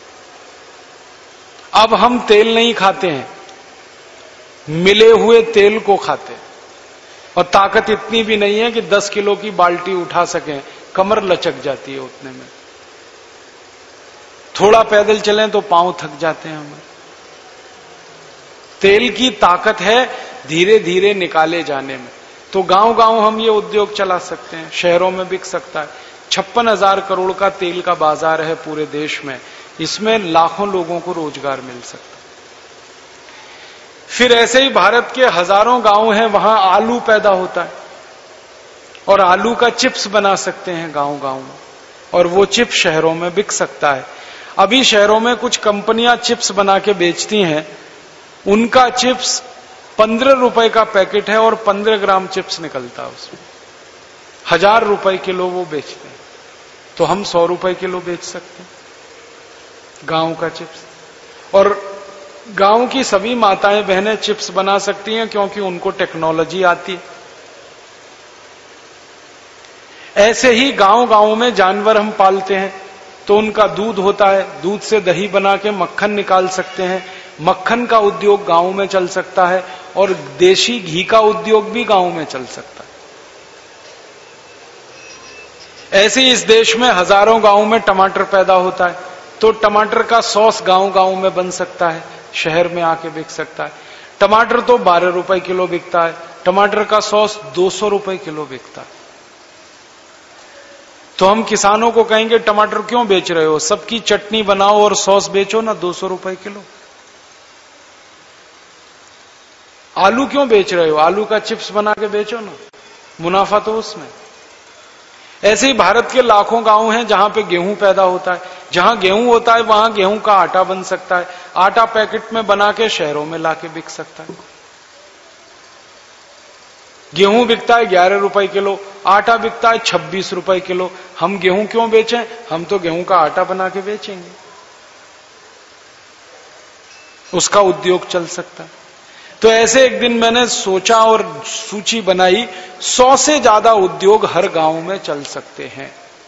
अब हम तेल नहीं खाते हैं, मिले हुए तेल को खाते हैं। और ताकत इतनी भी नहीं है कि दस किलो की बाल्टी उठा सकें, कमर लचक जाती है उतने में। थोड़ा पैदल चलें तो पांव थक जाते हैं हमारे। तेल की ताकत है धीरे धीरे निकाले जाने में। तो गांव गांव हम ये उद्योग चला सकते हैं, शहरों में बिक सकता है। छप्पन हजार करोड़ का तेल का बाजार है पूरे देश में, इसमें लाखों लोगों को रोजगार मिल सकता है। फिर ऐसे ही भारत के हजारों गांव हैं, वहां आलू पैदा होता है, और आलू का चिप्स बना सकते हैं गांव गांव में, और वो चिप्स शहरों में बिक सकता है। अभी शहरों में कुछ कंपनियां चिप्स बना के बेचती हैं, उनका चिप्स पंद्रह रुपए का पैकेट है और पंद्रह ग्राम चिप्स निकलता है उसमें। हजार रुपए किलो वो बेचते हैं, तो हम सौ रुपए किलो बेच सकते हैं गांव का चिप्स। और गांव की सभी माताएं बहनें चिप्स बना सकती हैं, क्योंकि उनको टेक्नोलॉजी आती है। ऐसे ही गांव गांव में जानवर हम पालते हैं, तो उनका दूध होता है, दूध से दही बना के मक्खन निकाल सकते हैं, मक्खन का उद्योग गांव में चल सकता है, और देशी घी का उद्योग भी गांव में चल सकता है। ऐसे ही इस देश में हजारों गांव में टमाटर पैदा होता है, तो टमाटर का सॉस गांव गांव में बन सकता है, शहर में आके बिक सकता है। टमाटर तो बारह रुपए किलो बिकता है, टमाटर का सॉस दो सौ रुपए किलो बिकता है। तो हम किसानों को कहेंगे टमाटर क्यों बेच रहे हो, सबकी चटनी बनाओ और सॉस बेचो ना दो सौ रुपए किलो। आलू क्यों बेच रहे हो, आलू का चिप्स बना के बेचो ना, मुनाफा तो उसमें। ऐसे ही भारत के लाखों गांव हैं जहां पे गेहूं पैदा होता है, जहां गेहूं होता है वहां गेहूं का आटा बन सकता है, आटा पैकेट में बना के शहरों में लाके बिक सकता है। गेहूं बिकता है ग्यारह रुपए किलो, आटा बिकता है छब्बीस रुपए किलो। हम गेहूं क्यों बेचें, हम तो गेहूं का आटा बना के बेचेंगे, उसका उद्योग चल सकता है। तो ऐसे एक दिन मैंने सोचा और सूची बनाई, सौ से ज्यादा उद्योग हर गांव में चल सकते हैं।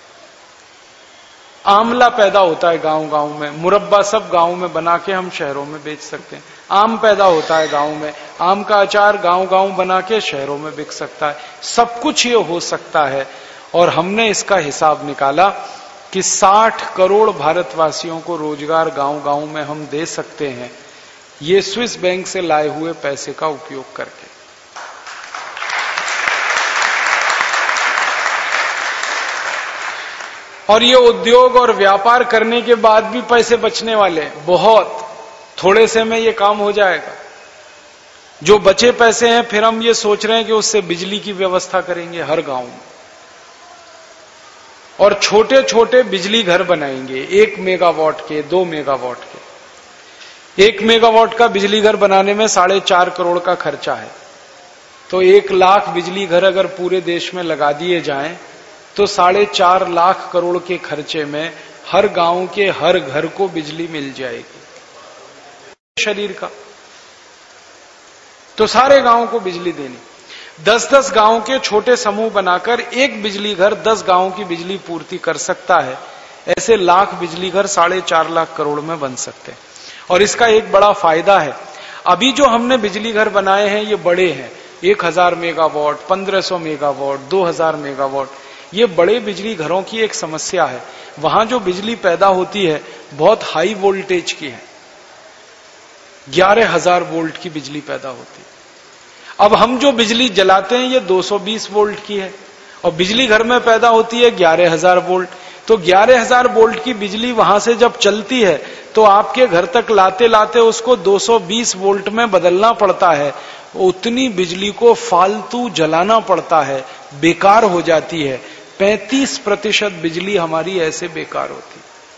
आंवला पैदा होता है गांव गांव में, मुरब्बा सब गांव में बना के हम शहरों में बेच सकते हैं। आम पैदा होता है गांव में, आम का अचार गांव गांव बना के शहरों में बिक सकता है। सब कुछ ये हो सकता है। और हमने इसका हिसाब निकाला कि साठ करोड़ भारतवासियों को रोजगार गांव गांव में हम दे सकते हैं, ये स्विस बैंक से लाए हुए पैसे का उपयोग करके। और ये उद्योग और व्यापार करने के बाद भी पैसे बचने वाले हैं, बहुत थोड़े से में ये काम हो जाएगा। जो बचे पैसे हैं फिर हम ये सोच रहे हैं कि उससे बिजली की व्यवस्था करेंगे हर गांव में, और छोटे छोटे बिजली घर बनाएंगे, एक मेगावाट के, दो मेगावाट के। एक मेगावाट का बिजली घर बनाने में साढ़े चार करोड़ का खर्चा है, तो एक लाख बिजली घर अगर पूरे देश में लगा दिए जाएं तो साढ़े चार लाख करोड़ के खर्चे में हर गांव के हर घर को बिजली मिल जाएगी शरीर का। तो सारे गांव को बिजली देनी, दस दस गांव के छोटे समूह बनाकर एक बिजली घर दस गांव की बिजली पूर्ति कर सकता है। ऐसे लाख बिजली घर साढ़े चार लाख करोड़ में बन सकते हैं। और इसका एक बड़ा फायदा है, अभी जो हमने बिजली घर बनाए हैं ये बड़े हैं, एक हजार मेगावाट, पंद्रह सौ मेगावाट, दो हजार मेगावाट। ये बड़े बिजली घरों की एक समस्या है, वहां जो बिजली पैदा होती है बहुत हाई वोल्टेज की है, ग्यारह हजार वोल्ट की बिजली पैदा होती है। अब हम जो बिजली जलाते हैं ये दो सौ बीस वोल्ट की है, और बिजली घर में पैदा होती है ग्यारह हजार वोल्ट। तो ग्यारह हजार वोल्ट की बिजली वहां से जब चलती है तो आपके घर तक लाते लाते उसको दो सौ बीस वोल्ट में बदलना पड़ता है। उतनी बिजली को फालतू जलाना पड़ता है, बेकार हो जाती है। पैंतीस प्रतिशत बिजली हमारी ऐसे बेकार होती।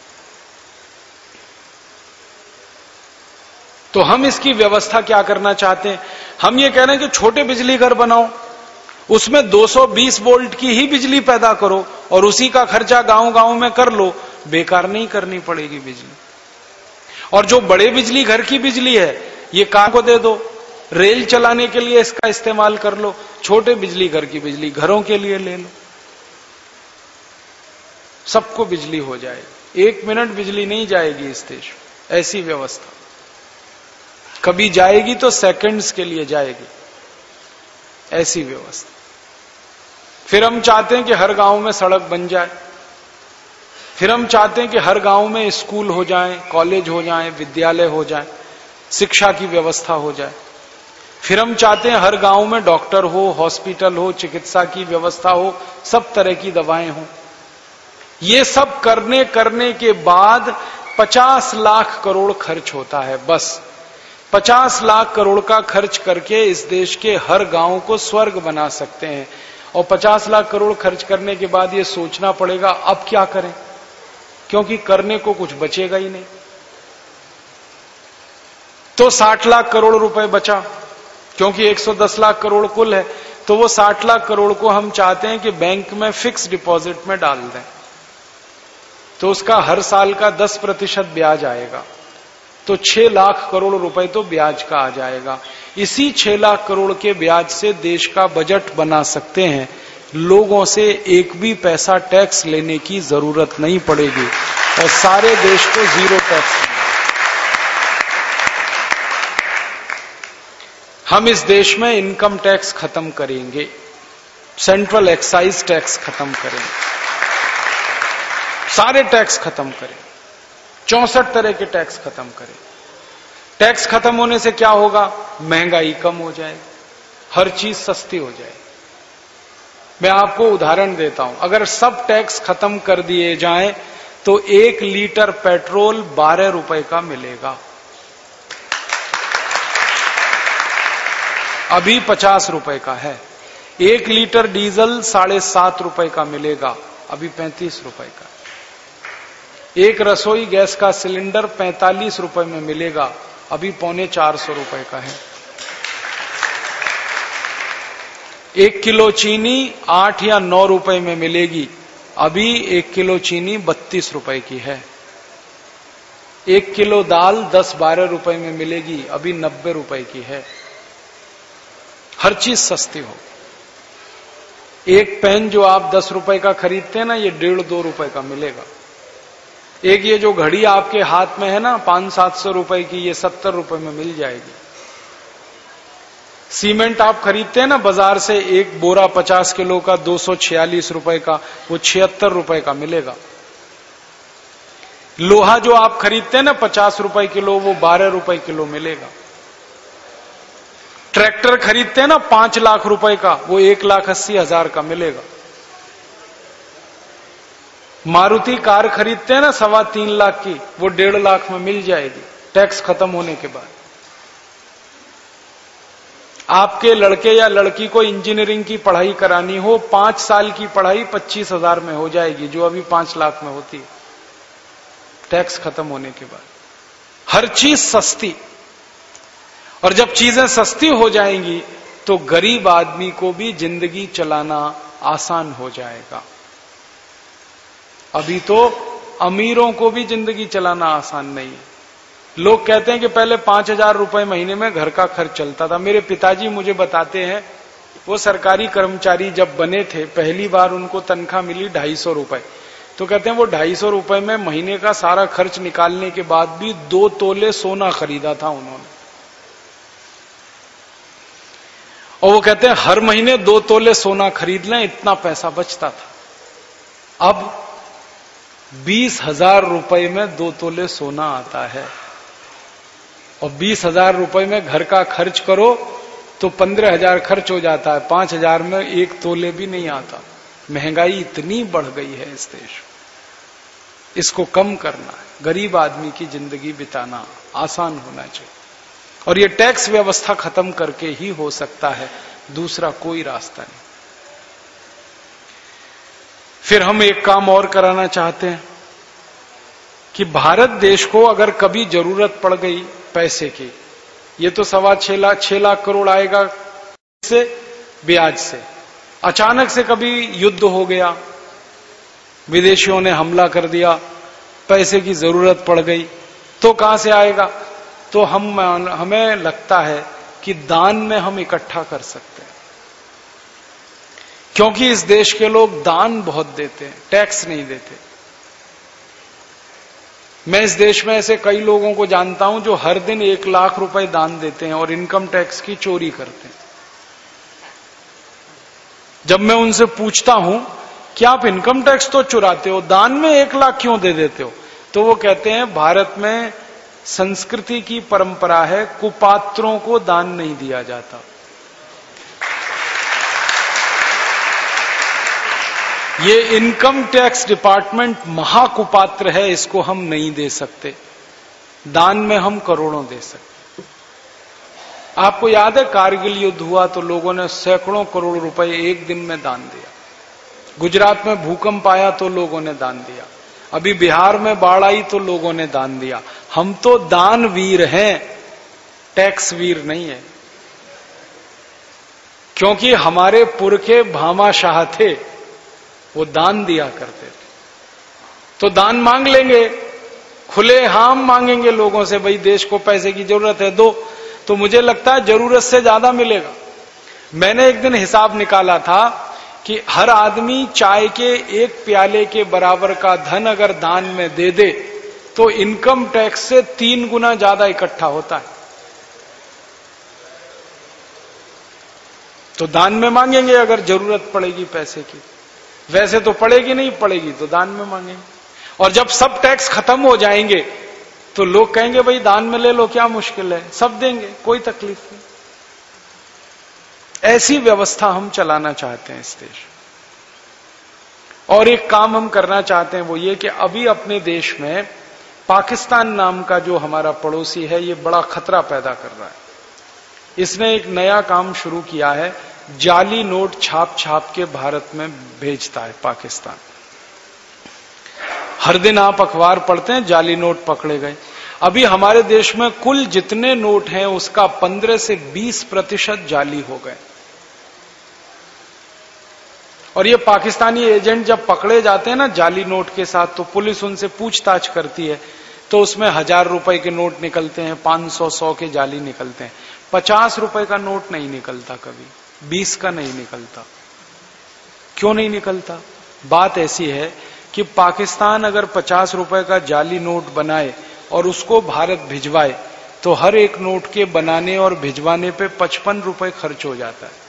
तो हम इसकी व्यवस्था क्या करना चाहते हैं, हम ये कह रहे हैं कि छोटे बिजली घर बनाओ, उसमें दो सौ बीस वोल्ट की ही बिजली पैदा करो और उसी का खर्चा गांव गांव में कर लो, बेकार नहीं करनी पड़ेगी बिजली। और जो बड़े बिजली घर की बिजली है ये काम को दे दो, रेल चलाने के लिए इसका इस्तेमाल कर लो, छोटे बिजली घर की बिजली घरों के लिए ले लो, सबको बिजली हो जाएगी। एक मिनट बिजली नहीं जाएगी इस देश में, ऐसी व्यवस्था। कभी जाएगी तो सेकंड्स के लिए जाएगी, ऐसी व्यवस्था। फिर हम चाहते हैं कि हर गांव में सड़क बन जाए, फिर हम चाहते हैं कि हर गांव में स्कूल हो जाएं, कॉलेज हो जाएं, विद्यालय हो जाएं, शिक्षा की व्यवस्था हो जाए। फिर हम चाहते हैं हर गांव में डॉक्टर हो, हॉस्पिटल हो, चिकित्सा की व्यवस्था हो, सब तरह की दवाएं हो। ये सब करने करने के बाद पचास लाख करोड़ खर्च होता है। बस पचास लाख करोड़ का खर्च करके इस देश के हर गांव को स्वर्ग बना सकते हैं। और पचास लाख करोड़ खर्च करने के बाद ये सोचना पड़ेगा अब क्या करें, क्योंकि करने को कुछ बचेगा ही नहीं। तो साठ लाख करोड़ रुपए बचा, क्योंकि एक सौ दस लाख करोड़ कुल है, तो वो साठ लाख करोड़ को हम चाहते हैं कि बैंक में फिक्स डिपॉजिट में डाल दें, तो उसका हर साल का दस प्रतिशत ब्याज आएगा, तो छह लाख करोड़ रुपए तो ब्याज का आ जाएगा। इसी छह लाख करोड़ के ब्याज से देश का बजट बना सकते हैं, लोगों से एक भी पैसा टैक्स लेने की जरूरत नहीं पड़ेगी। और सारे देश को जीरो टैक्स मिले। हम इस देश में इनकम टैक्स खत्म करेंगे, सेंट्रल एक्साइज टैक्स खत्म करेंगे, सारे टैक्स खत्म करें, चौसठ तरह के टैक्स खत्म करें। टैक्स खत्म होने से क्या होगा? महंगाई कम हो जाएगी, हर चीज सस्ती हो जाएगी। मैं आपको उदाहरण देता हूं, अगर सब टैक्स खत्म कर दिए जाएं तो एक लीटर पेट्रोल बारह रुपए का मिलेगा। अभी पचास रुपए का है। एक लीटर डीजल साढ़े सात रुपए का मिलेगा, अभी पैंतीस रुपए का। एक रसोई गैस का सिलेंडर पैंतालीस रुपए में मिलेगा, अभी पौने चार सौ रुपए का है। एक किलो चीनी आठ या नौ रुपए में मिलेगी, अभी एक किलो चीनी बत्तीस रुपए की है। एक किलो दाल दस बारह रुपए में मिलेगी, अभी नब्बे रुपए की है। हर चीज सस्ती हो। एक पेन जो आप दस रुपए का खरीदते हैं ना, ये डेढ़ दो रुपए का मिलेगा। एक ये जो घड़ी आपके हाथ में है ना पांच सात सौ रुपए की, ये सत्तर रुपए में मिल जाएगी। सीमेंट आप खरीदते हैं ना बाजार से, एक बोरा पचास किलो का दो सौ छियालीस रुपए का, वो छिहत्तर रुपए का मिलेगा। लोहा जो आप खरीदते हैं ना पचास रुपए किलो, वो बारह रुपए किलो मिलेगा। ट्रैक्टर खरीदते हैं ना पांच लाख रुपए का, वो एक लाख अस्सी हजार का मिलेगा। मारुति कार खरीदते हैं ना सवा तीन लाख की, वो डेढ़ लाख में मिल जाएगी टैक्स खत्म होने के बाद। आपके लड़के या लड़की को इंजीनियरिंग की पढ़ाई करानी हो, पांच साल की पढ़ाई पच्चीस हजार में हो जाएगी, जो अभी पांच लाख में होती है टैक्स खत्म होने के बाद। हर चीज सस्ती। और जब चीजें सस्ती हो जाएंगी तो गरीब आदमी को भी जिंदगी चलाना आसान हो जाएगा। अभी तो अमीरों को भी जिंदगी चलाना आसान नहीं है। लोग कहते हैं कि पहले पांच हजार रुपए महीने में घर का खर्च चलता था। मेरे पिताजी मुझे बताते हैं, वो सरकारी कर्मचारी जब बने थे, पहली बार उनको तनख्वाह मिली ढाई सौ रुपए। तो कहते हैं वो ढाई सौ रुपए में महीने का सारा खर्च निकालने के बाद भी दो तोले सोना खरीदा था उन्होंने। और वो कहते हैं हर महीने दो तोले सोना खरीद लें, इतना पैसा बचता था। अब बीस हजार रुपए में दो तोले सोना आता है, और बीस हजार रुपए में घर का खर्च करो तो पंद्रह हजार खर्च हो जाता है। पांच हजार में एक तोले भी नहीं आता। महंगाई इतनी बढ़ गई है इस देश में, इसको कम करना है। गरीब आदमी की जिंदगी बिताना आसान होना चाहिए, और ये टैक्स व्यवस्था खत्म करके ही हो सकता है, दूसरा कोई रास्ता नहीं। फिर हम एक काम और कराना चाहते हैं कि भारत देश को अगर कभी जरूरत पड़ गई पैसे की, ये तो सवा छह लाख छह लाख करोड़ आएगा से ब्याज से, अचानक से कभी युद्ध हो गया, विदेशियों ने हमला कर दिया, पैसे की जरूरत पड़ गई, तो कहां से आएगा? तो हम हमें लगता है कि दान में हम इकट्ठा कर सकते हैं, क्योंकि इस देश के लोग दान बहुत देते हैं, टैक्स नहीं देते। मैं इस देश में ऐसे कई लोगों को जानता हूं जो हर दिन एक लाख रुपए दान देते हैं और इनकम टैक्स की चोरी करते हैं। जब मैं उनसे पूछता हूं कि आप इनकम टैक्स तो चुराते हो, दान में एक लाख क्यों दे देते हो? तो वो कहते हैं भारत में संस्कृति की परंपरा है, कुपात्रों को दान नहीं दिया जाता। ये इनकम टैक्स डिपार्टमेंट महाकुपात्र है, इसको हम नहीं दे सकते। दान में हम करोड़ों दे सकते। आपको याद है कारगिल युद्ध हुआ तो लोगों ने सैकड़ों करोड़ रुपए एक दिन में दान दिया। गुजरात में भूकंप आया तो लोगों ने दान दिया। अभी बिहार में बाढ़ आई तो लोगों ने दान दिया। हम तो दान वीर हैं, टैक्स वीर नहीं है, क्योंकि हमारे पुरखे भामाशाह थे, वो दान दिया करते थे। तो दान मांग लेंगे, खुले हाम मांगेंगे लोगों से, भाई देश को पैसे की जरूरत है दो, तो मुझे लगता है जरूरत से ज्यादा मिलेगा। मैंने एक दिन हिसाब निकाला था कि हर आदमी चाय के एक प्याले के बराबर का धन अगर दान में दे दे तो इनकम टैक्स से तीन गुना ज्यादा इकट्ठा होता है। तो दान में मांगेंगे अगर जरूरत पड़ेगी पैसे की, वैसे तो पड़ेगी नहीं, पड़ेगी तो दान में मांगेंगे। और जब सब टैक्स खत्म हो जाएंगे तो लोग कहेंगे भाई दान में ले लो, क्या मुश्किल है, सब देंगे, कोई तकलीफ नहीं। ऐसी व्यवस्था हम चलाना चाहते हैं इस देश। और एक काम हम करना चाहते हैं वो ये कि अभी अपने देश में पाकिस्तान नाम का जो हमारा पड़ोसी है ये बड़ा खतरा पैदा कर रहा है। इसने एक नया काम शुरू किया है, जाली नोट छाप छाप के भारत में भेजता है पाकिस्तान। हर दिन आप अखबार पढ़ते हैं जाली नोट पकड़े गए। अभी हमारे देश में कुल जितने नोट हैं उसका पंद्रह से बीस प्रतिशत जाली हो गए। और ये पाकिस्तानी एजेंट जब पकड़े जाते हैं ना जाली नोट के साथ, तो पुलिस उनसे पूछताछ करती है, तो उसमें हजार रुपए के नोट निकलते हैं, पांच सौ सौ के जाली निकलते हैं। पचास रुपए का नोट नहीं निकलता कभी, बीस का नहीं निकलता। क्यों नहीं निकलता? बात ऐसी है कि पाकिस्तान अगर पचास रुपए का जाली नोट बनाए और उसको भारत भिजवाए तो हर एक नोट के बनाने और भिजवाने पे पचपन रुपए खर्च हो जाता है।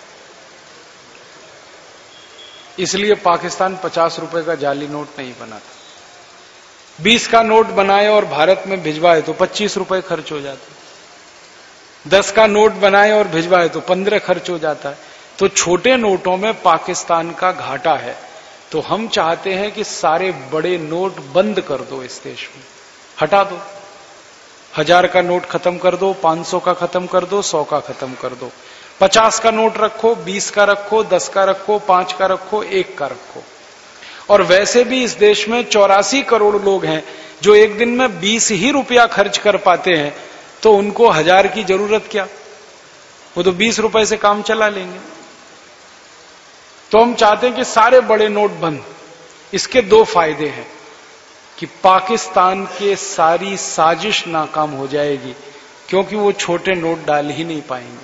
इसलिए पाकिस्तान पचास रुपए का जाली नोट नहीं बनाता। बीस का नोट बनाए और भारत में भिजवाए तो पच्चीस रुपए खर्च हो जाते। दस का नोट बनाए और भिजवाए तो पंद्रह खर्च हो जाता है। तो छोटे नोटों में पाकिस्तान का घाटा है। तो हम चाहते हैं कि सारे बड़े नोट बंद कर दो, इस देश में हटा दो। हजार का नोट खत्म कर दो, पांच सौ का खत्म कर दो, सौ का खत्म कर दो। पचास का नोट रखो, बीस का रखो, दस का रखो, पांच का रखो, एक का रखो। और वैसे भी इस देश में चौरासी करोड़ लोग हैं जो एक दिन में बीस ही रुपया खर्च कर पाते हैं, तो उनको हजार की जरूरत क्या? वो तो बीस रुपए से काम चला लेंगे। तो हम चाहते हैं कि सारे बड़े नोट बंद। इसके दो फायदे हैं कि पाकिस्तान के सारी साजिश नाकाम हो जाएगी, क्योंकि वो छोटे नोट डाल ही नहीं पाएंगे।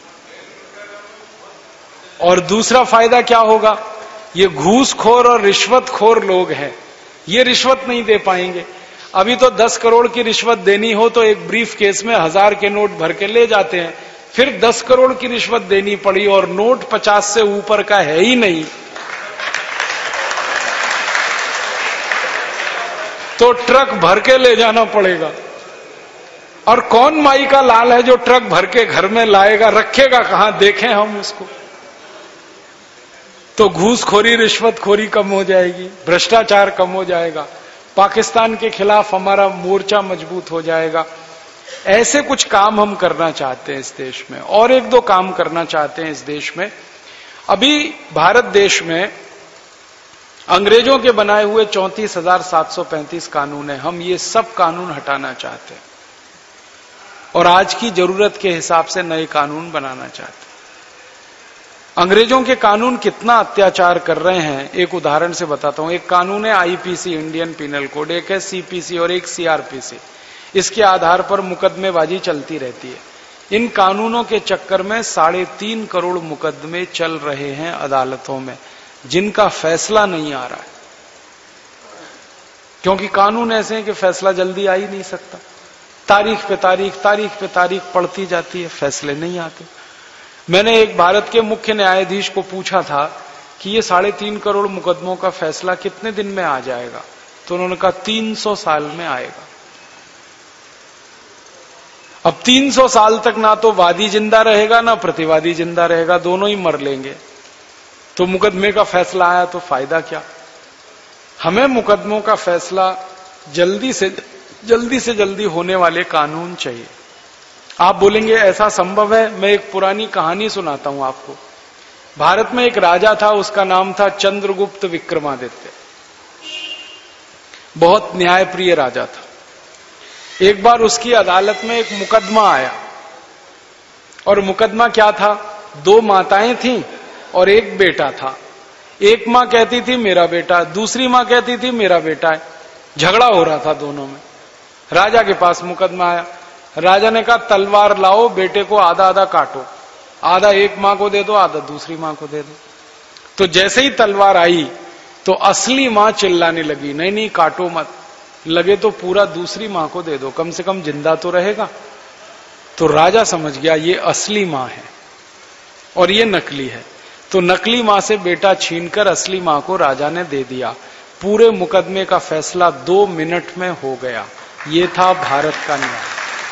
और दूसरा फायदा क्या होगा? ये घूसखोर और रिश्वतखोर लोग हैं, ये रिश्वत नहीं दे पाएंगे। अभी तो दस करोड़ की रिश्वत देनी हो तो एक ब्रीफ केस में हजार के नोट भर के ले जाते हैं, फिर दस करोड़ की रिश्वत देनी पड़ी और नोट पचास से ऊपर का है ही नहीं, तो ट्रक भर के ले जाना पड़ेगा। और कौन माई का लाल है जो ट्रक भर के घर में लाएगा, रखेगा कहां, देखें हम उसको। तो घूसखोरी रिश्वतखोरी कम हो जाएगी, भ्रष्टाचार कम हो जाएगा, पाकिस्तान के खिलाफ हमारा मोर्चा मजबूत हो जाएगा। ऐसे कुछ काम हम करना चाहते हैं इस देश में। और एक दो काम करना चाहते हैं इस देश में। अभी भारत देश में अंग्रेजों के बनाए हुए चौंतीस हजार सात सौ पैंतीस कानून है, हम ये सब कानून हटाना चाहते हैं और आज की जरूरत के हिसाब से नए कानून बनाना चाहते हैं। अंग्रेजों के कानून कितना अत्याचार कर रहे हैं, एक उदाहरण से बताता हूं। एक कानून है आईपीसी, इंडियन पिनल कोड, एक है सीपीसी और एक सीआरपीसी। इसके आधार पर मुकदमेबाजी चलती रहती है। इन कानूनों के चक्कर में साढ़े तीन करोड़ मुकदमे चल रहे हैं अदालतों में, जिनका फैसला नहीं आ रहा है, क्योंकि कानून ऐसे हैं कि फैसला जल्दी आ ही नहीं सकता। तारीख पे तारीख तारीख पे तारीख पड़ती जाती है, फैसले नहीं आते। मैंने एक भारत के मुख्य न्यायाधीश को पूछा था कि ये साढ़े तीन करोड़ मुकदमों का फैसला कितने दिन में आ जाएगा, तो उन्होंने कहा तीन सौ साल में आएगा। अब तीन सौ साल तक ना तो वादी जिंदा रहेगा ना प्रतिवादी जिंदा रहेगा, दोनों ही मर लेंगे। तो मुकदमे का फैसला आया तो फायदा क्या? हमें मुकदमों का फैसला जल्दी से जल्दी से जल्दी होने वाले कानून चाहिए। आप बोलेंगे ऐसा संभव है? मैं एक पुरानी कहानी सुनाता हूं आपको। भारत में एक राजा था, उसका नाम था चंद्रगुप्त विक्रमादित्य। बहुत न्यायप्रिय राजा था। एक बार उसकी अदालत में एक मुकदमा आया, और मुकदमा क्या था? दो माताएं थीं और एक बेटा था। एक मां कहती थी मेरा बेटा, दूसरी मां कहती थी मेरा बेटा है। झगड़ा हो रहा था दोनों में। राजा के पास मुकदमा आया। राजा ने कहा तलवार लाओ, बेटे को आधा आधा काटो, आधा एक मां को दे दो, आधा दूसरी मां को दे दो। तो जैसे ही तलवार आई तो असली मां चिल्लाने लगी, नहीं नहीं काटो मत, लगे तो पूरा दूसरी मां को दे दो, कम से कम जिंदा तो रहेगा। तो राजा समझ गया ये असली मां है और ये नकली है। तो नकली मां से बेटा छीनकर असली मां को राजा ने दे दिया। पूरे मुकदमे का फैसला दो मिनट में हो गया। ये था भारत का न्याय।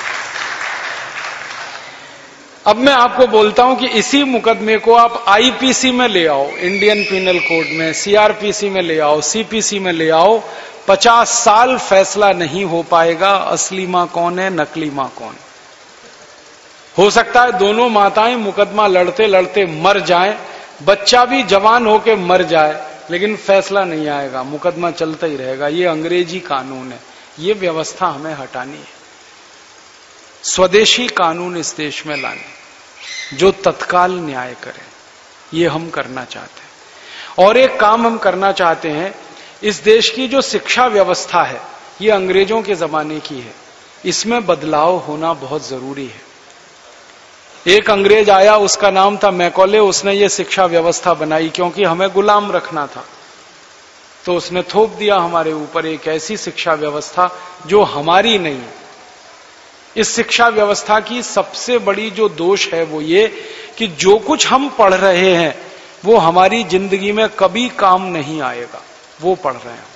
अब मैं आपको बोलता हूं कि इसी मुकदमे को आप आईपीसी में ले आओ, इंडियन पिनल कोड में, सीआरपीसी में ले आओ, सीपीसी में ले आओ, पचास साल फैसला नहीं हो पाएगा असली मां कौन है, नकली मां कौन। हो सकता है दोनों माताएं मुकदमा लड़ते लड़ते मर जाएं, बच्चा भी जवान होके मर जाए, लेकिन फैसला नहीं आएगा, मुकदमा चलता ही रहेगा। ये अंग्रेजी कानून है, ये व्यवस्था हमें हटानी है। स्वदेशी कानून इस देश में लाने जो तत्काल न्याय करे, ये हम करना चाहते हैं। और एक काम हम करना चाहते हैं, इस देश की जो शिक्षा व्यवस्था है ये अंग्रेजों के जमाने की है, इसमें बदलाव होना बहुत जरूरी है। एक अंग्रेज आया, उसका नाम था मैकॉले, उसने ये शिक्षा व्यवस्था बनाई क्योंकि हमें गुलाम रखना था। तो उसने थोप दिया हमारे ऊपर एक ऐसी शिक्षा व्यवस्था जो हमारी नहीं है। इस शिक्षा व्यवस्था की सबसे बड़ी जो दोष है वो ये कि जो कुछ हम पढ़ रहे हैं वो हमारी जिंदगी में कभी काम नहीं आएगा, वो पढ़ रहे हैं।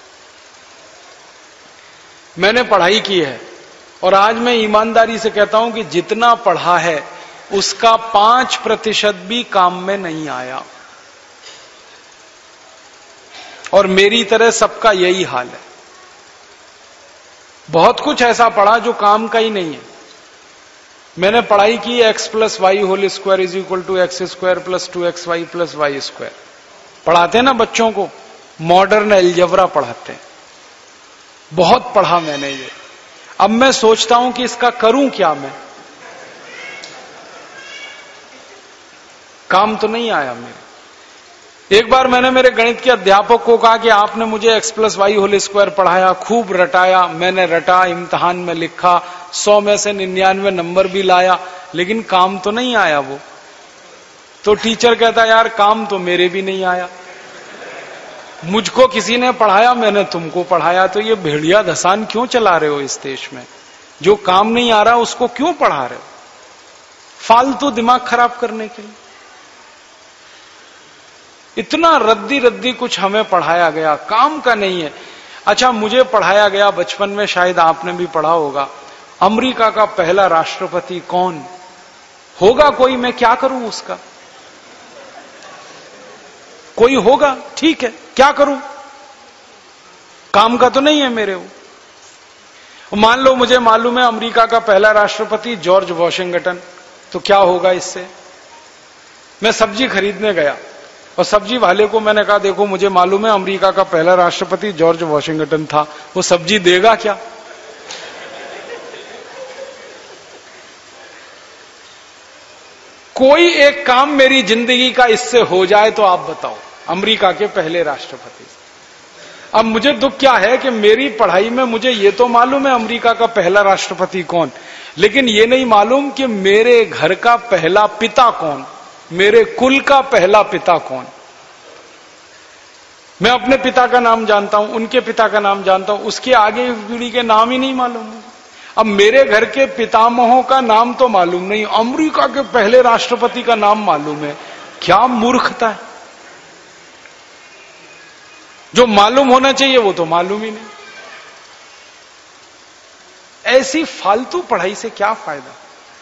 मैंने पढ़ाई की है और आज मैं ईमानदारी से कहता हूं कि जितना पढ़ा है उसका पांच प्रतिशत भी काम में नहीं आया, और मेरी तरह सबका यही हाल है। बहुत कुछ ऐसा पढ़ा जो काम का ही नहीं है। मैंने पढ़ाई की X plus Y whole square is equal to X square plus two X Y plus Y square पढ़ाते हैं ना बच्चों को, मॉडर्न एलजेब्रा पढ़ाते हैं। बहुत पढ़ा मैंने ये। अब मैं सोचता हूं कि इसका करूं क्या मैं, काम तो नहीं आया मेरे। एक बार मैंने मेरे गणित के अध्यापक को कहा कि आपने मुझे X plus Y whole square पढ़ाया, खूब रटाया, मैंने रटा, इम्तिहान में लिखा, सौ में से निन्यानवे नंबर भी लाया, लेकिन काम तो नहीं आया वो। तो टीचर कहता यार काम तो मेरे भी नहीं आया, मुझको किसी ने पढ़ाया, मैंने तुमको पढ़ाया, तो ये भेड़िया धसान क्यों चला रहे हो इस देश में? जो काम नहीं आ रहा उसको क्यों पढ़ा रहे हो? फालतू दिमाग खराब करने के लिए। इतना रद्दी रद्दी कुछ हमें पढ़ाया गया, काम का नहीं है। अच्छा, मुझे पढ़ाया गया बचपन में, शायद आपने भी पढ़ा होगा, अमेरिका का पहला राष्ट्रपति कौन होगा? कोई, मैं क्या करूं उसका? कोई होगा, ठीक है, क्या करूं? काम का तो नहीं है मेरे वो। मान लो मुझे मालूम है अमेरिका का पहला राष्ट्रपति जॉर्ज वॉशिंगटन, तो क्या होगा इससे? मैं सब्जी खरीदने गया और सब्जी वाले को मैंने कहा देखो मुझे मालूम है अमेरिका का पहला राष्ट्रपति जॉर्ज वॉशिंगटन था, वो सब्जी देगा क्या? कोई एक काम मेरी जिंदगी का इससे हो जाए तो आप बताओ, अमेरिका के पहले राष्ट्रपति। अब मुझे दुख क्या है कि मेरी पढ़ाई में मुझे ये तो मालूम है अमेरिका का पहला राष्ट्रपति कौन, लेकिन ये नहीं मालूम कि मेरे घर का पहला पिता कौन, मेरे कुल का पहला पिता कौन। मैं अपने पिता का नाम जानता हूं, उनके पिता का नाम जानता हूं, उसके आगे पीढ़ी के नाम ही नहीं मालूम। अब मेरे घर के पितामहों का नाम तो मालूम नहीं, अमेरिका के पहले राष्ट्रपति का नाम मालूम है। क्या मूर्खता है! जो मालूम होना चाहिए वो तो मालूम ही नहीं। ऐसी फालतू पढ़ाई से क्या फायदा?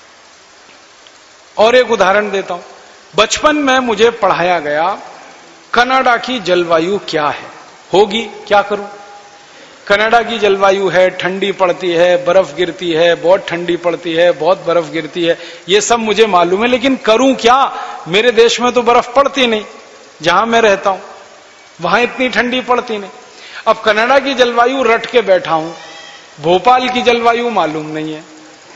और एक उदाहरण देता हूं। बचपन में मुझे पढ़ाया गया कनाडा की जलवायु क्या है, होगी, क्या करूं? कनाडा की जलवायु है, ठंडी पड़ती है, बर्फ गिरती है, बहुत ठंडी पड़ती है, बहुत बर्फ गिरती है, ये सब मुझे मालूम है, लेकिन करूं क्या? मेरे देश में तो बर्फ पड़ती नहीं, जहां मैं रहता हूं वहां इतनी ठंडी पड़ती नहीं। अब कनाडा की जलवायु रट के बैठा हूं, भोपाल की जलवायु मालूम नहीं है,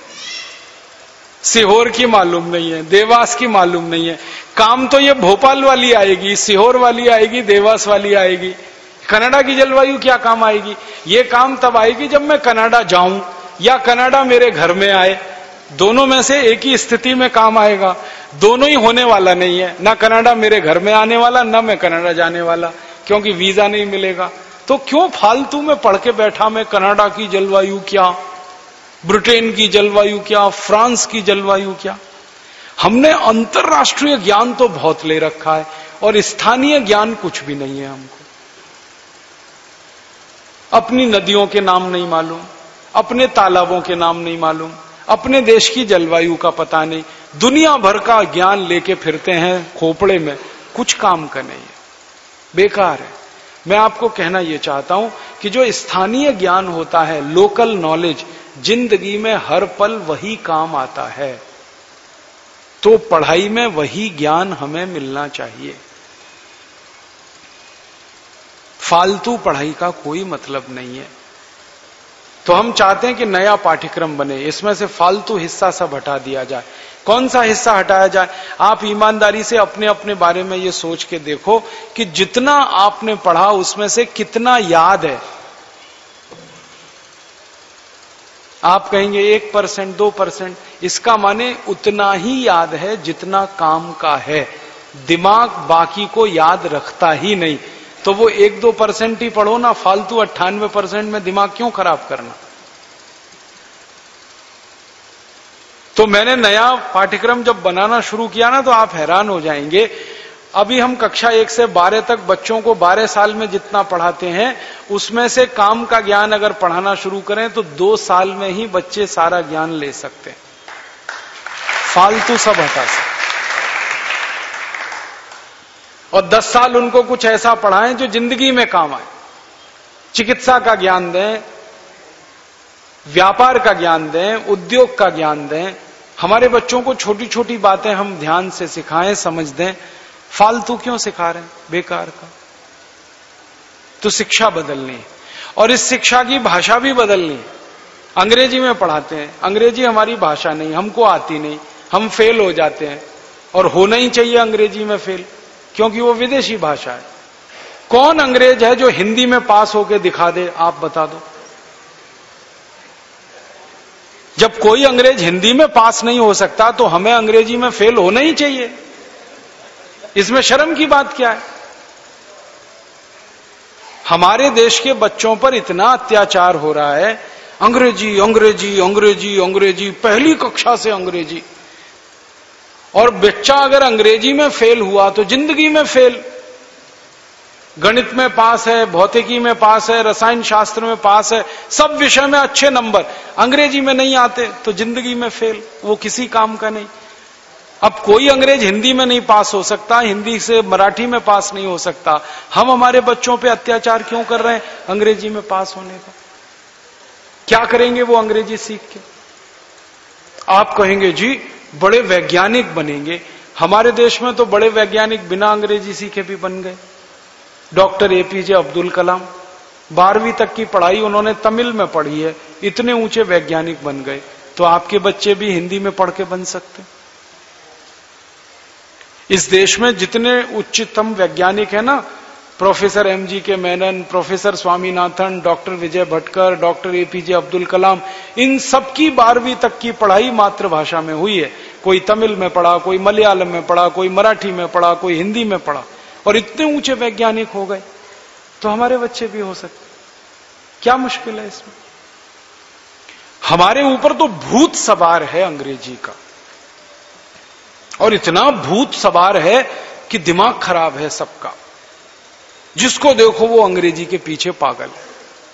सीहोर की मालूम नहीं है, देवास की मालूम नहीं है। काम तो ये भोपाल वाली आएगी, सीहोर वाली आएगी, देवास वाली आएगी, कनाडा की जलवायु क्या काम आएगी? ये काम तब आएगी जब मैं कनाडा जाऊं या कनाडा मेरे घर में आए, दोनों में से एक ही स्थिति में काम आएगा, दोनों ही होने वाला नहीं है। ना कनाडा मेरे घर में आने वाला, ना मैं कनाडा जाने वाला, क्योंकि वीजा नहीं मिलेगा। तो क्यों फालतू में पढ़ के बैठा मैं कनाडा की जलवायु क्या, ब्रिटेन की जलवायु क्या, फ्रांस की जलवायु क्या। हमने अंतरराष्ट्रीय ज्ञान तो बहुत ले रखा है और स्थानीय ज्ञान कुछ भी नहीं है हमको। अपनी नदियों के नाम नहीं मालूम, अपने तालाबों के नाम नहीं मालूम, अपने देश की जलवायु का पता नहीं, दुनिया भर का ज्ञान लेके फिरते हैं खोपड़े में, कुछ काम का नहीं है, बेकार है। मैं आपको कहना यह चाहता हूं कि जो स्थानीय ज्ञान होता है, लोकल नॉलेज, जिंदगी में हर पल वही काम आता है। तो पढ़ाई में वही ज्ञान हमें मिलना चाहिए। फालतू पढ़ाई का कोई मतलब नहीं है। तो हम चाहते हैं कि नया पाठ्यक्रम बने, इसमें से फालतू हिस्सा सब हटा दिया जाए। कौन सा हिस्सा हटाया जाए? आप ईमानदारी से अपने अपने बारे में ये सोच के देखो कि जितना आपने पढ़ा उसमें से कितना याद है। आप कहेंगे एक परसेंट, दो परसेंट, इसका माने उतना ही याद है जितना काम का है। दिमाग बाकी को याद रखता ही नहीं। तो वो एक दो परसेंट ही पढ़ो ना, फालतू अट्ठानवे परसेंट में दिमाग क्यों खराब करना। तो मैंने नया पाठ्यक्रम जब बनाना शुरू किया ना, तो आप हैरान हो जाएंगे। अभी हम कक्षा एक से बारह तक बच्चों को बारह साल में जितना पढ़ाते हैं, उसमें से काम का ज्ञान अगर पढ़ाना शुरू करें तो दो साल में ही बच्चे सारा ज्ञान ले सकते हैं। फालतू सब हटा सकते। और दस साल उनको कुछ ऐसा पढ़ाएं जो जिंदगी में काम आए। चिकित्सा का ज्ञान दें, व्यापार का ज्ञान दें, उद्योग का ज्ञान दें। हमारे बच्चों को छोटी छोटी बातें हम ध्यान से सिखाएं, समझ दें। फालतू क्यों सिखा रहे हैं, बेकार का। तो शिक्षा बदलनी है और इस शिक्षा की भाषा भी बदलनी है। अंग्रेजी में पढ़ाते हैं, अंग्रेजी हमारी भाषा नहीं, हमको आती नहीं, हम फेल हो जाते हैं। और होना ही चाहिए अंग्रेजी में फेल, क्योंकि वो विदेशी भाषा है। कौन अंग्रेज है जो हिंदी में पास होके दिखा दे, आप बता दो। जब कोई अंग्रेज हिंदी में पास नहीं हो सकता तो हमें अंग्रेजी में फेल होना ही चाहिए। इसमें शर्म की बात क्या है? हमारे देश के बच्चों पर इतना अत्याचार हो रहा है, अंग्रेजी अंग्रेजी अंग्रेजी अंग्रेजी, पहली कक्षा से अंग्रेजी। और बच्चा अगर अंग्रेजी में फेल हुआ तो जिंदगी में फेल। गणित में पास है, भौतिकी में पास है, रसायन शास्त्र में पास है, सब विषय में अच्छे नंबर, अंग्रेजी में नहीं आते तो जिंदगी में फेल, वो किसी काम का नहीं। अब कोई अंग्रेज हिंदी में नहीं पास हो सकता, हिंदी से मराठी में पास नहीं हो सकता। हम हमारे बच्चों पे अत्याचार क्यों कर रहे हैं अंग्रेजी में पास होने का? क्या करेंगे वो अंग्रेजी सीख के? आप कहेंगे जी बड़े वैज्ञानिक बनेंगे। हमारे देश में तो बड़े वैज्ञानिक बिना अंग्रेजी सीखे भी बन गए। डॉक्टर एपीजे अब्दुल कलाम, बारहवीं तक की पढ़ाई उन्होंने तमिल में पढ़ी है, इतने ऊंचे वैज्ञानिक बन गए। तो आपके बच्चे भी हिंदी में पढ़ के बन सकते। इस देश में जितने उच्चतम वैज्ञानिक है ना, professor M G K Menon, professor Swaminathan, doctor Vijay Bhatkar, doctor APJ Abdul Kalam, इन सबकी बारहवीं तक की पढ़ाई मातृभाषा में हुई है। कोई तमिल में पढ़ा, कोई मलयालम में पढ़ा, कोई मराठी में पढ़ा, कोई हिंदी में पढ़ा, और इतने ऊंचे वैज्ञानिक हो गए। तो हमारे बच्चे भी हो सकते। क्या मुश्किल है इसमें? हमारे ऊपर तो भूत सवार है अंग्रेजी का, और इतना भूत सवार है कि दिमाग खराब है सबका। जिसको देखो वो अंग्रेजी के पीछे पागल है।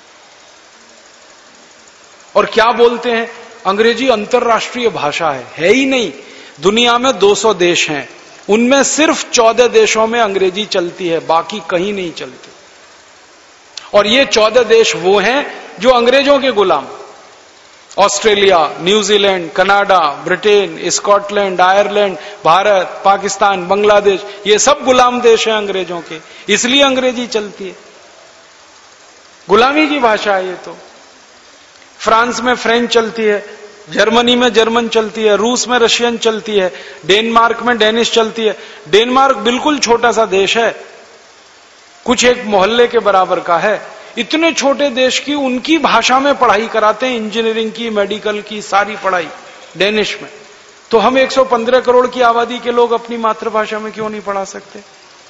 और क्या बोलते हैं, अंग्रेजी अंतरराष्ट्रीय भाषा है। है ही नहीं। दुनिया में दो सौ देश हैं, उनमें सिर्फ चौदह देशों में अंग्रेजी चलती है, बाकी कहीं नहीं चलती। और ये चौदह देश वो हैं जो अंग्रेजों के गुलाम, Australia, New Zealand, Canada, Britain, Scotland, Ireland, Bharat, Pakistan, Bangladesh, ये सब गुलाम देश हैं अंग्रेजों के, इसलिए अंग्रेजी चलती है। गुलामी की भाषा है ये तो। फ्रांस में फ्रेंच चलती है, जर्मनी में जर्मन चलती है, रूस में रशियन चलती है, डेनमार्क में डेनिश चलती है। डेनमार्क बिल्कुल छोटा सा देश है, कुछ एक मोहल्ले के बराबर का है। इतने छोटे देश की उनकी भाषा में पढ़ाई कराते हैं, इंजीनियरिंग की, मेडिकल की, सारी पढ़ाई। डेनिश में। तो हम एक सौ पंद्रह करोड़ की आबादी के लोग अपनी मातृभाषा में क्यों नहीं पढ़ा सकते?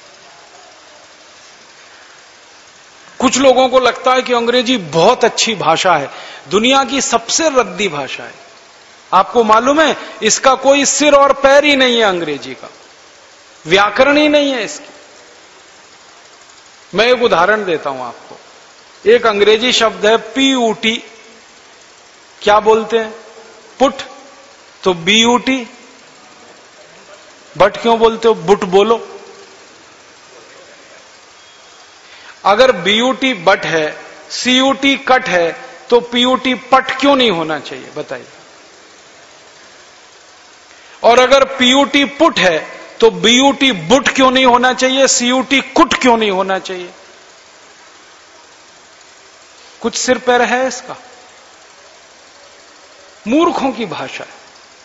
कुछ लोगों को लगता है कि अंग्रेजी बहुत अच्छी भाषा है, दुनिया की सबसे रद्दी भाषा है। आपको मालूम है इसका कोई सिर और पैर ही नहीं है, अंग्रेजी का व्याकरण ही नहीं है इसकी। मैं एक उदाहरण देता हूं आपको। एक अंग्रेजी शब्द है पीयूटी, क्या बोलते हैं? पुट। तो बीयूटी, बट क्यों बोलते हो? बुट बोलो। अगर बीयूटी बट है, सीयूटी कट है, तो पीयूटी पट क्यों नहीं होना चाहिए? बताइए। और अगर पीयूटी पुट है तो बीयूटी बुट क्यों नहीं होना चाहिए? सीयूटी कुट क्यों नहीं होना चाहिए? कुछ सिर पैर है इसका? मूर्खों की भाषा है।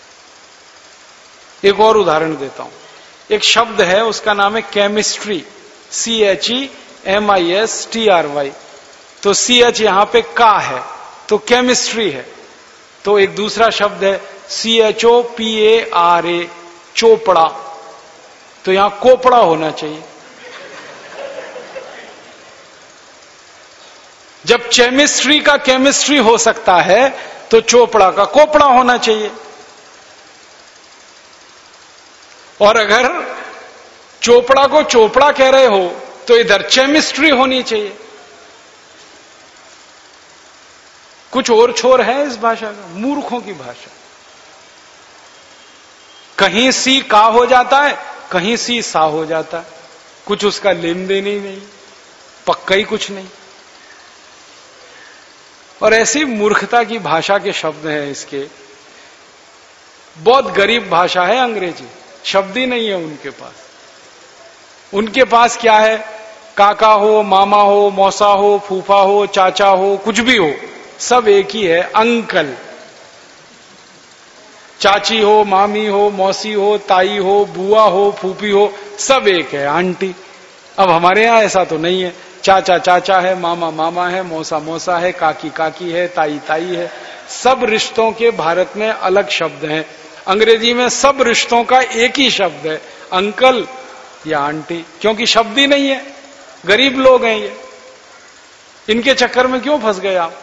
एक और उदाहरण देता हूं। एक शब्द है, उसका नाम है chemistry, C H E M I S T R Y. तो सी एच यहां पे का है तो केमिस्ट्री है। तो एक दूसरा शब्द है C H O P A R A, Chopra. तो यहां कोपड़ा होना चाहिए। जब केमिस्ट्री का केमिस्ट्री हो सकता है तो चोपड़ा का कोपड़ा होना चाहिए। और अगर चोपड़ा को चोपड़ा कह रहे हो तो इधर केमिस्ट्री होनी चाहिए। कुछ और छोर है इस भाषा का, मूर्खों की भाषा। कहीं सी का हो जाता है, कहीं सी सा हो जाता है, कुछ उसका लेन देन ही नहीं, पक्का ही कुछ नहीं। और ऐसी मूर्खता की भाषा के शब्द हैं इसके। बहुत गरीब भाषा है अंग्रेजी, शब्द ही नहीं है उनके पास। उनके पास क्या है? काका हो, मामा हो, मौसा हो, फूफा हो, चाचा हो, कुछ भी हो, सब एक ही है, अंकल। चाची हो, मामी हो, मौसी हो, ताई हो, बुआ हो, फूफी हो, सब एक है, आंटी। अब हमारे यहां ऐसा तो नहीं है। चाचा चाचा है, मामा मामा है, मौसा मौसा है, काकी काकी है, ताई ताई है। सब रिश्तों के भारत में अलग शब्द हैं। अंग्रेजी में सब रिश्तों का एक ही शब्द है, अंकल या आंटी, क्योंकि शब्द ही नहीं है। गरीब लोग हैं ये, इनके चक्कर में क्यों फंस गए आप?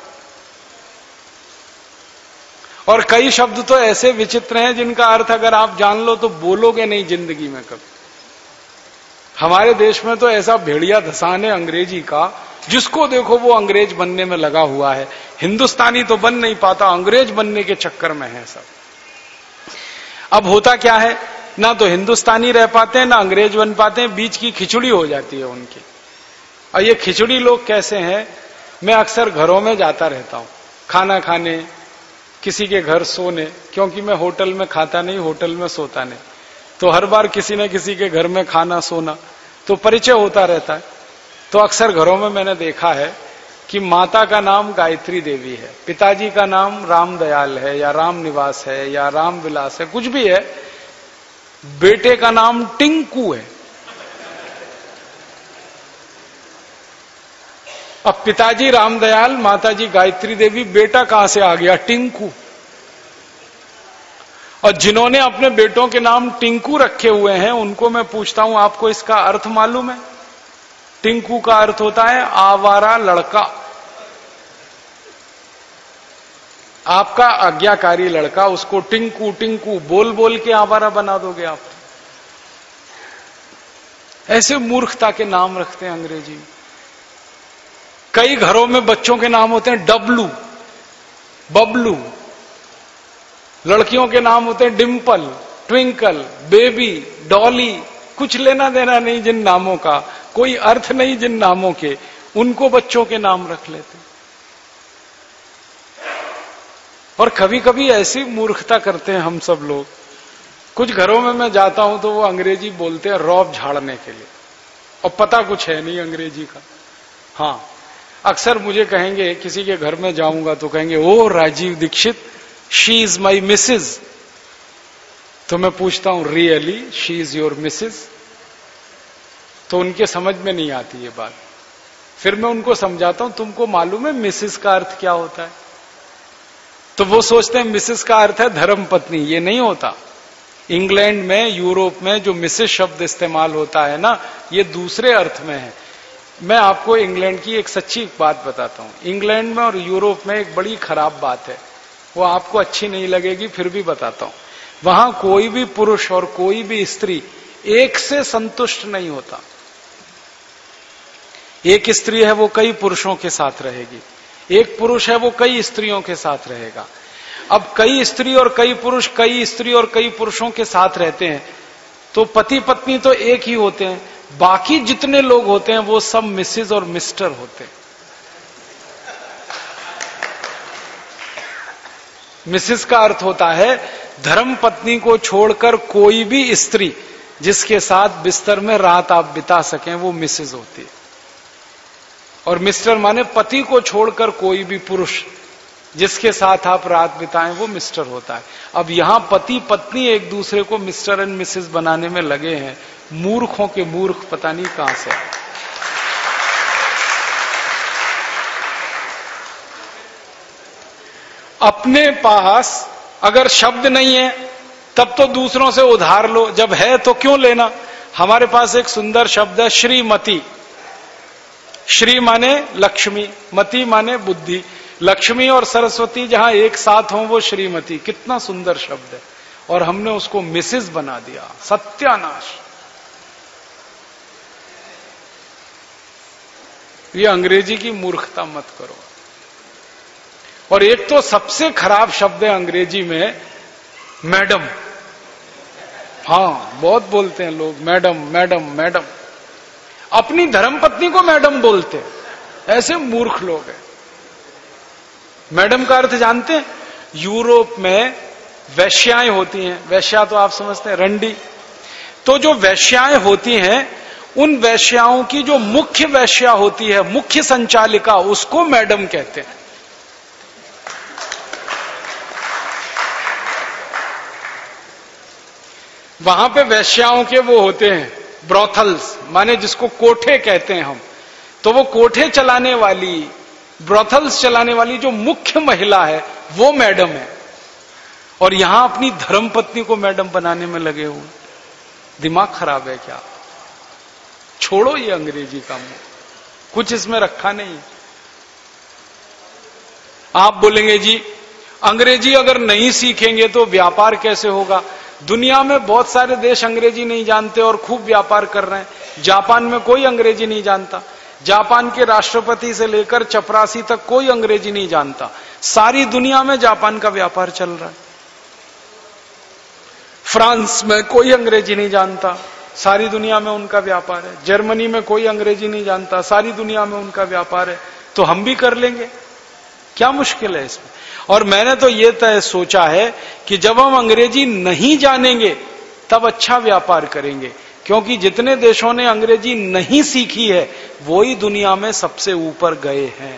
और कई शब्द तो ऐसे विचित्र हैं जिनका अर्थ अगर आप जान लो तो बोलोगे नहीं जिंदगी में कभी। हमारे देश में तो ऐसा भेड़िया धसान है अंग्रेजी का, जिसको देखो वो अंग्रेज बनने में लगा हुआ है। हिंदुस्तानी तो बन नहीं पाता, अंग्रेज बनने के चक्कर में है सब। अब होता क्या है, ना तो हिंदुस्तानी रह पाते हैं ना अंग्रेज बन पाते हैं, बीच की खिचड़ी हो जाती है उनकी। और ये खिचड़ी लोग कैसे हैं? मैं अक्सर घरों में जाता रहता हूं खाना खाने, किसी के घर सोने, क्योंकि मैं होटल में खाता नहीं, होटल में सोता नहीं। तो हर बार किसी न किसी के घर में खाना सोना, तो परिचय होता रहता है। तो अक्सर घरों में मैंने देखा है कि माता का नाम गायत्री देवी है, पिताजी का नाम राम दयाल है या राम निवास है या राम विलास है, कुछ भी है, बेटे का नाम टिंकू है। अब पिताजी रामदयाल, माताजी गायत्री देवी, बेटा कहां से आ गया? टिंकू। और जिन्होंने अपने बेटों के नाम टिंकू रखे हुए हैं उनको मैं पूछता हूं, आपको इसका अर्थ मालूम है? टिंकू का अर्थ होता है आवारा लड़का। आपका आज्ञाकारी लड़का, उसको टिंकू टिंकू बोल बोल के आवारा बना दोगे आप। ऐसे मूर्खता के नाम रखते हैं अंग्रेजी में। कई घरों में बच्चों के नाम होते हैं डब्लू, बबलू। लड़कियों के नाम होते हैं डिम्पल, ट्विंकल, बेबी, डॉली। कुछ लेना देना नहीं जिन नामों का, कोई अर्थ नहीं जिन नामों के, उनको बच्चों के नाम रख लेते। और कभी कभी ऐसी मूर्खता करते हैं हम सब लोग। कुछ घरों में मैं जाता हूं तो वो अंग्रेजी बोलते हैं रौब झाड़ने के लिए, और पता कुछ है नहीं अंग्रेजी का। हाँ, अक्सर मुझे कहेंगे, किसी के घर में जाऊंगा तो कहेंगे, ओ Rajiv Dixit, she is my missus. तो मैं पूछता हूं, really she is your missus? तो उनके समझ में नहीं आती ये बात। फिर मैं उनको समझाता हूं, तुमको मालूम है मिसेज का अर्थ क्या होता है? तो वो सोचते हैं मिसेस का अर्थ है धर्म पत्नी। ये नहीं होता। इंग्लैंड में, यूरोप में जो मिसेस शब्द इस्तेमाल होता है ना, ये दूसरे अर्थ में है। मैं आपको इंग्लैंड की एक सच्ची बात बताता हूं। इंग्लैंड में और यूरोप में एक बड़ी खराब बात है, वो आपको अच्छी नहीं लगेगी, फिर भी बताता हूं। वहां कोई भी पुरुष और कोई भी स्त्री एक से संतुष्ट नहीं होता। एक स्त्री है वो कई पुरुषों के साथ रहेगी, एक पुरुष है वो कई स्त्रियों के साथ रहेगा। अब कई स्त्री और कई पुरुष कई स्त्री और कई पुरुषों के साथ रहते हैं, तो पति पत्नी तो एक ही होते हैं, बाकी जितने लोग होते हैं वो सब मिसेज और मिस्टर होते हैं। मिसेस का अर्थ होता है धर्म पत्नी को छोड़कर कोई भी स्त्री जिसके साथ बिस्तर में रात आप बिता सकें, वो मिसेज होती है। और मिस्टर माने पति को छोड़कर कोई भी पुरुष जिसके साथ आप रात बिताएं, वो मिस्टर होता है। अब यहां पति पत्नी एक दूसरे को मिस्टर एंड मिसेस बनाने में लगे हैं। मूर्खों के मूर्ख पता नहीं कहां से। अपने पास अगर शब्द नहीं है तब तो दूसरों से उधार लो, जब है तो क्यों लेना। हमारे पास एक सुंदर शब्द है श्रीमती। श्री माने लक्ष्मी, मति माने बुद्धि। लक्ष्मी और सरस्वती जहां एक साथ हों वो श्रीमती। कितना सुंदर शब्द है, और हमने उसको मिसेस बना दिया। सत्यानाश। ये अंग्रेजी की मूर्खता मत करो। और एक तो सबसे खराब शब्द है अंग्रेजी में मैडम। हाँ, बहुत बोलते हैं लोग मैडम मैडम मैडम। अपनी धर्मपत्नी को मैडम बोलते हैं, ऐसे मूर्ख लोग हैं। मैडम का अर्थ जानते हैं? यूरोप में वैश्याएं होती हैं। वैश्या तो आप समझते हैं, रंडी। तो जो वैश्याएं होती हैं, उन वैश्याओं की जो मुख्य वैश्या होती है, मुख्य संचालिका, उसको मैडम कहते हैं। वहां पे वैश्याओं के वो होते हैं ब्रोथल्स, माने जिसको कोठे कहते हैं हम। तो वो कोठे चलाने वाली, ब्रोथल्स चलाने वाली जो मुख्य महिला है वो मैडम है। और यहां अपनी धर्मपत्नी को मैडम बनाने में लगे हुए। दिमाग खराब है क्या? छोड़ो ये अंग्रेजी का मुंह, कुछ इसमें रखा नहीं। आप बोलेंगे जी अंग्रेजी अगर नहीं सीखेंगे तो व्यापार कैसे होगा? दुनिया में बहुत सारे देश अंग्रेजी नहीं जानते और खूब व्यापार कर रहे हैं। जापान में कोई अंग्रेजी नहीं जानता। जापान के राष्ट्रपति से लेकर चपरासी तक कोई अंग्रेजी नहीं जानता। सारी दुनिया में जापान का व्यापार चल रहा है। फ्रांस में कोई अंग्रेजी नहीं जानता, सारी दुनिया में उनका व्यापार है। जर्मनी में कोई अंग्रेजी नहीं जानता, सारी दुनिया में उनका व्यापार है। तो हम भी कर लेंगे, क्या मुश्किल है इसमें? और मैंने तो ये तय सोचा है कि जब हम अंग्रेजी नहीं जानेंगे तब अच्छा व्यापार करेंगे, क्योंकि जितने देशों ने अंग्रेजी नहीं सीखी है वो ही दुनिया में सबसे ऊपर गए हैं।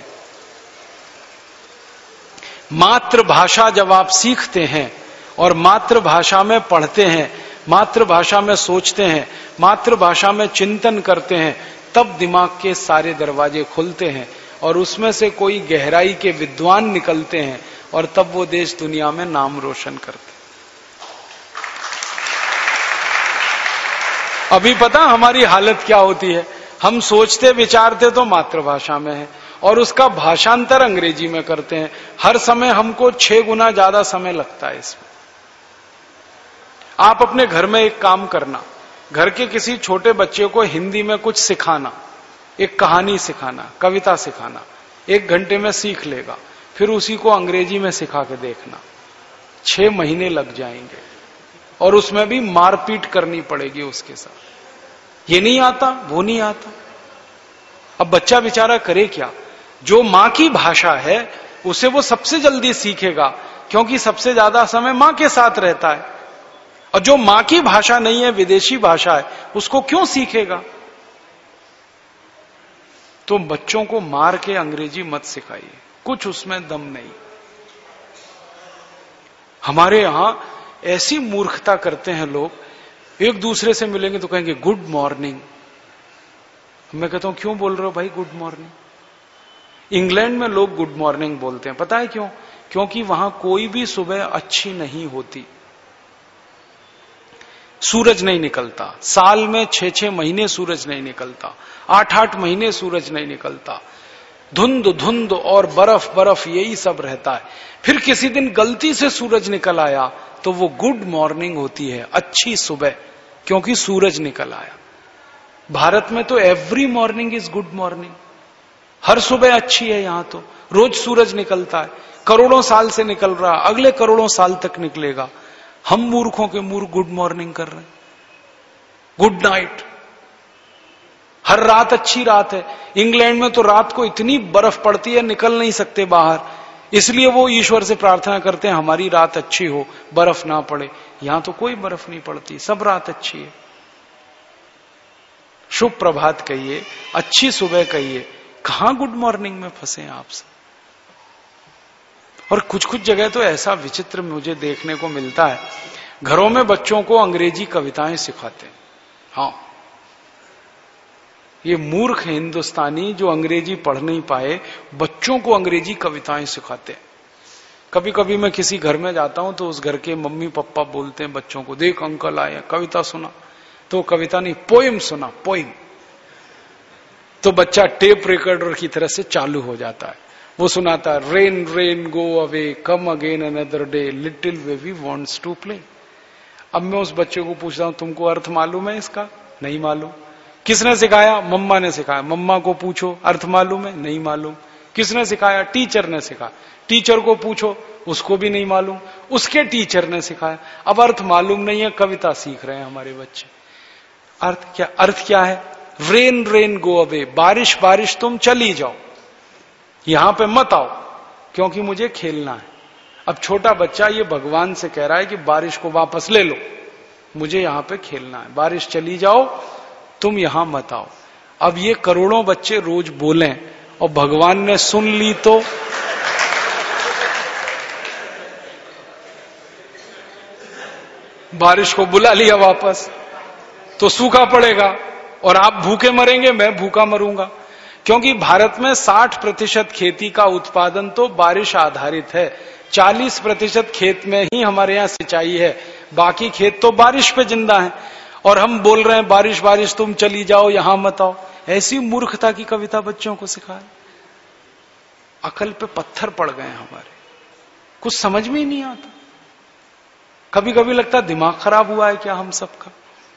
मातृभाषा जब आप सीखते हैं और मातृभाषा में पढ़ते हैं, मातृभाषा में सोचते हैं, मातृभाषा में चिंतन करते हैं, तब दिमाग के सारे दरवाजे खुलते हैं और उसमें से कोई गहराई के विद्वान निकलते हैं, और तब वो देश दुनिया में नाम रोशन करते। अभी पता हमारी हालत क्या होती है? हम सोचते विचारते तो मातृभाषा में है और उसका भाषांतर अंग्रेजी में करते हैं। हर समय हमको छह गुना ज्यादा समय लगता है इसमें। आप अपने घर में एक काम करना, घर के किसी छोटे बच्चे को हिंदी में कुछ सिखाना, एक कहानी सिखाना, कविता सिखाना, एक घंटे में सीख लेगा। फिर उसी को अंग्रेजी में सिखा के देखना, छह महीने लग जाएंगे और उसमें भी मारपीट करनी पड़ेगी उसके साथ। ये नहीं आता, वो नहीं आता। अब बच्चा बेचारा करे क्या? जो मां की भाषा है उसे वो सबसे जल्दी सीखेगा, क्योंकि सबसे ज्यादा समय मां के साथ रहता है। और जो मां की भाषा नहीं है, विदेशी भाषा है, उसको क्यों सीखेगा? तो बच्चों को मार के अंग्रेजी मत सिखाइए, कुछ उसमें दम नहीं। हमारे यहां ऐसी मूर्खता करते हैं लोग, एक दूसरे से मिलेंगे तो कहेंगे गुड मॉर्निंग। मैं कहता हूं क्यों बोल रहे हो भाई गुड मॉर्निंग? इंग्लैंड में लोग गुड मॉर्निंग बोलते हैं, पता है क्यों? क्योंकि वहां कोई भी सुबह अच्छी नहीं होती। सूरज नहीं निकलता, साल में छह छह महीने सूरज नहीं निकलता, आठ आठ महीने सूरज नहीं निकलता, धुंध धुंध और बर्फ बर्फ यही सब रहता है। फिर किसी दिन गलती से सूरज निकल आया तो वो गुड मॉर्निंग होती है, अच्छी सुबह, क्योंकि सूरज निकल आया। भारत में तो every morning is good morning, हर सुबह अच्छी है। यहां तो रोज सूरज निकलता है, करोड़ों साल से निकल रहा, अगले करोड़ों साल तक निकलेगा। हम मूर्खों के मूर्ख गुड मॉर्निंग कर रहे हैं, गुड नाइट। हर रात अच्छी रात है। इंग्लैंड में तो रात को इतनी बर्फ पड़ती है, निकल नहीं सकते बाहर, इसलिए वो ईश्वर से प्रार्थना करते हैं हमारी रात अच्छी हो, बर्फ ना पड़े। यहां तो कोई बर्फ नहीं पड़ती, सब रात अच्छी है। शुभ प्रभात कहिए, अच्छी सुबह कहिए, कहां गुड मॉर्निंग में फंसे हैं आप सब। और कुछ कुछ जगह तो ऐसा विचित्र मुझे देखने को मिलता है, घरों में बच्चों को अंग्रेजी कविताएं सिखाते हैं। हाँ, ये मूर्ख हिंदुस्तानी जो अंग्रेजी पढ़ नहीं पाए, बच्चों को अंग्रेजी कविताएं सिखाते हैं। कभी कभी मैं किसी घर में जाता हूं तो उस घर के मम्मी पापा बोलते हैं बच्चों को, देख अंकल आए, कविता सुना। तो कविता नहीं, पोएम सुना, पोएम। तो बच्चा टेप रिकॉर्डर की तरह से चालू हो जाता है, वो सुनाता है, rain rain go away come again another day little baby wants to play. अब मैं उस बच्चे को पूछता हूं, तुमको अर्थ मालूम है इसका? नहीं मालूम। किसने सिखाया? मम्मा ने सिखाया। मम्मा को पूछो, अर्थ मालूम है? नहीं मालूम। किसने सिखाया? टीचर ने सिखाया। टीचर को पूछो, उसको भी नहीं मालूम। उसके टीचर ने सिखाया। अब अर्थ मालूम नहीं है, कविता सीख रहे हैं हमारे बच्चे। अर्थ क्या? अर्थ क्या है? रेन रेन गो अवे, बारिश बारिश तुम चली जाओ, यहां पे मत आओ, क्योंकि मुझे खेलना है। अब छोटा बच्चा ये भगवान से कह रहा है कि बारिश को वापस ले लो, मुझे यहां पे खेलना है, बारिश चली जाओ, तुम यहां मत आओ। अब ये करोड़ों बच्चे रोज बोलें और भगवान ने सुन ली तो बारिश को बुला लिया वापस, तो सूखा पड़ेगा और आप भूखे मरेंगे, मैं भूखा मरूंगा। क्योंकि भारत में साठ प्रतिशत खेती का उत्पादन तो बारिश आधारित है, चालीस प्रतिशत खेत में ही हमारे यहाँ सिंचाई है, बाकी खेत तो बारिश पे जिंदा है। और हम बोल रहे हैं बारिश बारिश तुम चली जाओ, यहां मत आओ। ऐसी मूर्खता की कविता बच्चों को सिखाए, अकल पे पत्थर पड़ गए हमारे, कुछ समझ में ही नहीं आता। कभी कभी लगता दिमाग खराब हुआ है क्या हम सबका।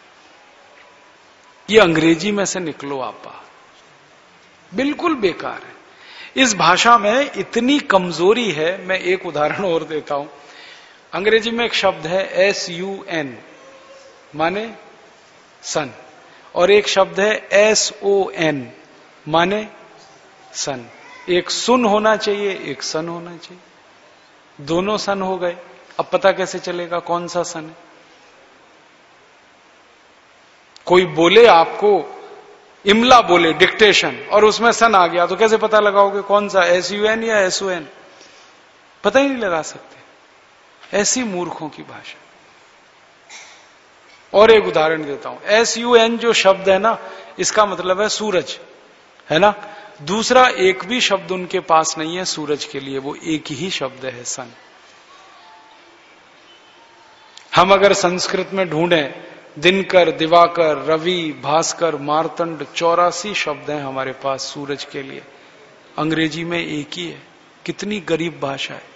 ये अंग्रेजी में से निकलो आप बाहर, बिल्कुल बेकार है। इस भाषा में इतनी कमजोरी है। मैं एक उदाहरण और देता हूं। अंग्रेजी में एक शब्द है एस यू एन, माने सन, और एक शब्द है एस ओ एन, माने सन। एक सुन होना चाहिए, एक सन होना चाहिए, दोनों सन हो गए। अब पता कैसे चलेगा कौन सा सन है? कोई बोले आपको, इमला बोले डिक्टेशन, और उसमें सन आ गया, तो कैसे पता लगाओगे कौन सा, एस यू एन या एस ओ एन? पता ही नहीं लगा सकते। ऐसी मूर्खों की भाषा। और एक उदाहरण देता हूं। एस यू एन जो शब्द है ना, इसका मतलब है सूरज, है ना। दूसरा एक भी शब्द उनके पास नहीं है सूरज के लिए, वो एक ही शब्द है सन। हम अगर संस्कृत में ढूंढें, दिनकर, दिवाकर, रवि, भास्कर, मार्तंड, चौरासी शब्द हैं हमारे पास सूरज के लिए। अंग्रेजी में एक ही है। कितनी गरीब भाषा है।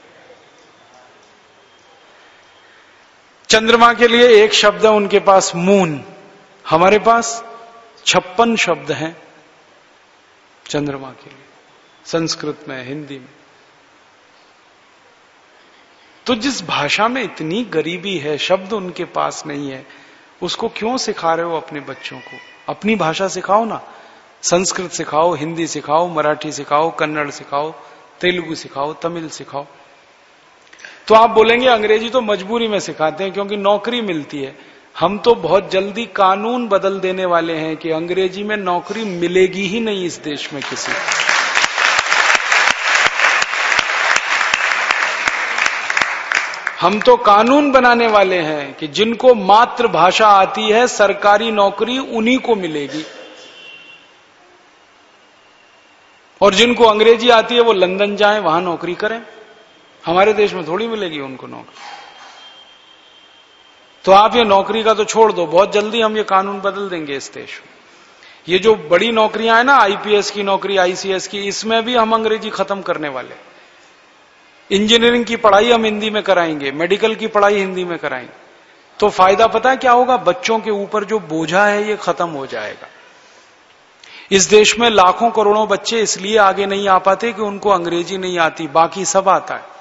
चंद्रमा के लिए एक शब्द है उनके पास, मून। हमारे पास छप्पन शब्द हैं चंद्रमा के लिए, संस्कृत में, हिंदी में। तो जिस भाषा में इतनी गरीबी है, शब्द उनके पास नहीं है, उसको क्यों सिखा रहे हो अपने बच्चों को? अपनी भाषा सिखाओ ना। संस्कृत सिखाओ, हिंदी सिखाओ, मराठी सिखाओ, कन्नड़ सिखाओ, तेलुगु सिखाओ, तमिल सिखाओ। तो आप बोलेंगे अंग्रेजी तो मजबूरी में सिखाते हैं क्योंकि नौकरी मिलती है। हम तो बहुत जल्दी कानून बदल देने वाले हैं कि अंग्रेजी में नौकरी मिलेगी ही नहीं इस देश में किसी। हम तो कानून बनाने वाले हैं कि जिनको मातृभाषा आती है सरकारी नौकरी उन्हीं को मिलेगी, और जिनको अंग्रेजी आती है वो लंदन जाएं, वहां नौकरी करें। हमारे देश में थोड़ी मिलेगी उनको नौकरी। तो आप ये नौकरी का तो छोड़ दो, बहुत जल्दी हम ये कानून बदल देंगे इस देश में। ये जो बड़ी नौकरियां हैं ना, आईपीएस की नौकरी, आईसीएस की, इसमें भी हम अंग्रेजी खत्म करने वाले। इंजीनियरिंग की पढ़ाई हम हिंदी में कराएंगे, मेडिकल की पढ़ाई हिंदी में कराएंगे। तो फायदा पता है क्या होगा? बच्चों के ऊपर जो बोझा है ये खत्म हो जाएगा। इस देश में लाखों करोड़ों बच्चे इसलिए आगे नहीं आ पाते कि उनको अंग्रेजी नहीं आती, बाकी सब आता है,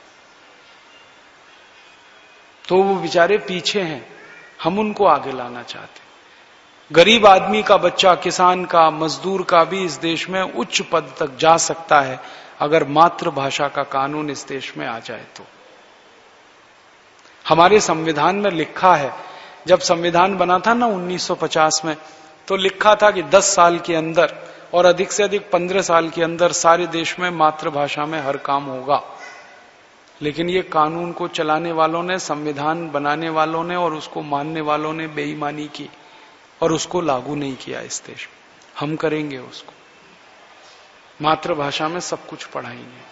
तो वो बेचारे पीछे हैं। हम उनको आगे लाना चाहते हैं। गरीब आदमी का बच्चा, किसान का, मजदूर का भी इस देश में उच्च पद तक जा सकता है अगर मातृभाषा का कानून इस देश में आ जाए तो। हमारे संविधान में लिखा है, जब संविधान बना था ना उन्नीस सौ पचास में, तो लिखा था कि दस साल के अंदर और अधिक से अधिक पंद्रह साल के अंदर सारे देश में मातृभाषा में हर काम होगा। लेकिन ये कानून को चलाने वालों ने, संविधान बनाने वालों ने और उसको मानने वालों ने बेईमानी की और उसको लागू नहीं किया इस देश में। हम करेंगे उसको, मातृभाषा में सब कुछ पढ़ाएंगे।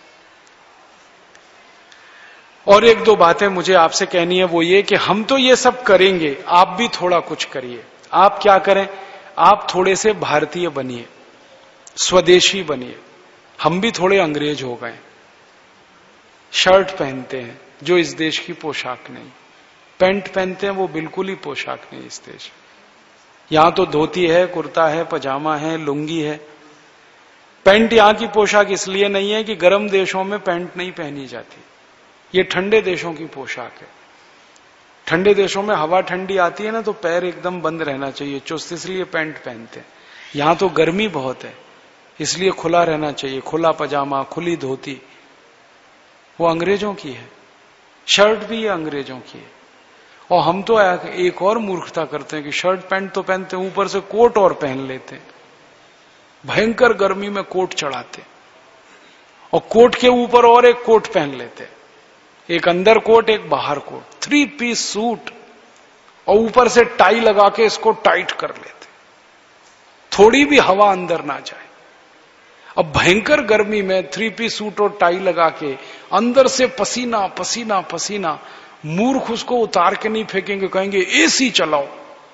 और एक दो बातें मुझे आपसे कहनी है, वो ये कि हम तो ये सब करेंगे, आप भी थोड़ा कुछ करिए। आप क्या करें? आप थोड़े से भारतीय बनिए, स्वदेशी बनिए। हम भी थोड़े अंग्रेज हो गए, शर्ट पहनते हैं जो इस देश की पोशाक नहीं, पैंट पहनते हैं वो बिल्कुल ही पोशाक नहीं इस देश। यहां तो धोती है, कुर्ता है, पजामा है, लुंगी है। पैंट यहां की पोशाक इसलिए नहीं है कि गर्म देशों में पैंट नहीं पहनी जाती, ये ठंडे देशों की पोशाक है। ठंडे देशों में हवा ठंडी आती है ना, तो पैर एकदम बंद रहना चाहिए, चुस्त, इसलिए पैंट पहनते हैं। यहां तो गर्मी बहुत है, इसलिए खुला रहना चाहिए, खुला पजामा, खुली धोती। वो अंग्रेजों की है, शर्ट भी ये अंग्रेजों की है। और हम तो एक और मूर्खता करते हैं कि शर्ट पैंट तो पहनते हैं, ऊपर से कोट और पहन लेते हैं। भयंकर गर्मी में कोट चढ़ाते, और कोट के ऊपर और एक कोट पहन लेते, एक अंदर कोट एक बाहर कोट, थ्री पीस सूट, और ऊपर से टाई लगा के इसको टाइट कर लेते, थोड़ी भी हवा अंदर ना जाए। अब भयंकर गर्मी में थ्री पीस सूट और टाई लगा के अंदर से पसीना पसीना पसीना, मूर्ख उसको उतार के नहीं फेंकेंगे, कहेंगे एसी चलाओ।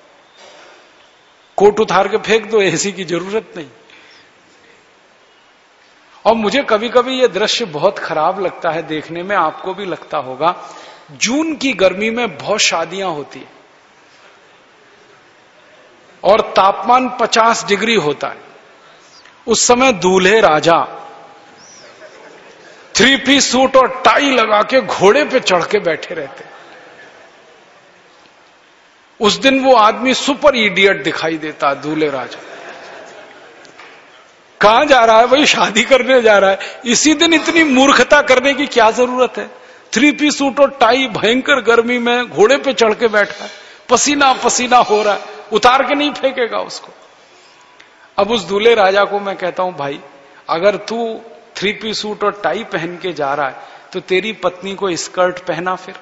कोट उतार के फेंक दो, एसी की जरूरत नहीं। और मुझे कभी कभी यह दृश्य बहुत खराब लगता है देखने में, आपको भी लगता होगा। जून की गर्मी में बहुत शादियां होती है और तापमान पचास डिग्री होता है। उस समय दूल्हे राजा थ्री पीस सूट और टाई लगा के घोड़े पे चढ़ के बैठे रहते। उस दिन वो आदमी सुपर इडियट दिखाई देता, दूल्हे राजा। कहां जा रहा है भाई? शादी करने जा रहा है। इसी दिन इतनी मूर्खता करने की क्या जरूरत है? थ्री पीस सूट और टाई, भयंकर गर्मी में घोड़े पे चढ़ के बैठा है, पसीना पसीना हो रहा है, उतार के नहीं फेंकेगा उसको। अब उस दूल्हे राजा को मैं कहता हूं, भाई अगर तू थ्री पीस सूट और टाई पहन के जा रहा है तो तेरी पत्नी को स्कर्ट पहना, फिर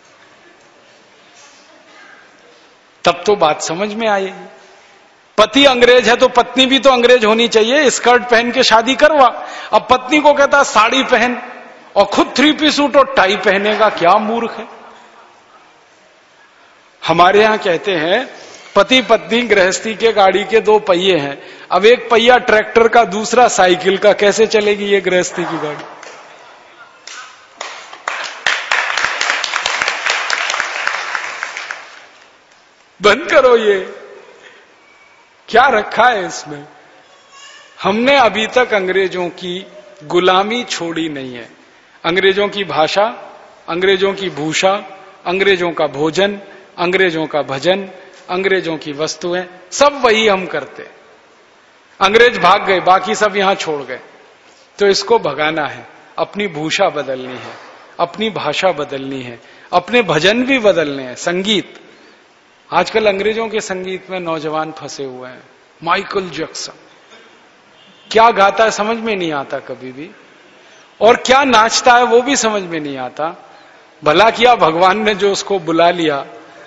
तब तो बात समझ में आएगी। पति अंग्रेज है तो पत्नी भी तो अंग्रेज होनी चाहिए, स्कर्ट पहन के शादी करवा। अब पत्नी को कहता साड़ी पहन और खुद थ्री पीस सूट और टाई पहनेगा, क्या मूर्ख है। हमारे यहां कहते हैं पति पत्नी गृहस्थी के गाड़ी के दो पहिए हैं, अब एक पहिया ट्रैक्टर का, दूसरा साइकिल का, कैसे चलेगी ये गृहस्थी की गाड़ी? बंद करो ये, क्या रखा है इसमें? हमने अभी तक अंग्रेजों की गुलामी छोड़ी नहीं है। अंग्रेजों की भाषा, अंग्रेजों की भूषा, अंग्रेजों का भोजन, अंग्रेजों का भजन, अंग्रेजों की वस्तुएं, सब वही हम करते। अंग्रेज भाग गए, बाकी सब यहां छोड़ गए, तो इसको भगाना है। अपनी भूषा बदलनी है, अपनी भाषा बदलनी है, अपने भजन भी बदलने हैं। संगीत, आजकल अंग्रेजों के संगीत में नौजवान फंसे हुए हैं। माइकल जैक्सन क्या गाता है समझ में नहीं आता कभी भी, और क्या नाचता है वो भी समझ में नहीं आता। भला किया भगवान ने जो उसको बुला लिया।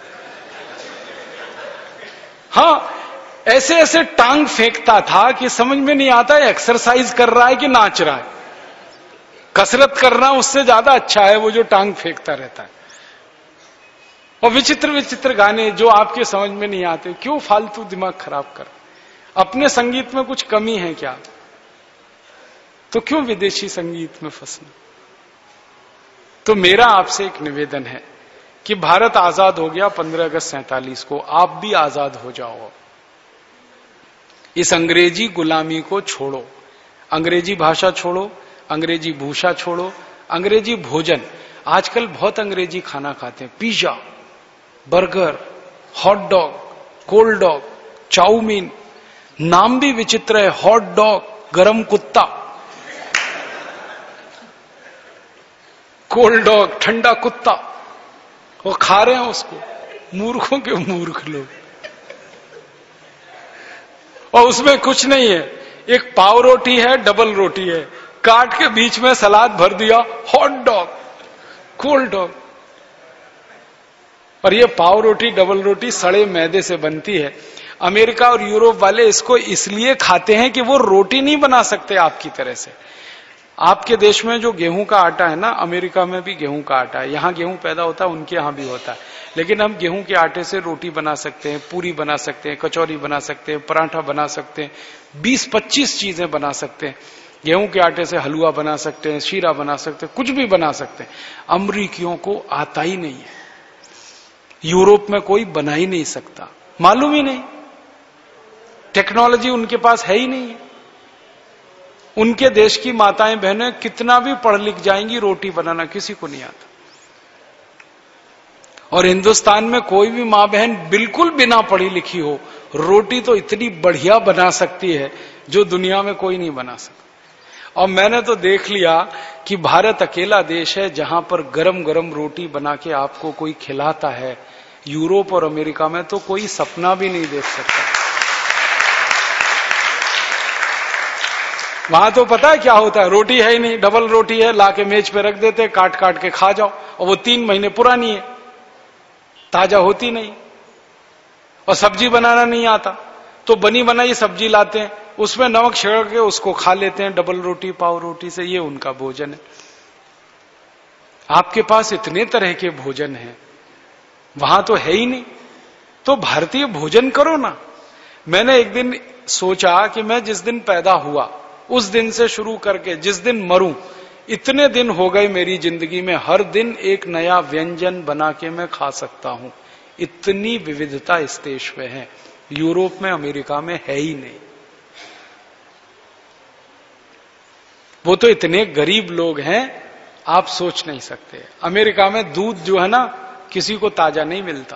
हाँ, ऐसे ऐसे टांग फेंकता था कि समझ में नहीं आता है एक्सरसाइज कर रहा है कि नाच रहा है। कसरत करना उससे ज्यादा अच्छा है वो जो टांग फेंकता रहता है। और विचित्र विचित्र गाने जो आपके समझ में नहीं आते, क्यों फालतू दिमाग खराब कर? अपने संगीत में कुछ कमी है क्या? तो क्यों विदेशी संगीत में फंसना? तो मेरा आपसे एक निवेदन है कि भारत आजाद हो गया पंद्रह अगस्त सैंतालीस को, आप भी आजाद हो जाओ। इस अंग्रेजी गुलामी को छोड़ो, अंग्रेजी भाषा छोड़ो, अंग्रेजी भूषा छोड़ो, अंग्रेजी भोजन। आजकल बहुत अंग्रेजी खाना खाते हैं, pizza, burger, hot dog, cold dog, chow mein, नाम भी विचित्र है, हॉट डॉग, गरम कुत्ता, कोल्ड डॉग, ठंडा कुत्ता, वो खा रहे हैं उसको, मूर्खों के मूर्ख लोग। और उसमें कुछ नहीं है, एक पाव रोटी है, डबल रोटी है, काट के बीच में सलाद भर दिया, हॉट डॉग, कोल्ड डॉग। और ये पाव रोटी डबल रोटी सड़े मैदे से बनती है। अमेरिका और यूरोप वाले इसको इसलिए खाते हैं कि वो रोटी नहीं बना सकते आपकी तरह से। आपके देश में जो गेहूं का आटा है ना, अमेरिका में भी गेहूं का आटा है, यहां गेहूं पैदा होता है, उनके यहां भी होता है। लेकिन हम गेहूं के आटे से रोटी बना सकते हैं, पूरी बना सकते हैं, कचौरी बना सकते हैं, पराठा बना सकते हैं, बीस पच्चीस चीजें बना सकते हैं। गेहूं के आटे से हलवा बना सकते हैं, शीरा बना सकते हैं, कुछ भी बना सकते हैं। अमरीकियों को आता ही नहीं है, यूरोप में कोई बना ही नहीं सकता, मालूम ही नहीं, टेक्नोलॉजी उनके पास है ही नहीं। उनके देश की माताएं बहनें कितना भी पढ़ लिख जाएंगी, रोटी बनाना किसी को नहीं आता। और हिंदुस्तान में कोई भी मां बहन बिल्कुल बिना पढ़ी लिखी हो, रोटी तो इतनी बढ़िया बना सकती है जो दुनिया में कोई नहीं बना सकता। और मैंने तो देख लिया कि भारत अकेला देश है जहां पर गरम गरम रोटी बना के आपको कोई खिलाता है। यूरोप और अमेरिका में तो कोई सपना भी नहीं देख सकता। वहां तो पता है क्या होता है, रोटी है ही नहीं, डबल रोटी है, लाके मेज पे रख देते, काट काट के खा जाओ, और वो तीन महीने पुरानी है, ताजा होती नहीं। और सब्जी बनाना नहीं आता तो बनी बनाई सब्जी लाते हैं, उसमें नमक छिड़क के उसको खा लेते हैं, डबल रोटी पाव रोटी से, ये उनका भोजन है। आपके पास इतने तरह के भोजन हैं, वहां तो है ही नहीं, तो भारतीय भोजन करो ना। मैंने एक दिन सोचा कि मैं जिस दिन पैदा हुआ उस दिन से शुरू करके जिस दिन मरूं, इतने दिन हो गए मेरी जिंदगी में, हर दिन एक नया व्यंजन बना के मैं खा सकता हूं। इतनी विविधता इस देश में है, यूरोप में अमेरिका में है ही नहीं। वो तो इतने गरीब लोग हैं आप सोच नहीं सकते। अमेरिका में दूध जो है ना, किसी को ताजा नहीं मिलता।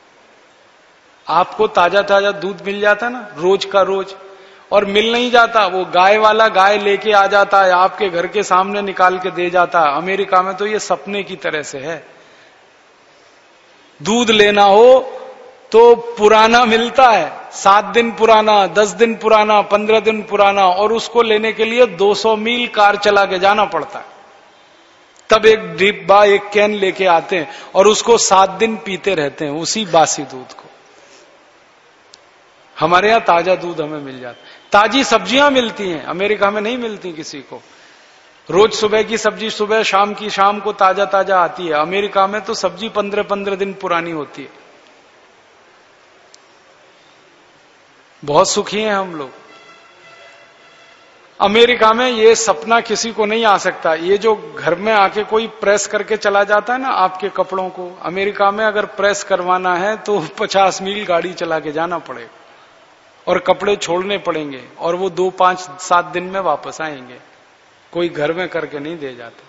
आपको ताजा ताजा दूध मिल जाता ना, रोज का रोज, और मिल नहीं जाता, वो गाय वाला गाय लेके आ जाता है, आपके घर के सामने निकाल के दे जाता है। अमेरिका में तो ये सपने की तरह से है। दूध लेना हो तो पुराना मिलता है, सात दिन पुराना, दस दिन पुराना, पंद्रह दिन पुराना, और उसको लेने के लिए दो सौ मील कार चला के जाना पड़ता है। तब एक डिब्बा एक कैन लेके आते हैं और उसको सात दिन पीते रहते हैं, उसी बासी दूध को। हमारे यहां ताजा दूध हमें मिल जाता, ताजी सब्जियां मिलती हैं, अमेरिका में नहीं मिलती किसी को। रोज सुबह की सब्जी सुबह, शाम की शाम को ताजा ताजा आती है। अमेरिका में तो सब्जी पंद्रह पंद्रह दिन पुरानी होती है। बहुत सुखी हैं हम लोग। अमेरिका में ये सपना किसी को नहीं आ सकता। ये जो घर में आके कोई प्रेस करके चला जाता है ना आपके कपड़ों को, अमेरिका में अगर प्रेस करवाना है तो पचास मील गाड़ी चला के जाना पड़ेगा, और कपड़े छोड़ने पड़ेंगे, और वो दो पांच सात दिन में वापस आएंगे। कोई घर में करके नहीं दे जाता,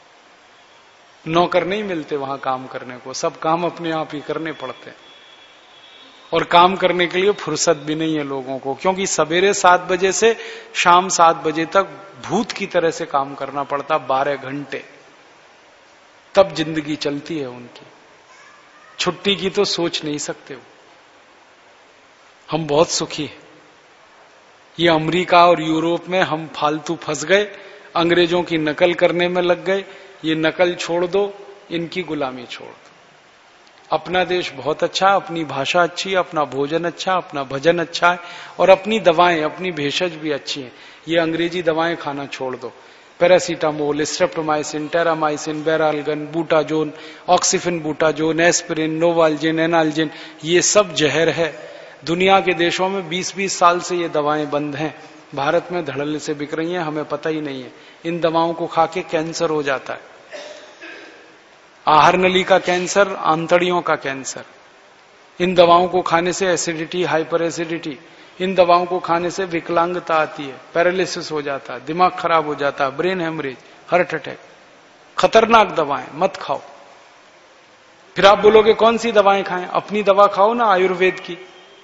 नौकर नहीं मिलते वहां काम करने को, सब काम अपने आप ही करने पड़ते हैं। और काम करने के लिए फुर्सत भी नहीं है लोगों को, क्योंकि सवेरे सात बजे से शाम सात बजे तक भूत की तरह से काम करना पड़ता, बारह घंटे, तब जिंदगी चलती है उनकी। छुट्टी की तो सोच नहीं सकते हो। हम बहुत सुखी हैं। ये अमेरिका और यूरोप में हम फालतू फंस गए, अंग्रेजों की नकल करने में लग गए। ये नकल छोड़ दो, इनकी गुलामी छोड़ दो। अपना देश बहुत अच्छा, अपनी भाषा अच्छी है, अपना भोजन अच्छा, अपना भजन अच्छा है, और अपनी दवाएं, अपनी भेषज भी अच्छी है। ये अंग्रेजी दवाएं खाना छोड़ दो। Paracetamol, streptomycin, terramycin, baralgan, butazone, oxyphenbutazone, aspirin, novalgin, analgin, ये सब जहर है। दुनिया के देशों में बीस बीस साल से ये दवाएं बंद हैं, भारत में धड़ल्ले से बिक रही हैं, हमें पता ही नहीं है। इन दवाओं को खा के कैंसर हो जाता है, आहार नली का कैंसर, आंतड़ियों का कैंसर। इन दवाओं को खाने से एसिडिटी, हाइपर एसिडिटी, इन दवाओं को खाने से विकलांगता आती है, पैरालिसिस हो जाता है, दिमाग खराब हो जाता है, ब्रेन हेमरेज, हार्ट अटैक। खतरनाक दवाएं मत खाओ। फिर आप बोलोगे कौन सी दवाएं खाएं? अपनी दवा खाओ ना, आयुर्वेद की।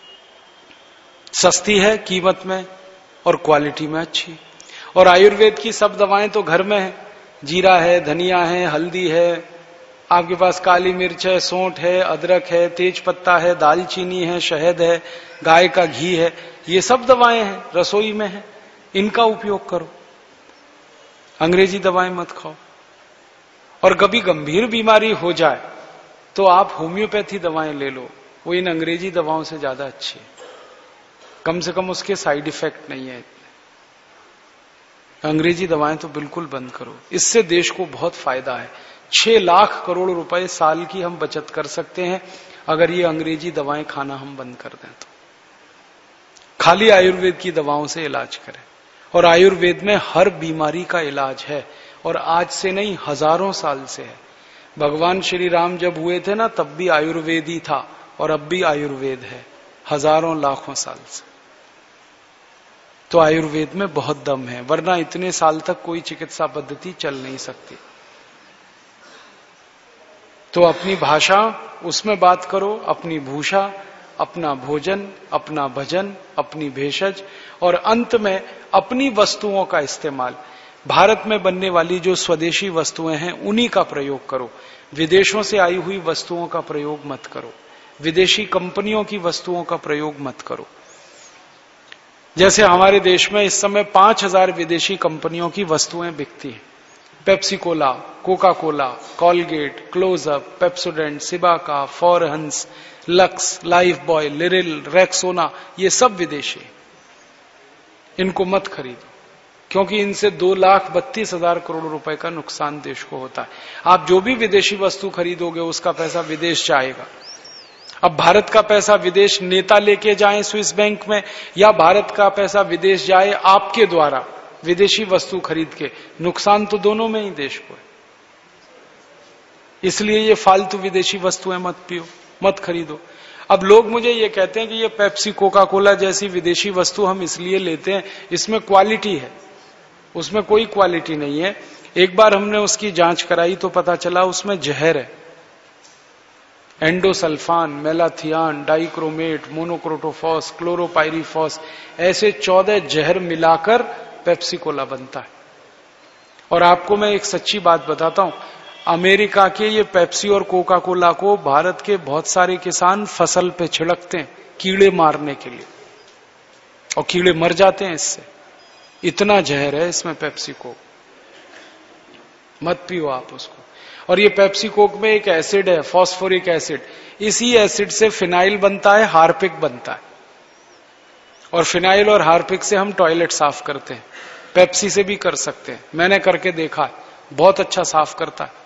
सस्ती है कीमत में और क्वालिटी में अच्छी। और आयुर्वेद की सब दवाएं तो घर में है, जीरा है, धनिया है, हल्दी है, आपके पास काली मिर्च है, सौंठ है, अदरक है, तेज पत्ता है, दालचीनी है, शहद है, गाय का घी है, ये सब दवाएं हैं, रसोई में है, इनका उपयोग करो। अंग्रेजी दवाएं मत खाओ। और कभी गंभीर बीमारी हो जाए तो आप होम्योपैथी दवाएं ले लो, वो इन अंग्रेजी दवाओं से ज्यादा अच्छी है, कम से कम उसके साइड इफेक्ट नहीं है। अंग्रेजी दवाएं तो बिल्कुल बंद करो, इससे देश को बहुत फायदा है। छह लाख करोड़ रुपए साल की हम बचत कर सकते हैं अगर ये अंग्रेजी दवाएं खाना हम बंद कर दें तो। खाली आयुर्वेद की दवाओं से इलाज करें। और आयुर्वेद में हर बीमारी का इलाज है, और आज से नहीं, हजारों साल से है। भगवान श्री राम जब हुए थे ना, तब भी आयुर्वेद ही था, और अब भी आयुर्वेद है, हजारों लाखों साल से। तो आयुर्वेद में बहुत दम है, वरना इतने साल तक कोई चिकित्सा पद्धति चल नहीं सकती। तो अपनी भाषा, उसमें बात करो, अपनी भूषा, अपना भोजन, अपना भजन, अपनी भेषज, और अंत में अपनी वस्तुओं का इस्तेमाल। भारत में बनने वाली जो स्वदेशी वस्तुएं हैं उन्हीं का प्रयोग करो, विदेशों से आई हुई वस्तुओं का प्रयोग मत करो, विदेशी कंपनियों की वस्तुओं का प्रयोग मत करो। जैसे हमारे देश में इस समय पांच हजार विदेशी कंपनियों की वस्तुएं बिकती हैं। Pepsi Cola, Coca Cola, Colgate, Closeup, Pepsodent, Cibaca, Forhans, Lux, Lifebuoy, Liril, Rexona, ये सब विदेशी। इनको मत खरीदो, क्योंकि इनसे दो लाख बत्तीस हजार करोड़ रुपए का नुकसान देश को होता है। आप जो भी विदेशी वस्तु खरीदोगे उसका पैसा विदेश जाएगा। अब भारत का पैसा विदेश नेता लेके जाए स्विस बैंक में, या भारत का पैसा विदेश जाए आपके द्वारा विदेशी वस्तु खरीद के, नुकसान तो दोनों में ही देश को है। इसलिए ये फालतू विदेशी वस्तुएं मत पियो, मत खरीदो। अब लोग मुझे ये कहते हैं कि ये पेप्सी, कोका कोला जैसी विदेशी वस्तु हम इसलिए लेते हैं, इसमें क्वालिटी है। उसमें कोई क्वालिटी नहीं है। एक बार हमने उसकी जांच कराई तो पता चला उसमें जहर है। Endosulfan, malathion, dichromate, monocrotophos, chlorpyrifos, ऐसे चौदह जहर मिलाकर पेप्सी कोला बनता है। और आपको मैं एक सच्ची बात बताता हूं, अमेरिका के ये पेप्सी और कोका कोला को भारत के बहुत सारे किसान फसल पे छिड़कते हैं कीड़े मारने के लिए, और कीड़े मर जाते हैं इससे। इतना जहर है इसमें पेप्सी कोक, मत पियो आप उसको। और ये पेप्सी कोक में एक एसिड है, फॉस्फोरिक एसिड, इसी एसिड से फिनाइल बनता है, हार्पिक बनता है, और फिनाइल और हार्पिक से हम टॉयलेट साफ करते हैं। पेप्सी से भी कर सकते हैं, मैंने करके देखा है, बहुत अच्छा साफ करता है।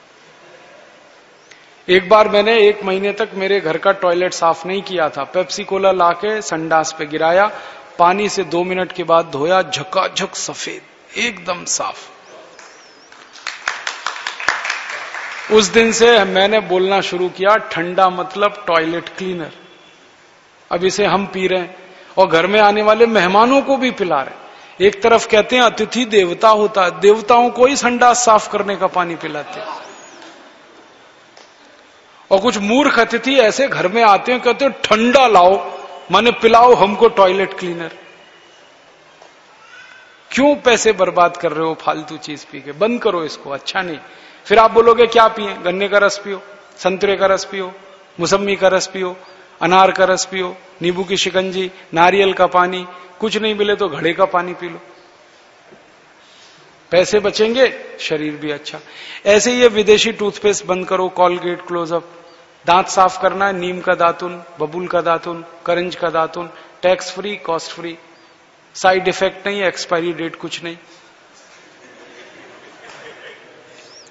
एक बार मैंने एक महीने तक मेरे घर का टॉयलेट साफ नहीं किया था, पेप्सी कोला लाके संडास पे गिराया, पानी से दो मिनट के बाद धोया, झकाझक सफेद, एकदम साफ। उस दिन से मैंने बोलना शुरू किया, ठंडा मतलब टॉयलेट क्लीनर। अब इसे हम पी रहे हैं और घर में आने वाले मेहमानों को भी पिला रहे हैं। एक तरफ कहते हैं अतिथि देवता होता है, देवताओं को ही संडास साफ करने का पानी पिलाते हैं, और कुछ मूर्ख अतिथि ऐसे घर में आते हैं, कहते हैं ठंडा लाओ, माने पिलाओ हमको टॉयलेट क्लीनर। क्यों पैसे बर्बाद कर रहे हो फालतू चीज पी के? बंद करो इसको, अच्छा नहीं। फिर आप बोलोगे क्या पिए? गन्ने का रस पियो, संतरे का रस पियो, मौसमी का रस पियो, अनार का रस पियो, नींबू की शिकंजी, नारियल का पानी, कुछ नहीं मिले तो घड़े का पानी पी लो। पैसे बचेंगे, शरीर भी अच्छा। ऐसे ये विदेशी टूथपेस्ट बंद करो, कॉलगेट, क्लोजअप। दांत साफ करना है, नीम का दातुन, बबूल का दातुन, करंज का दातुन, tax free, cost free, side effect नहीं, एक्सपायरी डेट कुछ नहीं।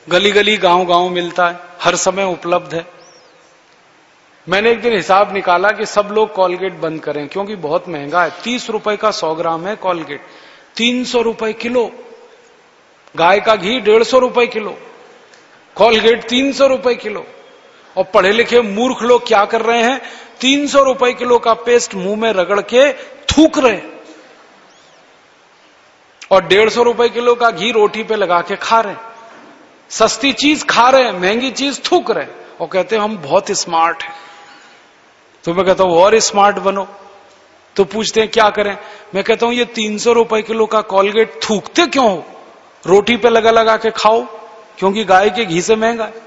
गली गली गांव गांव मिलता है, हर समय उपलब्ध है। मैंने एक दिन हिसाब निकाला कि सब लोग कॉलगेट बंद करें क्योंकि बहुत महंगा है। तीस रुपए का सौ ग्राम है कॉलगेट, तीन सौ रुपए किलो। गाय का घी डेढ़ सौ रुपए किलो, कॉलगेट तीन सौ रुपए किलो। और पढ़े लिखे मूर्ख लोग क्या कर रहे हैं, तीन सौ रुपए किलो का पेस्ट मुंह में रगड़ के थूक रहे, और डेढ़ सौ रुपए किलो का घी रोटी पे लगा के खा रहे। सस्ती चीज खा रहे हैं, महंगी चीज थूक रहे, और कहते हैं हम बहुत स्मार्ट हैं। तो मैं कहता हूं और स्मार्ट बनो। तो पूछते हैं क्या करें, मैं कहता हूं ये तीन सौ रुपए किलो का कॉलगेट थूकते क्यों हो, रोटी पे लगा लगा के खाओ, क्योंकि गाय के घी से महंगा है।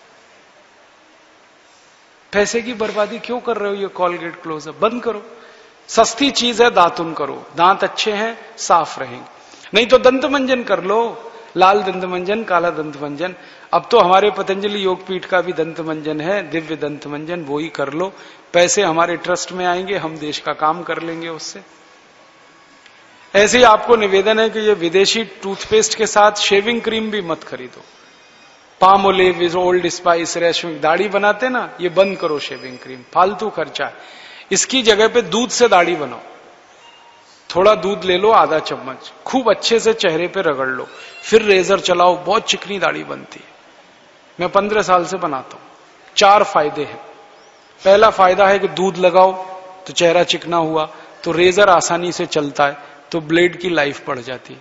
पैसे की बर्बादी क्यों कर रहे हो, ये कॉलगेट क्लोजअप बंद करो। सस्ती चीज है, दातुन करो, दांत अच्छे हैं साफ रहेंगे। नहीं तो दंत मंजन कर लो, लाल दंत मंजन, काला दंत मंजन। अब तो हमारे पतंजलि योगपीठ का भी दंत मंजन है, दिव्य दंत मंजन, वो ही कर लो। पैसे हमारे ट्रस्ट में आएंगे, हम देश का काम कर लेंगे उससे। ऐसे ही आपको निवेदन है कि ये विदेशी टूथपेस्ट के साथ शेविंग क्रीम भी मत खरीदो। पाम ओलिव, ओल्ड स्पाइस, रेशमिक, दाढ़ी बनाते ना, ये बंद करो शेविंग क्रीम, फालतू खर्चा है। इसकी जगह पे दूध से दाढ़ी बनाओ। थोड़ा दूध ले लो, आधा चम्मच, खूब अच्छे से चेहरे पे रगड़ लो, फिर रेजर चलाओ, बहुत चिकनी दाढ़ी बनती है। मैं पंद्रह साल से बनाता हूं। चार फायदे हैं। पहला फायदा है कि दूध लगाओ तो चेहरा चिकना हुआ, तो रेजर आसानी से चलता है, तो ब्लेड की लाइफ बढ़ जाती है।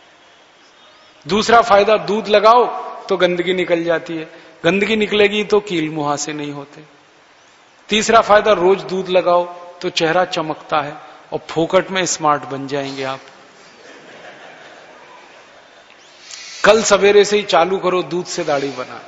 दूसरा फायदा, दूध लगाओ तो गंदगी निकल जाती है, गंदगी निकलेगी तो कील मुहासे नहीं होते। तीसरा फायदा, रोज दूध लगाओ तो चेहरा चमकता है और फोकट में स्मार्ट बन जाएंगे आप। कल सवेरे से ही चालू करो दूध से दाढ़ी बना।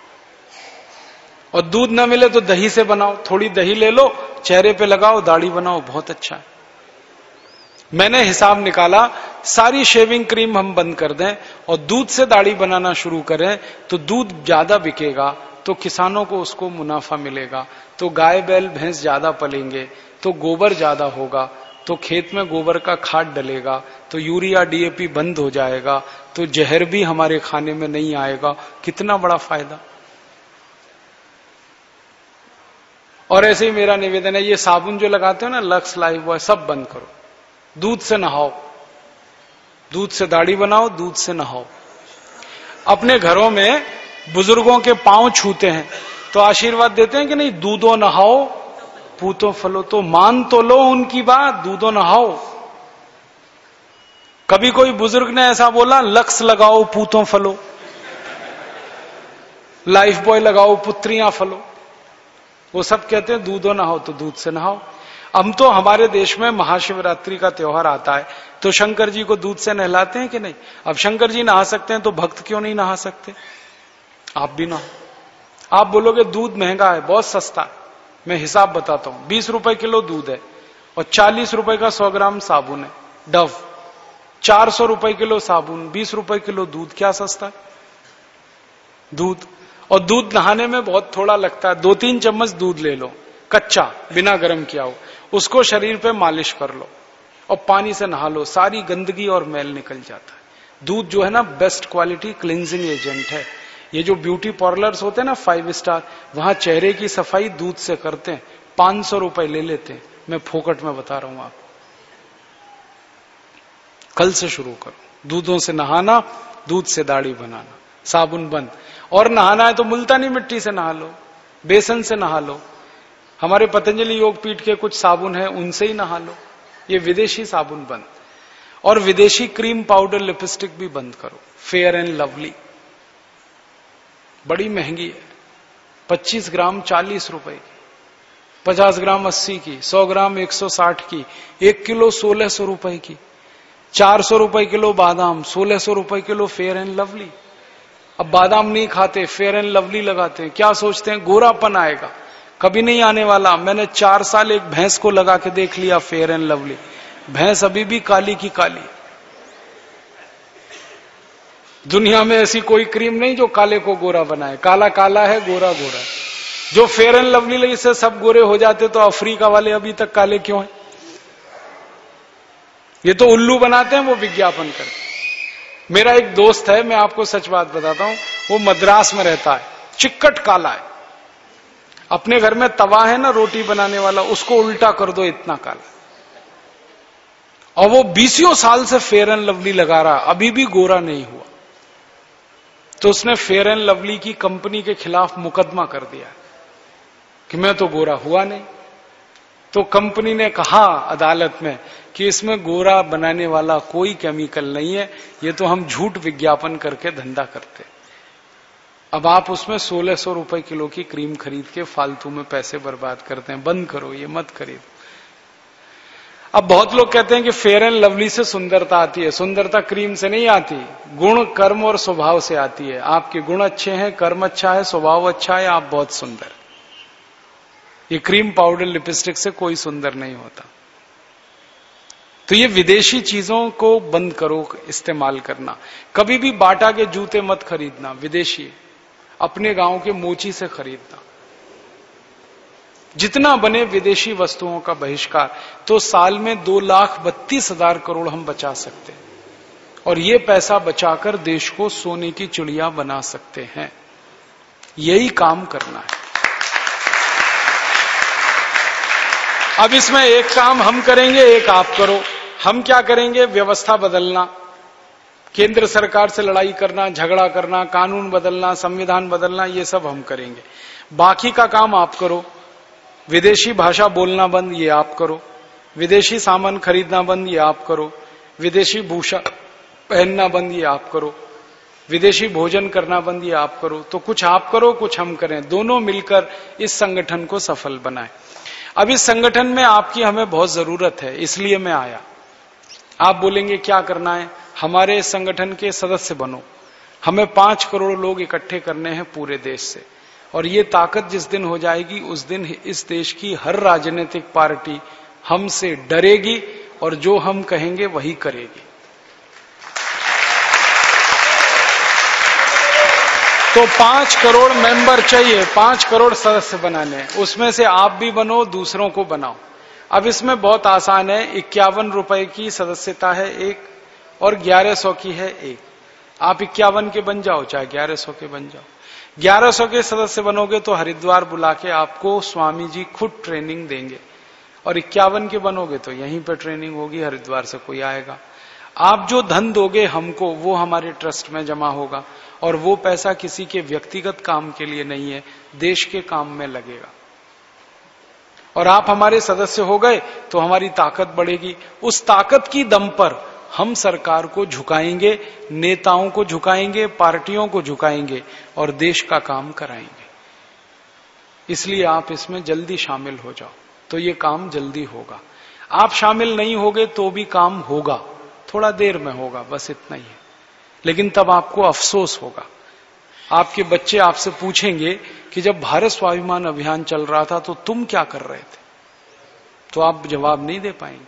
और दूध ना मिले तो दही से बनाओ, थोड़ी दही ले लो, चेहरे पे लगाओ, दाढ़ी बनाओ, बहुत अच्छा है। मैंने हिसाब निकाला, सारी शेविंग क्रीम हम बंद कर दें और दूध से दाढ़ी बनाना शुरू करें तो दूध ज्यादा बिकेगा, तो किसानों को उसको मुनाफा मिलेगा, तो गाय बैल भैंस ज्यादा पलेंगे, तो गोबर ज्यादा होगा, तो खेत में गोबर का खाद डलेगा, तो यूरिया डीएपी बंद हो जाएगा, तो जहर भी हमारे खाने में नहीं आएगा। कितना बड़ा फायदा। और ऐसे ही मेरा निवेदन है, ये साबुन जो लगाते हो ना, लक्स, लाइफ बॉय, सब बंद करो। दूध से नहाओ, दूध से दाढ़ी बनाओ, दूध से नहाओ। अपने घरों में बुजुर्गों के पांव छूते हैं तो आशीर्वाद देते हैं कि नहीं, दूधो नहाओ पूतो फलो। तो मान तो लो उनकी बात, दूधो नहाओ। कभी कोई बुजुर्ग ने ऐसा बोला, लक्स लगाओ पूतो फलो, लाइफ बॉय लगाओ पुत्रियां फलो। वो सब कहते हैं दूधो नहाओ, तो दूध से नहाओ। हम तो हमारे देश में महाशिवरात्रि का त्योहार आता है तो शंकर जी को दूध से नहलाते हैं कि नहीं। अब शंकर जी नहा सकते हैं तो भक्त क्यों नहीं नहा सकते, आप भी नहाओ। आप बोलोगे दूध महंगा है, बहुत सस्ता है। मैं हिसाब बताता हूं, बीस रुपए किलो दूध है और चालीस रुपए का सौ ग्राम साबुन है डव। चार सौ रुपए किलो साबुन, बीस रुपए किलो दूध, क्या सस्ता है दूध। और दूध नहाने में बहुत थोड़ा लगता है, दो तीन चम्मच दूध ले लो कच्चा, बिना गर्म किया हो, उसको शरीर पे मालिश कर लो और पानी से नहा लो, सारी गंदगी और मैल निकल जाता है। दूध जो है ना, बेस्ट क्वालिटी क्लींजिंग एजेंट है। ये जो ब्यूटी पार्लर्स होते हैं ना फाइव स्टार, वहां चेहरे की सफाई दूध से करते हैं, पांच सौ रुपए ले लेते हैं। मैं फोकट में बता रहा हूं आपको। कल से शुरू करो, दूधों से नहाना, दूध से दाढ़ी बनाना, साबुन बंद। और नहाना है तो मुल्तानी मिट्टी से नहा लो, बेसन से नहा लो। हमारे पतंजलि योगपीठ के कुछ साबुन है, उनसे ही नहा लो। ये विदेशी साबुन बंद। और विदेशी क्रीम, पाउडर, लिपस्टिक भी बंद करो। फेयर एंड लवली बड़ी महंगी है, पच्चीस ग्राम चालीस रुपए की, पचास ग्राम अस्सी की, सौ ग्राम एक सौ साठ की, एक किलो सोलह सौ रुपए की, चार सौ रुपए किलो बादाम, सोलह सौ रुपए किलो फेयर एंड लवली। अब बादाम नहीं खाते, फेयर एंड लवली लगाते हैं, क्या सोचते हैं गोरापन आएगा, कभी नहीं आने वाला। मैंने चार साल एक भैंस को लगा के देख लिया फेयर एंड लवली, भैंस अभी भी काली की काली। दुनिया में ऐसी कोई क्रीम नहीं जो काले को गोरा बनाए, काला काला है, गोरा गोरा है। जो फेयर एंड लवली लगी से सब गोरे हो जाते तो अफ्रीका वाले अभी तक काले क्यों हैं? ये तो उल्लू बनाते हैं वो विज्ञापन करके। मेरा एक दोस्त है, मैं आपको सच बात बताता हूं, वो मद्रास में रहता है, चिक्कट काला है। अपने घर में तवा है ना रोटी बनाने वाला, उसको उल्टा कर दो इतना काला। और वो बीसियों साल से फेयर एंड लवली लगा रहा, अभी भी गोरा नहीं हुआ। तो उसने फेयर एंड लवली की कंपनी के खिलाफ मुकदमा कर दिया कि मैं तो गोरा हुआ नहीं। तो कंपनी ने कहा अदालत में कि इसमें गोरा बनाने वाला कोई केमिकल नहीं है, ये तो हम झूठ विज्ञापन करके धंधा करते। अब आप उसमें सोलह सौ रुपए किलो की क्रीम खरीद के फालतू में पैसे बर्बाद करते हैं, बंद करो, ये मत खरीदो। अब बहुत लोग कहते हैं कि फेयर एंड लवली से सुंदरता आती है। सुंदरता क्रीम से नहीं आती, गुण, कर्म और स्वभाव से आती है। आपके गुण अच्छे हैं, कर्म अच्छा है, स्वभाव अच्छा है, आप बहुत सुंदर। ये क्रीम, पाउडर, लिपस्टिक से कोई सुंदर नहीं होता। तो ये विदेशी चीजों को बंद करो इस्तेमाल करना। कभी भी बाटा के जूते मत खरीदना विदेशी, अपने गांव के मोची से खरीदना। जितना बने विदेशी वस्तुओं का बहिष्कार, तो साल में दो लाख बत्तीस हजार करोड़ हम बचा सकते हैं, और ये पैसा बचाकर देश को सोने की चिड़िया बना सकते हैं। यही काम करना है। अब इसमें एक काम हम करेंगे, एक आप करो। हम क्या करेंगे? व्यवस्था बदलना, केंद्र सरकार से लड़ाई करना, झगड़ा करना, कानून बदलना, संविधान बदलना, ये सब हम करेंगे। बाकी का काम आप करो। विदेशी भाषा बोलना बंद, ये आप करो। विदेशी सामान खरीदना बंद, ये आप करो। विदेशी भूषा पहनना बंद, ये आप करो। विदेशी भोजन करना बंद, ये आप करो। तो कुछ आप करो, कुछ हम करें, दोनों मिलकर इस संगठन को सफल बनाएं। अब इस संगठन में आपकी हमें बहुत जरूरत है, इसलिए मैं आया। आप बोलेंगे क्या करना है? हमारे इस संगठन के सदस्य बनो। हमें पांच करोड़ लोग इकट्ठे करने हैं पूरे देश से, और ये ताकत जिस दिन हो जाएगी उस दिन इस देश की हर राजनीतिक पार्टी हमसे डरेगी और जो हम कहेंगे वही करेगी। तो पांच करोड़ मेंबर चाहिए, पांच करोड़ सदस्य बनाने हैं। उसमें से आप भी बनो, दूसरों को बनाओ। अब इसमें बहुत आसान है। इक्यावन रुपए की सदस्यता है एक, और ग्यारह सौ की है एक। आप इक्यावन के बन जाओ, चाहे ग्यारह सौ के बन जाओ। ग्यारह सौ के सदस्य बनोगे तो हरिद्वार बुला के आपको स्वामी जी खुद ट्रेनिंग देंगे, और इक्यावन के बनोगे तो यहीं पर ट्रेनिंग होगी, हरिद्वार से कोई आएगा। आप जो धन दोगे हमको, वो हमारे ट्रस्ट में जमा होगा, और वो पैसा किसी के व्यक्तिगत काम के लिए नहीं है, देश के काम में लगेगा। और आप हमारे सदस्य हो गए तो हमारी ताकत बढ़ेगी। उस ताकत की दम पर हम सरकार को झुकाएंगे, नेताओं को झुकाएंगे, पार्टियों को झुकाएंगे, और देश का काम कराएंगे। इसलिए आप इसमें जल्दी शामिल हो जाओ, तो ये काम जल्दी होगा। आप शामिल नहीं होगे तो भी काम होगा, थोड़ा देर में होगा, बस इतना ही है। लेकिन तब आपको अफसोस होगा। आपके बच्चे आपसे पूछेंगे कि जब भारत स्वाभिमान अभियान चल रहा था तो तुम क्या कर रहे थे, तो आप जवाब नहीं दे पाएंगे।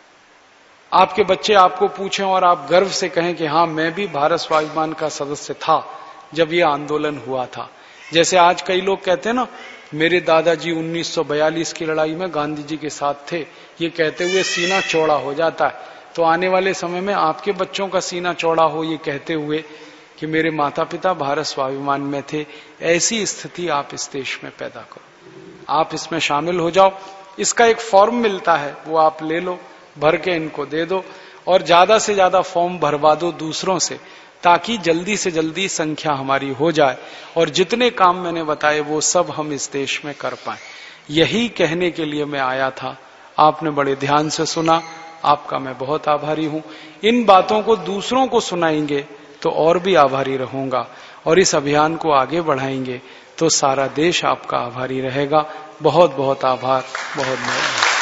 आपके बच्चे आपको पूछें और आप गर्व से कहें कि हाँ, मैं भी भारत स्वाभिमान का सदस्य था जब ये आंदोलन हुआ था। जैसे आज कई लोग कहते हैं ना, मेरे दादाजी उन्नीस सौ बयालीस की लड़ाई में गांधी जी के साथ थे, ये कहते हुए सीना चौड़ा हो जाता है। तो आने वाले समय में आपके बच्चों का सीना चौड़ा हो ये कहते हुए कि मेरे माता पिता भारत स्वाभिमान में थे। ऐसी स्थिति आप इस देश में पैदा करो, आप इसमें शामिल हो जाओ। इसका एक फॉर्म मिलता है, वो आप ले लो, भर के इनको दे दो, और ज्यादा से ज्यादा फॉर्म भरवा दो दूसरों से, ताकि जल्दी से जल्दी संख्या हमारी हो जाए, और जितने काम मैंने बताए वो सब हम इस देश में कर पाए। यही कहने के लिए मैं आया था। आपने बड़े ध्यान से सुना, आपका मैं बहुत आभारी हूं। इन बातों को दूसरों को सुनाएंगे तो और भी आभारी रहूंगा, और इस अभियान को आगे बढ़ाएंगे तो सारा देश आपका आभारी रहेगा। बहुत बहुत आभार, बहुत बहुत